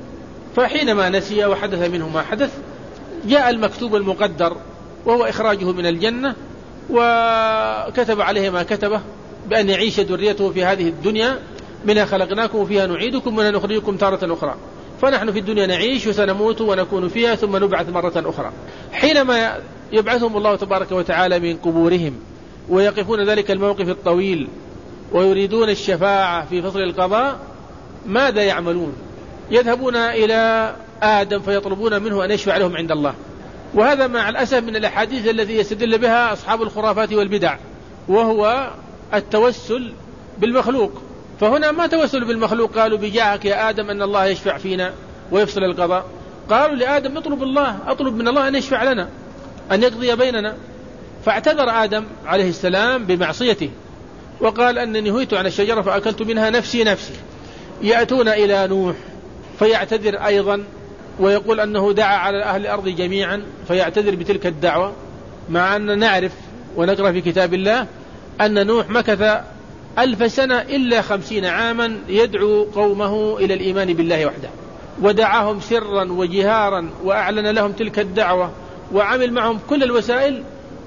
فحينما نسي وحدث منه ما حدث جاء المكتوب المقدر وهو إخراجه من الجنة، وكتب عليه ما كتبه بأن يعيش ذريته في هذه الدنيا، منها خلقناكم وفيها نعيدكم ومنها نخرجكم تارة أخرى. فنحن في الدنيا نعيش وسنموت ونكون فيها ثم نبعث مرة أخرى. حينما يبعثهم الله تبارك وتعالى من قبورهم ويقفون ذلك الموقف الطويل ويريدون الشفاعة في فصل القضاء، ماذا يعملون؟ يذهبون إلى آدم فيطلبون منه أن يشفع لهم عند الله. وهذا مع الأسف من الأحاديث التي يستدل بها أصحاب الخرافات والبدع، وهو التوسل بالمخلوق. فهنا ما توسل بالمخلوق، قالوا بجاهك يا آدم أن الله يشفع فينا ويفصل القضاء. قالوا لآدم اطلب الله، أطلب من الله أن يشفع لنا، أن يقضي بيننا. فاعتذر آدم عليه السلام بمعصيته وقال أنني نهيت عن الشجرة فأكلت منها نفسي نفسي. يأتون إلى نوح فيعتذر أيضا ويقول أنه دعا على أهل الأرض جميعا، فيعتذر بتلك الدعوة، مع أن نعرف ونقرأ في كتاب الله أن نوح مكث ألف سنة إلا خمسين عاما يدعو قومه إلى الإيمان بالله وحده، ودعاهم سرا وجهارا وأعلن لهم تلك الدعوة وعمل معهم كل الوسائل.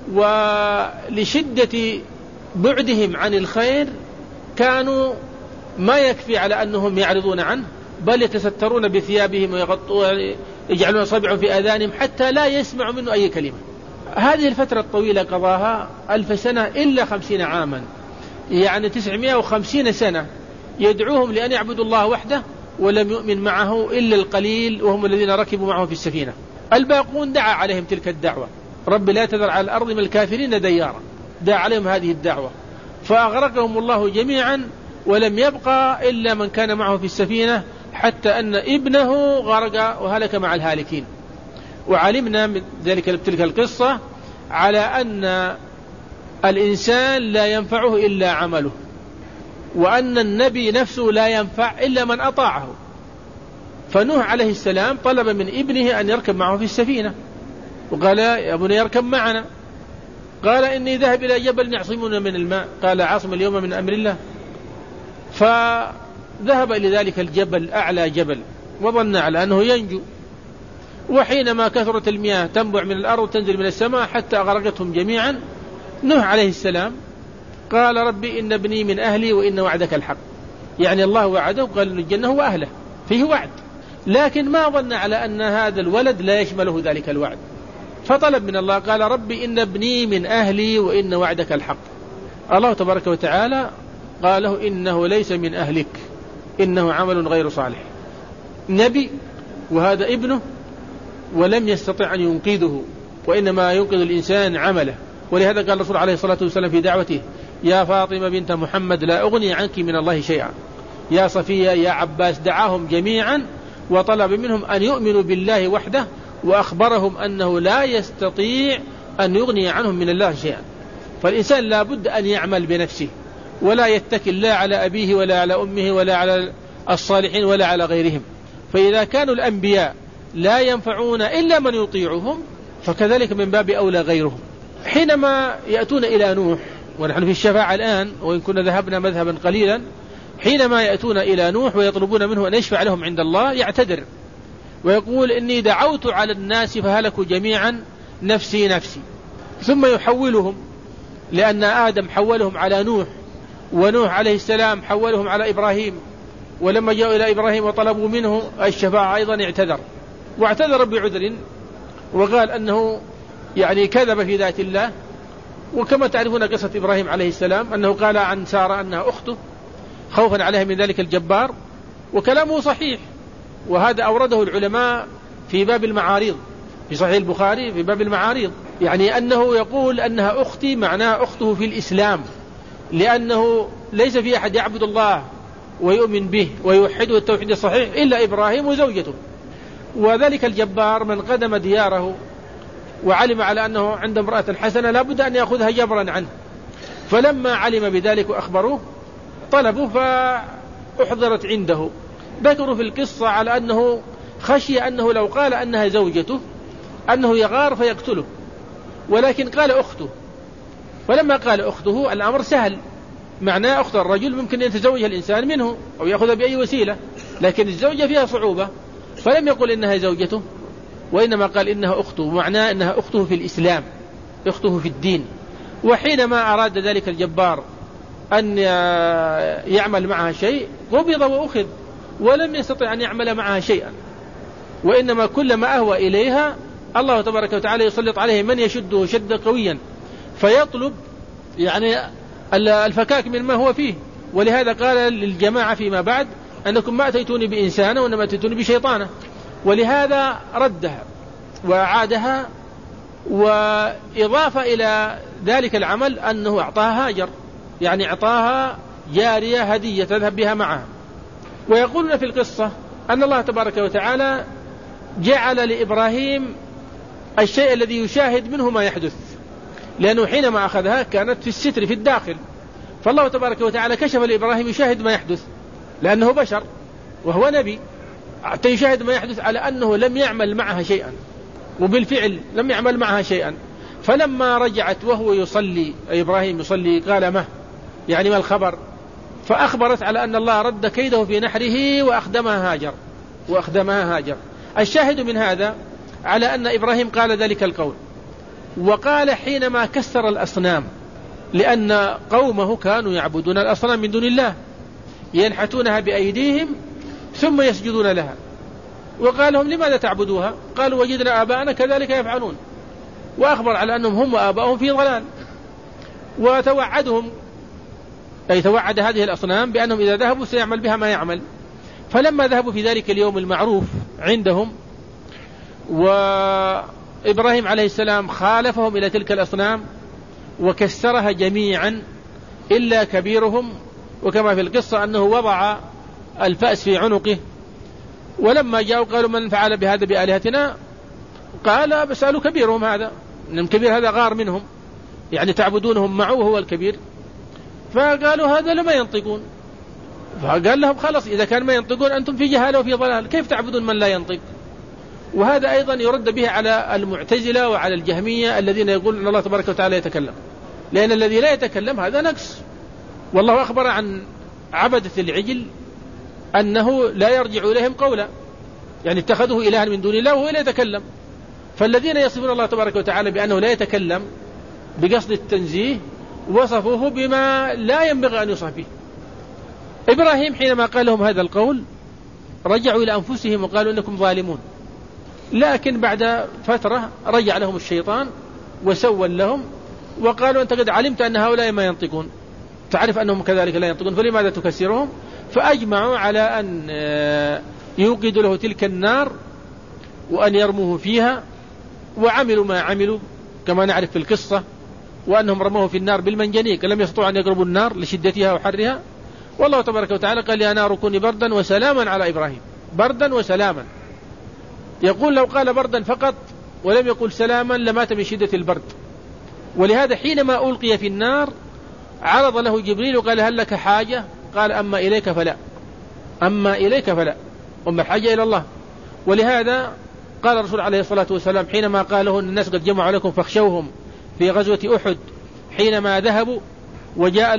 ولشدة بعدهم عن الخير كانوا ما يكفي على أنهم يعرضون عنه، بل يتسترون بثيابهم ويغطون يجعلون صبعهم في آذانهم حتى لا يسمعوا منه أي كلمة. هذه الفترة الطويلة قضاها ألف سنة إلا خمسين عاما، يعني تسعمائة وخمسين سنة يدعوهم لأن يعبدوا الله وحده، ولم يؤمن معه إلا القليل وهم الذين ركبوا معه في السفينة. الباقون دعا عليهم تلك الدعوة، رب لا تذر على الأرض من الكافرين ديارا، دعا عليهم هذه الدعوة فأغرقهم الله جميعا، ولم يبقى إلا من كان معه في السفينة، حتى أن ابنه غرق وهلك مع الهالكين. وعلمنا من ذلك تلك القصة على أن الإنسان لا ينفعه إلا عمله، وأن النبي نفسه لا ينفع إلا من أطاعه. فنوح عليه السلام طلب من ابنه أن يركب معه في السفينة، وقال يا ابني يركب معنا. قال إني ذهب إلى جبل يعصمنا من الماء، قال عاصم اليوم من أمر الله. فذهب إلى ذلك الجبل أعلى جبل وظن على أنه ينجو، وحينما كثرت المياه تنبع من الأرض وتنزل من السماء حتى أغرقتهم جميعا، نوح عليه السلام قال ربي إن ابني من أهلي وإن وعدك الحق، يعني الله وعده وقال إن الجنة هو أهله، فيه وعد، لكن ما ظن على أن هذا الولد لا يشمله ذلك الوعد. فطلب من الله قال ربي إن ابني من أهلي وإن وعدك الحق. الله تبارك وتعالى قال له إنه ليس من أهلك إنه عمل غير صالح. نبي وهذا ابنه، ولم يستطع أن ينقذه، وإنما ينقذ الإنسان عمله. ولهذا قال الرسول عليه الصلاة والسلام في دعوته يا فاطمة بنت محمد لا أغني عنك من الله شيئا، يا صفية يا عباس، دعاهم جميعا وطلب منهم أن يؤمنوا بالله وحده، وأخبرهم أنه لا يستطيع أن يغني عنهم من الله شيئا. فالإنسان لا بد أن يعمل بنفسه، ولا يتكل لا على أبيه ولا على أمه ولا على الصالحين ولا على غيرهم. فإذا كانوا الأنبياء لا ينفعون إلا من يطيعهم، فكذلك من باب أولى غيرهم. حينما يأتون إلى نوح، ونحن في الشفاعة الآن وإن كنا ذهبنا مذهبا قليلا، حينما يأتون إلى نوح ويطلبون منه أن يشفع لهم عند الله يعتذر ويقول إني دعوت على الناس فهلكوا جميعا نفسي نفسي، ثم يحولهم، لأن آدم حولهم على نوح، ونوح عليه السلام حولهم على إبراهيم، ولما جاءوا إلى إبراهيم وطلبوا منه الشفاعة أيضا اعتذر، واعتذر بعذر وقال أنه يعني كذب في ذات الله. وكما تعرفون قصة إبراهيم عليه السلام أنه قال عن سارة أنها أخته خوفا عليها من ذلك الجبار، وكلامه صحيح، وهذا أورده العلماء في باب المعاريض في صحيح البخاري في باب المعاريض، يعني أنه يقول أنها أختي معناها أخته في الإسلام، لأنه ليس في أحد يعبد الله ويؤمن به ويوحده التوحيد الصحيح إلا إبراهيم وزوجته. وذلك الجبار من قدم دياره وعلم على أنه عند امرأة حسنة لا بد أن يأخذها جبرا عنه، فلما علم بذلك وأخبروه طلبوا فأحضرت عنده. ذكروا في القصة على أنه خشي أنه لو قال أنها زوجته أنه يغار فيقتله، ولكن قال أخته. فلما قال أخته الأمر سهل، معناه أخت الرجل ممكن أن يتزوجها الإنسان منه أو يأخذها بأي وسيلة، لكن الزوجة فيها صعوبة. فلم يقل إنها زوجته، وإنما قال إنها أخته، معناه إنها أخته في الإسلام، أخته في الدين. وحينما أراد ذلك الجبار أن يعمل معها شيء قبض وأخذ، ولم يستطع أن يعمل معها شيئا، وإنما كلما أهوى إليها الله تبارك وتعالى يسلط عليه من يشده شدا قويا فيطلب يعني الفكاك من ما هو فيه. ولهذا قال للجماعة فيما بعد أنكم ما أتيتوني بإنسانة وإنما أتيتوني بشيطانة، ولهذا ردها وأعادها. وإضافة إلى ذلك العمل أنه أعطاها هاجر، يعني أعطاها جارية هدية تذهب بها معها. ويقولون في القصة أن الله تبارك وتعالى جعل لإبراهيم الشيء الذي يشاهد منه ما يحدث، لأنه حينما أخذها كانت في الستر في الداخل، فالله تبارك وتعالى كشف لإبراهيم يشاهد ما يحدث، لأنه بشر وهو نبي، حتى يشاهد ما يحدث على أنه لم يعمل معها شيئا، وبالفعل لم يعمل معها شيئا. فلما رجعت وهو يصلي، إبراهيم يصلي، قال ما يعني ما الخبر؟ فأخبرت على أن الله رد كيده في نحره وأخدمها هاجر وأخدمها هاجر. الشاهد من هذا على أن إبراهيم قال ذلك القول، وقال حينما كسر الأصنام، لأن قومه كانوا يعبدون الأصنام من دون الله، ينحتونها بأيديهم ثم يسجدون لها. وقال لهم لماذا تعبدوها؟ قالوا وجدنا آباءنا كذلك يفعلون، وأخبر على أنهم هم وآباؤهم في ضلال. وتوعدهم، أي توعد هذه الأصنام بأنهم إذا ذهبوا سيعمل بها ما يعمل. فلما ذهبوا في ذلك اليوم المعروف عندهم، وإبراهيم عليه السلام خالفهم إلى تلك الأصنام وكسرها جميعا إلا كبيرهم، وكما في القصة أنه وضع الفأس في عنقه. ولما جاءوا قالوا من فعل بهذا بآلهتنا؟ قال بسألوا كبيرهم هذا، إن كبير هذا غار منهم، يعني تعبدونهم معه وهو الكبير. فقالوا هذا لما ينطقون. فقال لهم خلاص إذا كان ما ينطقون أنتم في جهالة وفي ضلال، كيف تعبدون من لا ينطق؟ وهذا أيضا يرد به على المعتزلة وعلى الجهمية الذين يقولون أن الله تبارك وتعالى يتكلم، لأن الذي لا يتكلم هذا نقص. والله أخبر عن عبدة العجل أنه لا يرجع إليهم قولا، يعني اتخذوه إلها من دون الله وهو لا يتكلم. فالذين يصفون الله تبارك وتعالى بأنه لا يتكلم بقصد التنزيه وصفوه بما لا ينبغي أن يوصف به. إبراهيم حينما قال لهم هذا القول رجعوا إلى أنفسهم وقالوا إنكم ظالمون، لكن بعد فترة رجع لهم الشيطان وسول لهم وقالوا أنت قد علمت أن هؤلاء ما ينطقون، تعرف أنهم كذلك لا ينطقون، فلماذا تكسرهم؟ فأجمعوا على أن يوقدوا له تلك النار وأن يرموه فيها، وعملوا ما عملوا كما نعرف في القصة، وأنهم رموه في النار بالمنجنيق، لم يستطيعوا أن يقربوا النار لشدتها وحرها. والله تبارك وتعالى قال يا نار كوني بردا وسلاما على إبراهيم، بردا وسلاما. يقول لو قال بردا فقط ولم يقل سلاما لمات من شدة البرد. ولهذا حينما ألقي في النار عرض له جبريل وقال هل لك حاجة؟ قال أما إليك فلا، أما إليك فلا، أما الحاجة إلى الله. ولهذا قال الرسول عليه الصلاة والسلام حينما قاله أن الناس قد جمعوا لكم فاخشوهم في غزوة أحد، حينما ذهبوا وجاء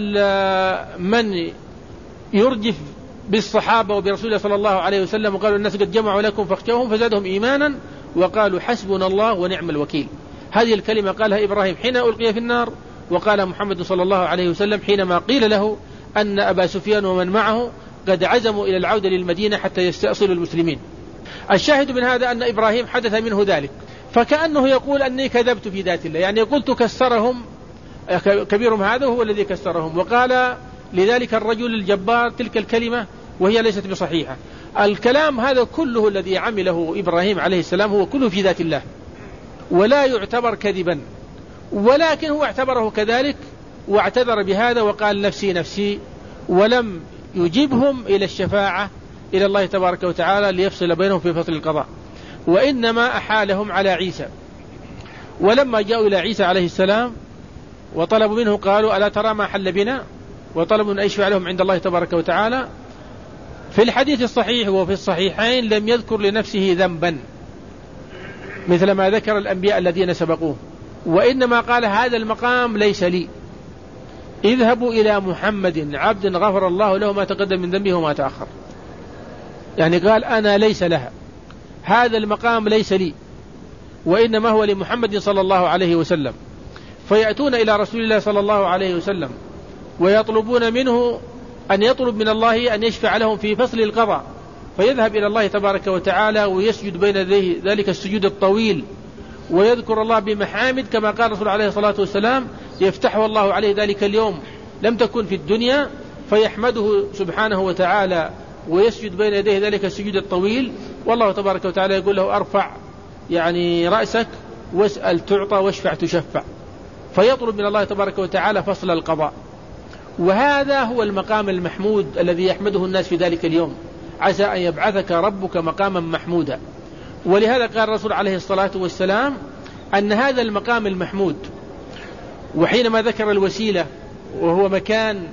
من يرجف بالصحابة وبرسول الله صلى الله عليه وسلم وقالوا الناس قد جمعوا لكم فاخشوهم، فزادهم إيمانا وقالوا حسبنا الله ونعم الوكيل. هذه الكلمة قالها إبراهيم حين ألقي في النار، وقال محمد صلى الله عليه وسلم حينما قيل له أن أبا سفيان ومن معه قد عزموا إلى العودة للمدينة حتى يستأصلوا المسلمين. الشاهد من هذا أن إبراهيم حدث منه ذلك، فكأنه يقول أني كذبت في ذات الله، يعني قلت كسرهم كبيرهم هذا وهو الذي كسرهم، وقال لذلك الرجل الجبار تلك الكلمة وهي ليست بصحيحة. الكلام هذا كله الذي عمله إبراهيم عليه السلام هو كله في ذات الله ولا يعتبر كذبا، ولكن هو اعتبره كذلك واعتذر بهذا وقال نفسي نفسي، ولم يجيبهم إلى الشفاعة إلى الله تبارك وتعالى ليفصل بينهم في فصل القضاء، وإنما أحالهم على عيسى. ولما جاءوا إلى عيسى عليه السلام وطلبوا منه قالوا ألا ترى ما حل بنا، وطلبوا أن يشفع لهم عند الله تبارك وتعالى. في الحديث الصحيح وفي الصحيحين لم يذكر لنفسه ذنبا مثل ما ذكر الأنبياء الذين سبقوه، وإنما قال هذا المقام ليس لي، اذهبوا إلى محمد عبد غفر الله له ما تقدم من ذنبه وما تأخر. يعني قال أنا ليس لها، هذا المقام ليس لي وإنما هو لمحمد صلى الله عليه وسلم، فيأتون إلى رسول الله صلى الله عليه وسلم ويطلبون منه أن يطلب من الله أن يشفع لهم في فصل القضاء، فيذهب إلى الله تبارك وتعالى ويسجد بين يديه ذلك السجود الطويل ويذكر الله بمحامد كما قال الرسول عليه الصلاة والسلام يفتحه الله عليه ذلك اليوم لم تكن في الدنيا، فيحمده سبحانه وتعالى ويسجد بين يديه ذلك السجود الطويل، والله تبارك وتعالى يقول له أرفع يعني رأسك واسأل تعطى واشفع تشفع، فيطلب من الله تبارك وتعالى فصل القضاء. وهذا هو المقام المحمود الذي يحمده الناس في ذلك اليوم، عسى أن يبعثك ربك مقاما محمودا. ولهذا قال الرسول عليه الصلاة والسلام أن هذا المقام المحمود، وحينما ذكر الوسيلة وهو مكان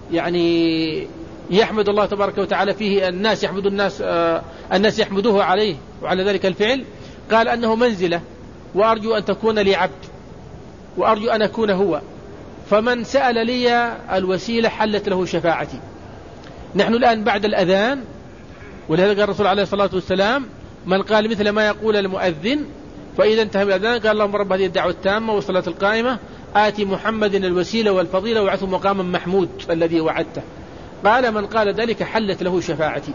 يعني يحمد الله تبارك وتعالى فيه الناس يحمد الناس آه الناس يحمدوه عليه وعلى ذلك الفعل، قال أنه منزلة وأرجو أن تكون لي عبد وأرجو أن أكون هو، فمن سأل لي الوسيلة حلت له شفاعتي. نحن الآن بعد الأذان، ولهذا قال الرسول عليه الصلاة والسلام من قال مثل ما يقول المؤذن فإذا انتهى من الأذان قال اللهم رب هذه الدعوة التامة والصلاة القائمة آتي محمد الوسيلة والفضيلة وابعثه مقاما محمود الذي وعدته. قال من قال ذلك حلت له شفاعتي.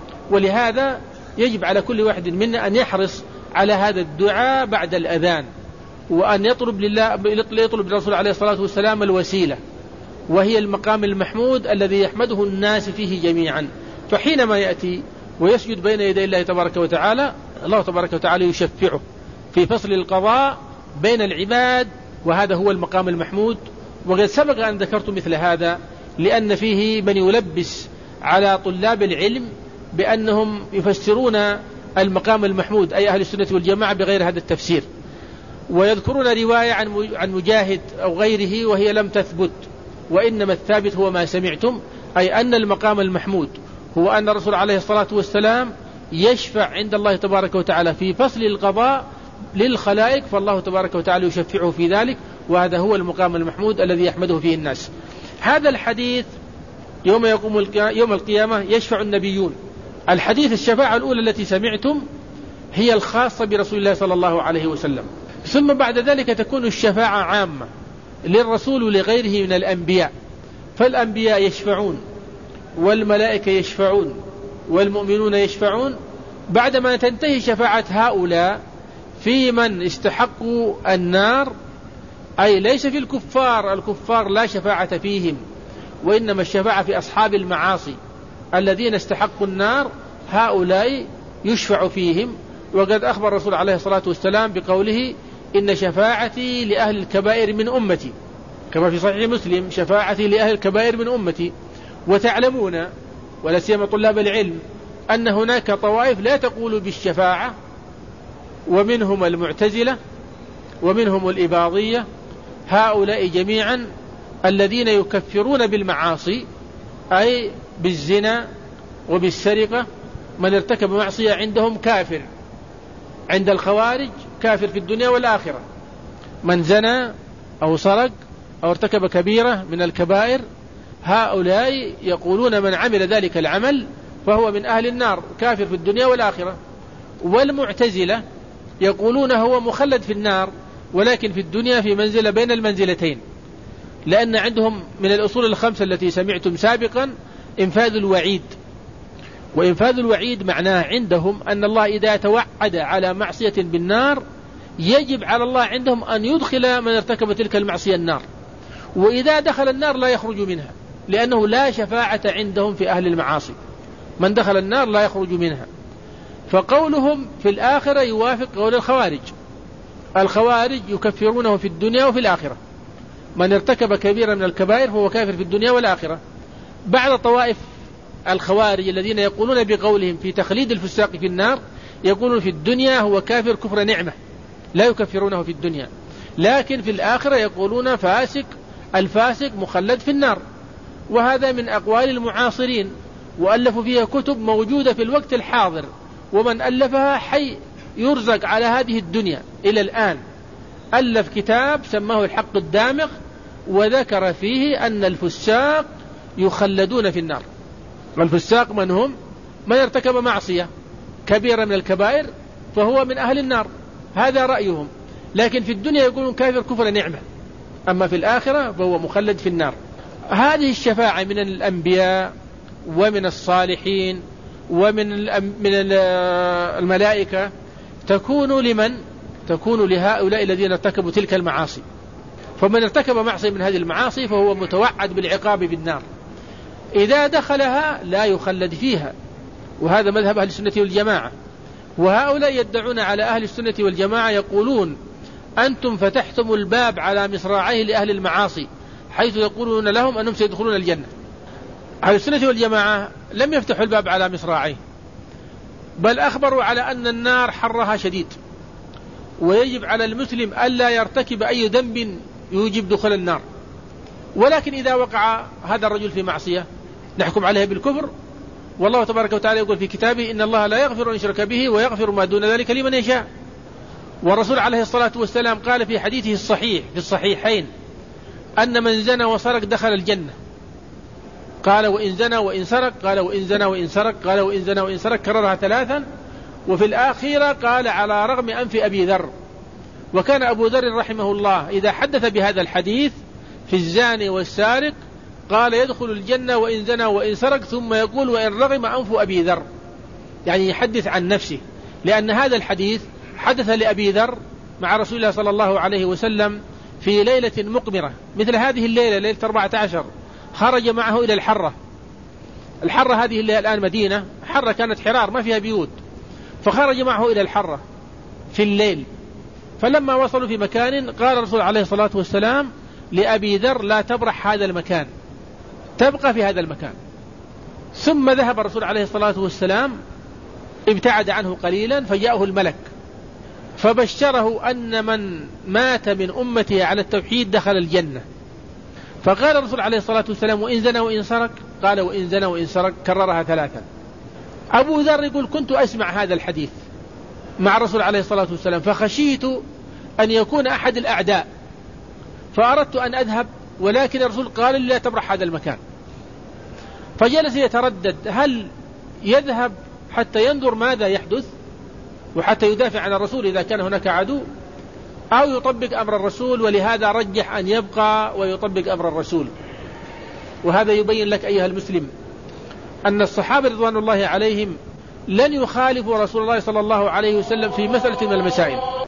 ولهذا يجب على كل واحد منا أن يحرص على هذا الدعاء بعد الأذان، وأن يطلب لله يطلب للرسول عليه الصلاة والسلام الوسيلة، وهي المقام المحمود الذي يحمده الناس فيه جميعا. فحينما يأتي ويسجد بين يدي الله تبارك وتعالى الله تبارك وتعالى يشفعه في فصل القضاء بين العباد، وهذا هو المقام المحمود. وقد سبق أن ذكرت مثل هذا لأن فيه من يلبس على طلاب العلم بأنهم يفسرون المقام المحمود أي أهل السنة والجماعة بغير هذا التفسير، ويذكرون رواية عن مجاهد أو غيره وهي لم تثبت، وإنما الثابت هو ما سمعتم، أي أن المقام المحمود هو أن الرسول عليه الصلاة والسلام يشفع عند الله تبارك وتعالى في فصل القضاء للخلائق، فالله تبارك وتعالى يشفعه في ذلك، وهذا هو المقام المحمود الذي يحمده فيه الناس. هذا الحديث يوم يقوم يوم القيامة يشفع النبيون. الحديث الشفاعة الأولى التي سمعتم هي الخاصة برسول الله صلى الله عليه وسلم، ثم بعد ذلك تكون الشفاعة عامة للرسول ولغيره من الأنبياء، فالأنبياء يشفعون والملائكة يشفعون والمؤمنون يشفعون، بعدما تنتهي شفاعة هؤلاء في من استحقوا النار، أي ليس في الكفار، الكفار لا شفاعة فيهم، وإنما الشفاعة في أصحاب المعاصي الذين استحقوا النار، هؤلاء يشفع فيهم. وقد أخبر الرسول عليه الصلاة والسلام بقوله إن شفاعتي لأهل الكبائر من أمتي، كما في صحيح مسلم شفاعتي لأهل الكبائر من أمتي. وتعلمون ولا سيما طلاب العلم أن هناك طوائف لا تقول بالشفاعة، ومنهم المعتزلة ومنهم الإباضية، هؤلاء جميعا الذين يكفرون بالمعاصي أي بالزنا وبالسرقة، من ارتكب معصية عندهم كافر، عند الخوارج كافر في الدنيا والآخرة، من زنى أو سرق أو ارتكب كبيرة من الكبائر، هؤلاء يقولون من عمل ذلك العمل فهو من أهل النار كافر في الدنيا والآخرة. والمعتزلة يقولون هو مخلد في النار ولكن في الدنيا في منزلة بين المنزلتين، لأن عندهم من الأصول الخمسة التي سمعتم سابقا إنفاذ الوعيد، وإنفاذ الوعيد معناه عندهم أن الله إذا توعد على معصية بالنار يجب على الله عندهم أن يدخل من ارتكب تلك المعصية النار، وإذا دخل النار لا يخرج منها، لأنه لا شفاعة عندهم في أهل المعاصي، من دخل النار لا يخرج منها. فقولهم في الآخرة يوافق قول الخوارج، الخوارج يكفرونه في الدنيا وفي الآخرة، من ارتكب كبيرا من الكبائر فهو كافر في الدنيا والآخرة. بعض طوائف الخوارج الذين يقولون بقولهم في تخليد الفساق في النار يقولون في الدنيا هو كافر كفر نعمة، لا يكفرونه في الدنيا، لكن في الآخرة يقولون فاسق، الفاسق مخلد في النار. وهذا من أقوال المعاصرين، وألفوا فيها كتب موجودة في الوقت الحاضر، ومن ألفها حي يرزق على هذه الدنيا إلى الآن. ألف كتاب سماه الحق الدامغ وذكر فيه أن الفساق يخلدون في النار. والفساق من هم؟ من ارتكب معصية كبيرة من الكبائر فهو من أهل النار، هذا رأيهم. لكن في الدنيا يقولون كافر كفر نعمة، أما في الآخرة فهو مخلد في النار. هذه الشفاعة من الأنبياء ومن الصالحين ومن من الملائكة تكون لمن؟ تكون لهؤلاء الذين ارتكبوا تلك المعاصي. فمن ارتكب معصية من هذه المعاصي فهو متوعد بالعقاب بالنار، إذا دخلها لا يخلد فيها، وهذا مذهب أهل السنة والجماعة. وهؤلاء يدعون على أهل السنة والجماعة يقولون أنتم فتحتم الباب على مصراعيه لأهل المعاصي، حيث يقولون لهم أنهم سيدخلون الجنة. أهل السنة والجماعة لم يفتحوا الباب على مصراعيه، بل أخبروا على أن النار حرها شديد، ويجب على المسلم ألا يرتكب أي ذنب يوجب دخول النار. ولكن إذا وقع هذا الرجل في معصية نحكم عليه بالكفر، والله تبارك وتعالى يقول في كتابه إن الله لا يغفر أن يشرك به ويغفر ما دون ذلك لمن يشاء. والرسول عليه الصلاة والسلام قال في حديثه الصحيح في الصحيحين أن من زنى وسرق دخل الجنة، قال وإن زنى وإن سرق، قال وإن زنى وإن سرق، قال وإن زنى وإن سرق، كررها ثلاثا. وفي الآخرة قال على رغم أنف أبي ذر. وكان أبو ذر رحمه الله إذا حدث بهذا الحديث في الزاني والسارق قال يدخل الجنة وإن زنى وإن سرق، ثم يقول وإن رغم أنف أبي ذر، يعني يحدث عن نفسه، لأن هذا الحديث حدث لأبي ذر مع رسول الله صلى الله عليه وسلم في ليلة مقمرة مثل هذه الليلة، ليلة أربعة عشر، خرج معه إلى الحرة. الحرة هذه اللي الآن مدينة، حرة كانت حرار ما فيها بيوت، فخرج معه إلى الحرة في الليل. فلما وصلوا في مكان قال الرسول عليه الصلاة والسلام لأبي ذر لا تبرح هذا المكان، تبقى في هذا المكان. ثم ذهب الرسول عليه الصلاة والسلام ابتعد عنه قليلا، فجاءه الملك فبشره أن من مات من أمته على التوحيد دخل الجنة. فقال الرسول عليه الصلاة والسلام وإن زنى وإن سرق، قال وإن زنى وإن سرق، كررها ثلاثا. أبو ذر يقول كنت أسمع هذا الحديث مع الرسول عليه الصلاة والسلام، فخشيت أن يكون أحد الأعداء فأردت أن أذهب، ولكن الرسول قال لي لا تبرح هذا المكان. فجلس يتردد هل يذهب حتى ينظر ماذا يحدث وحتى يدافع عن الرسول إذا كان هناك عدو، أو يطبق أمر الرسول، ولهذا رجح أن يبقى ويطبق أمر الرسول. وهذا يبين لك أيها المسلم أن الصحابة رضوان الله عليهم لن يخالفوا رسول الله صلى الله عليه وسلم في مسألة من المسائل.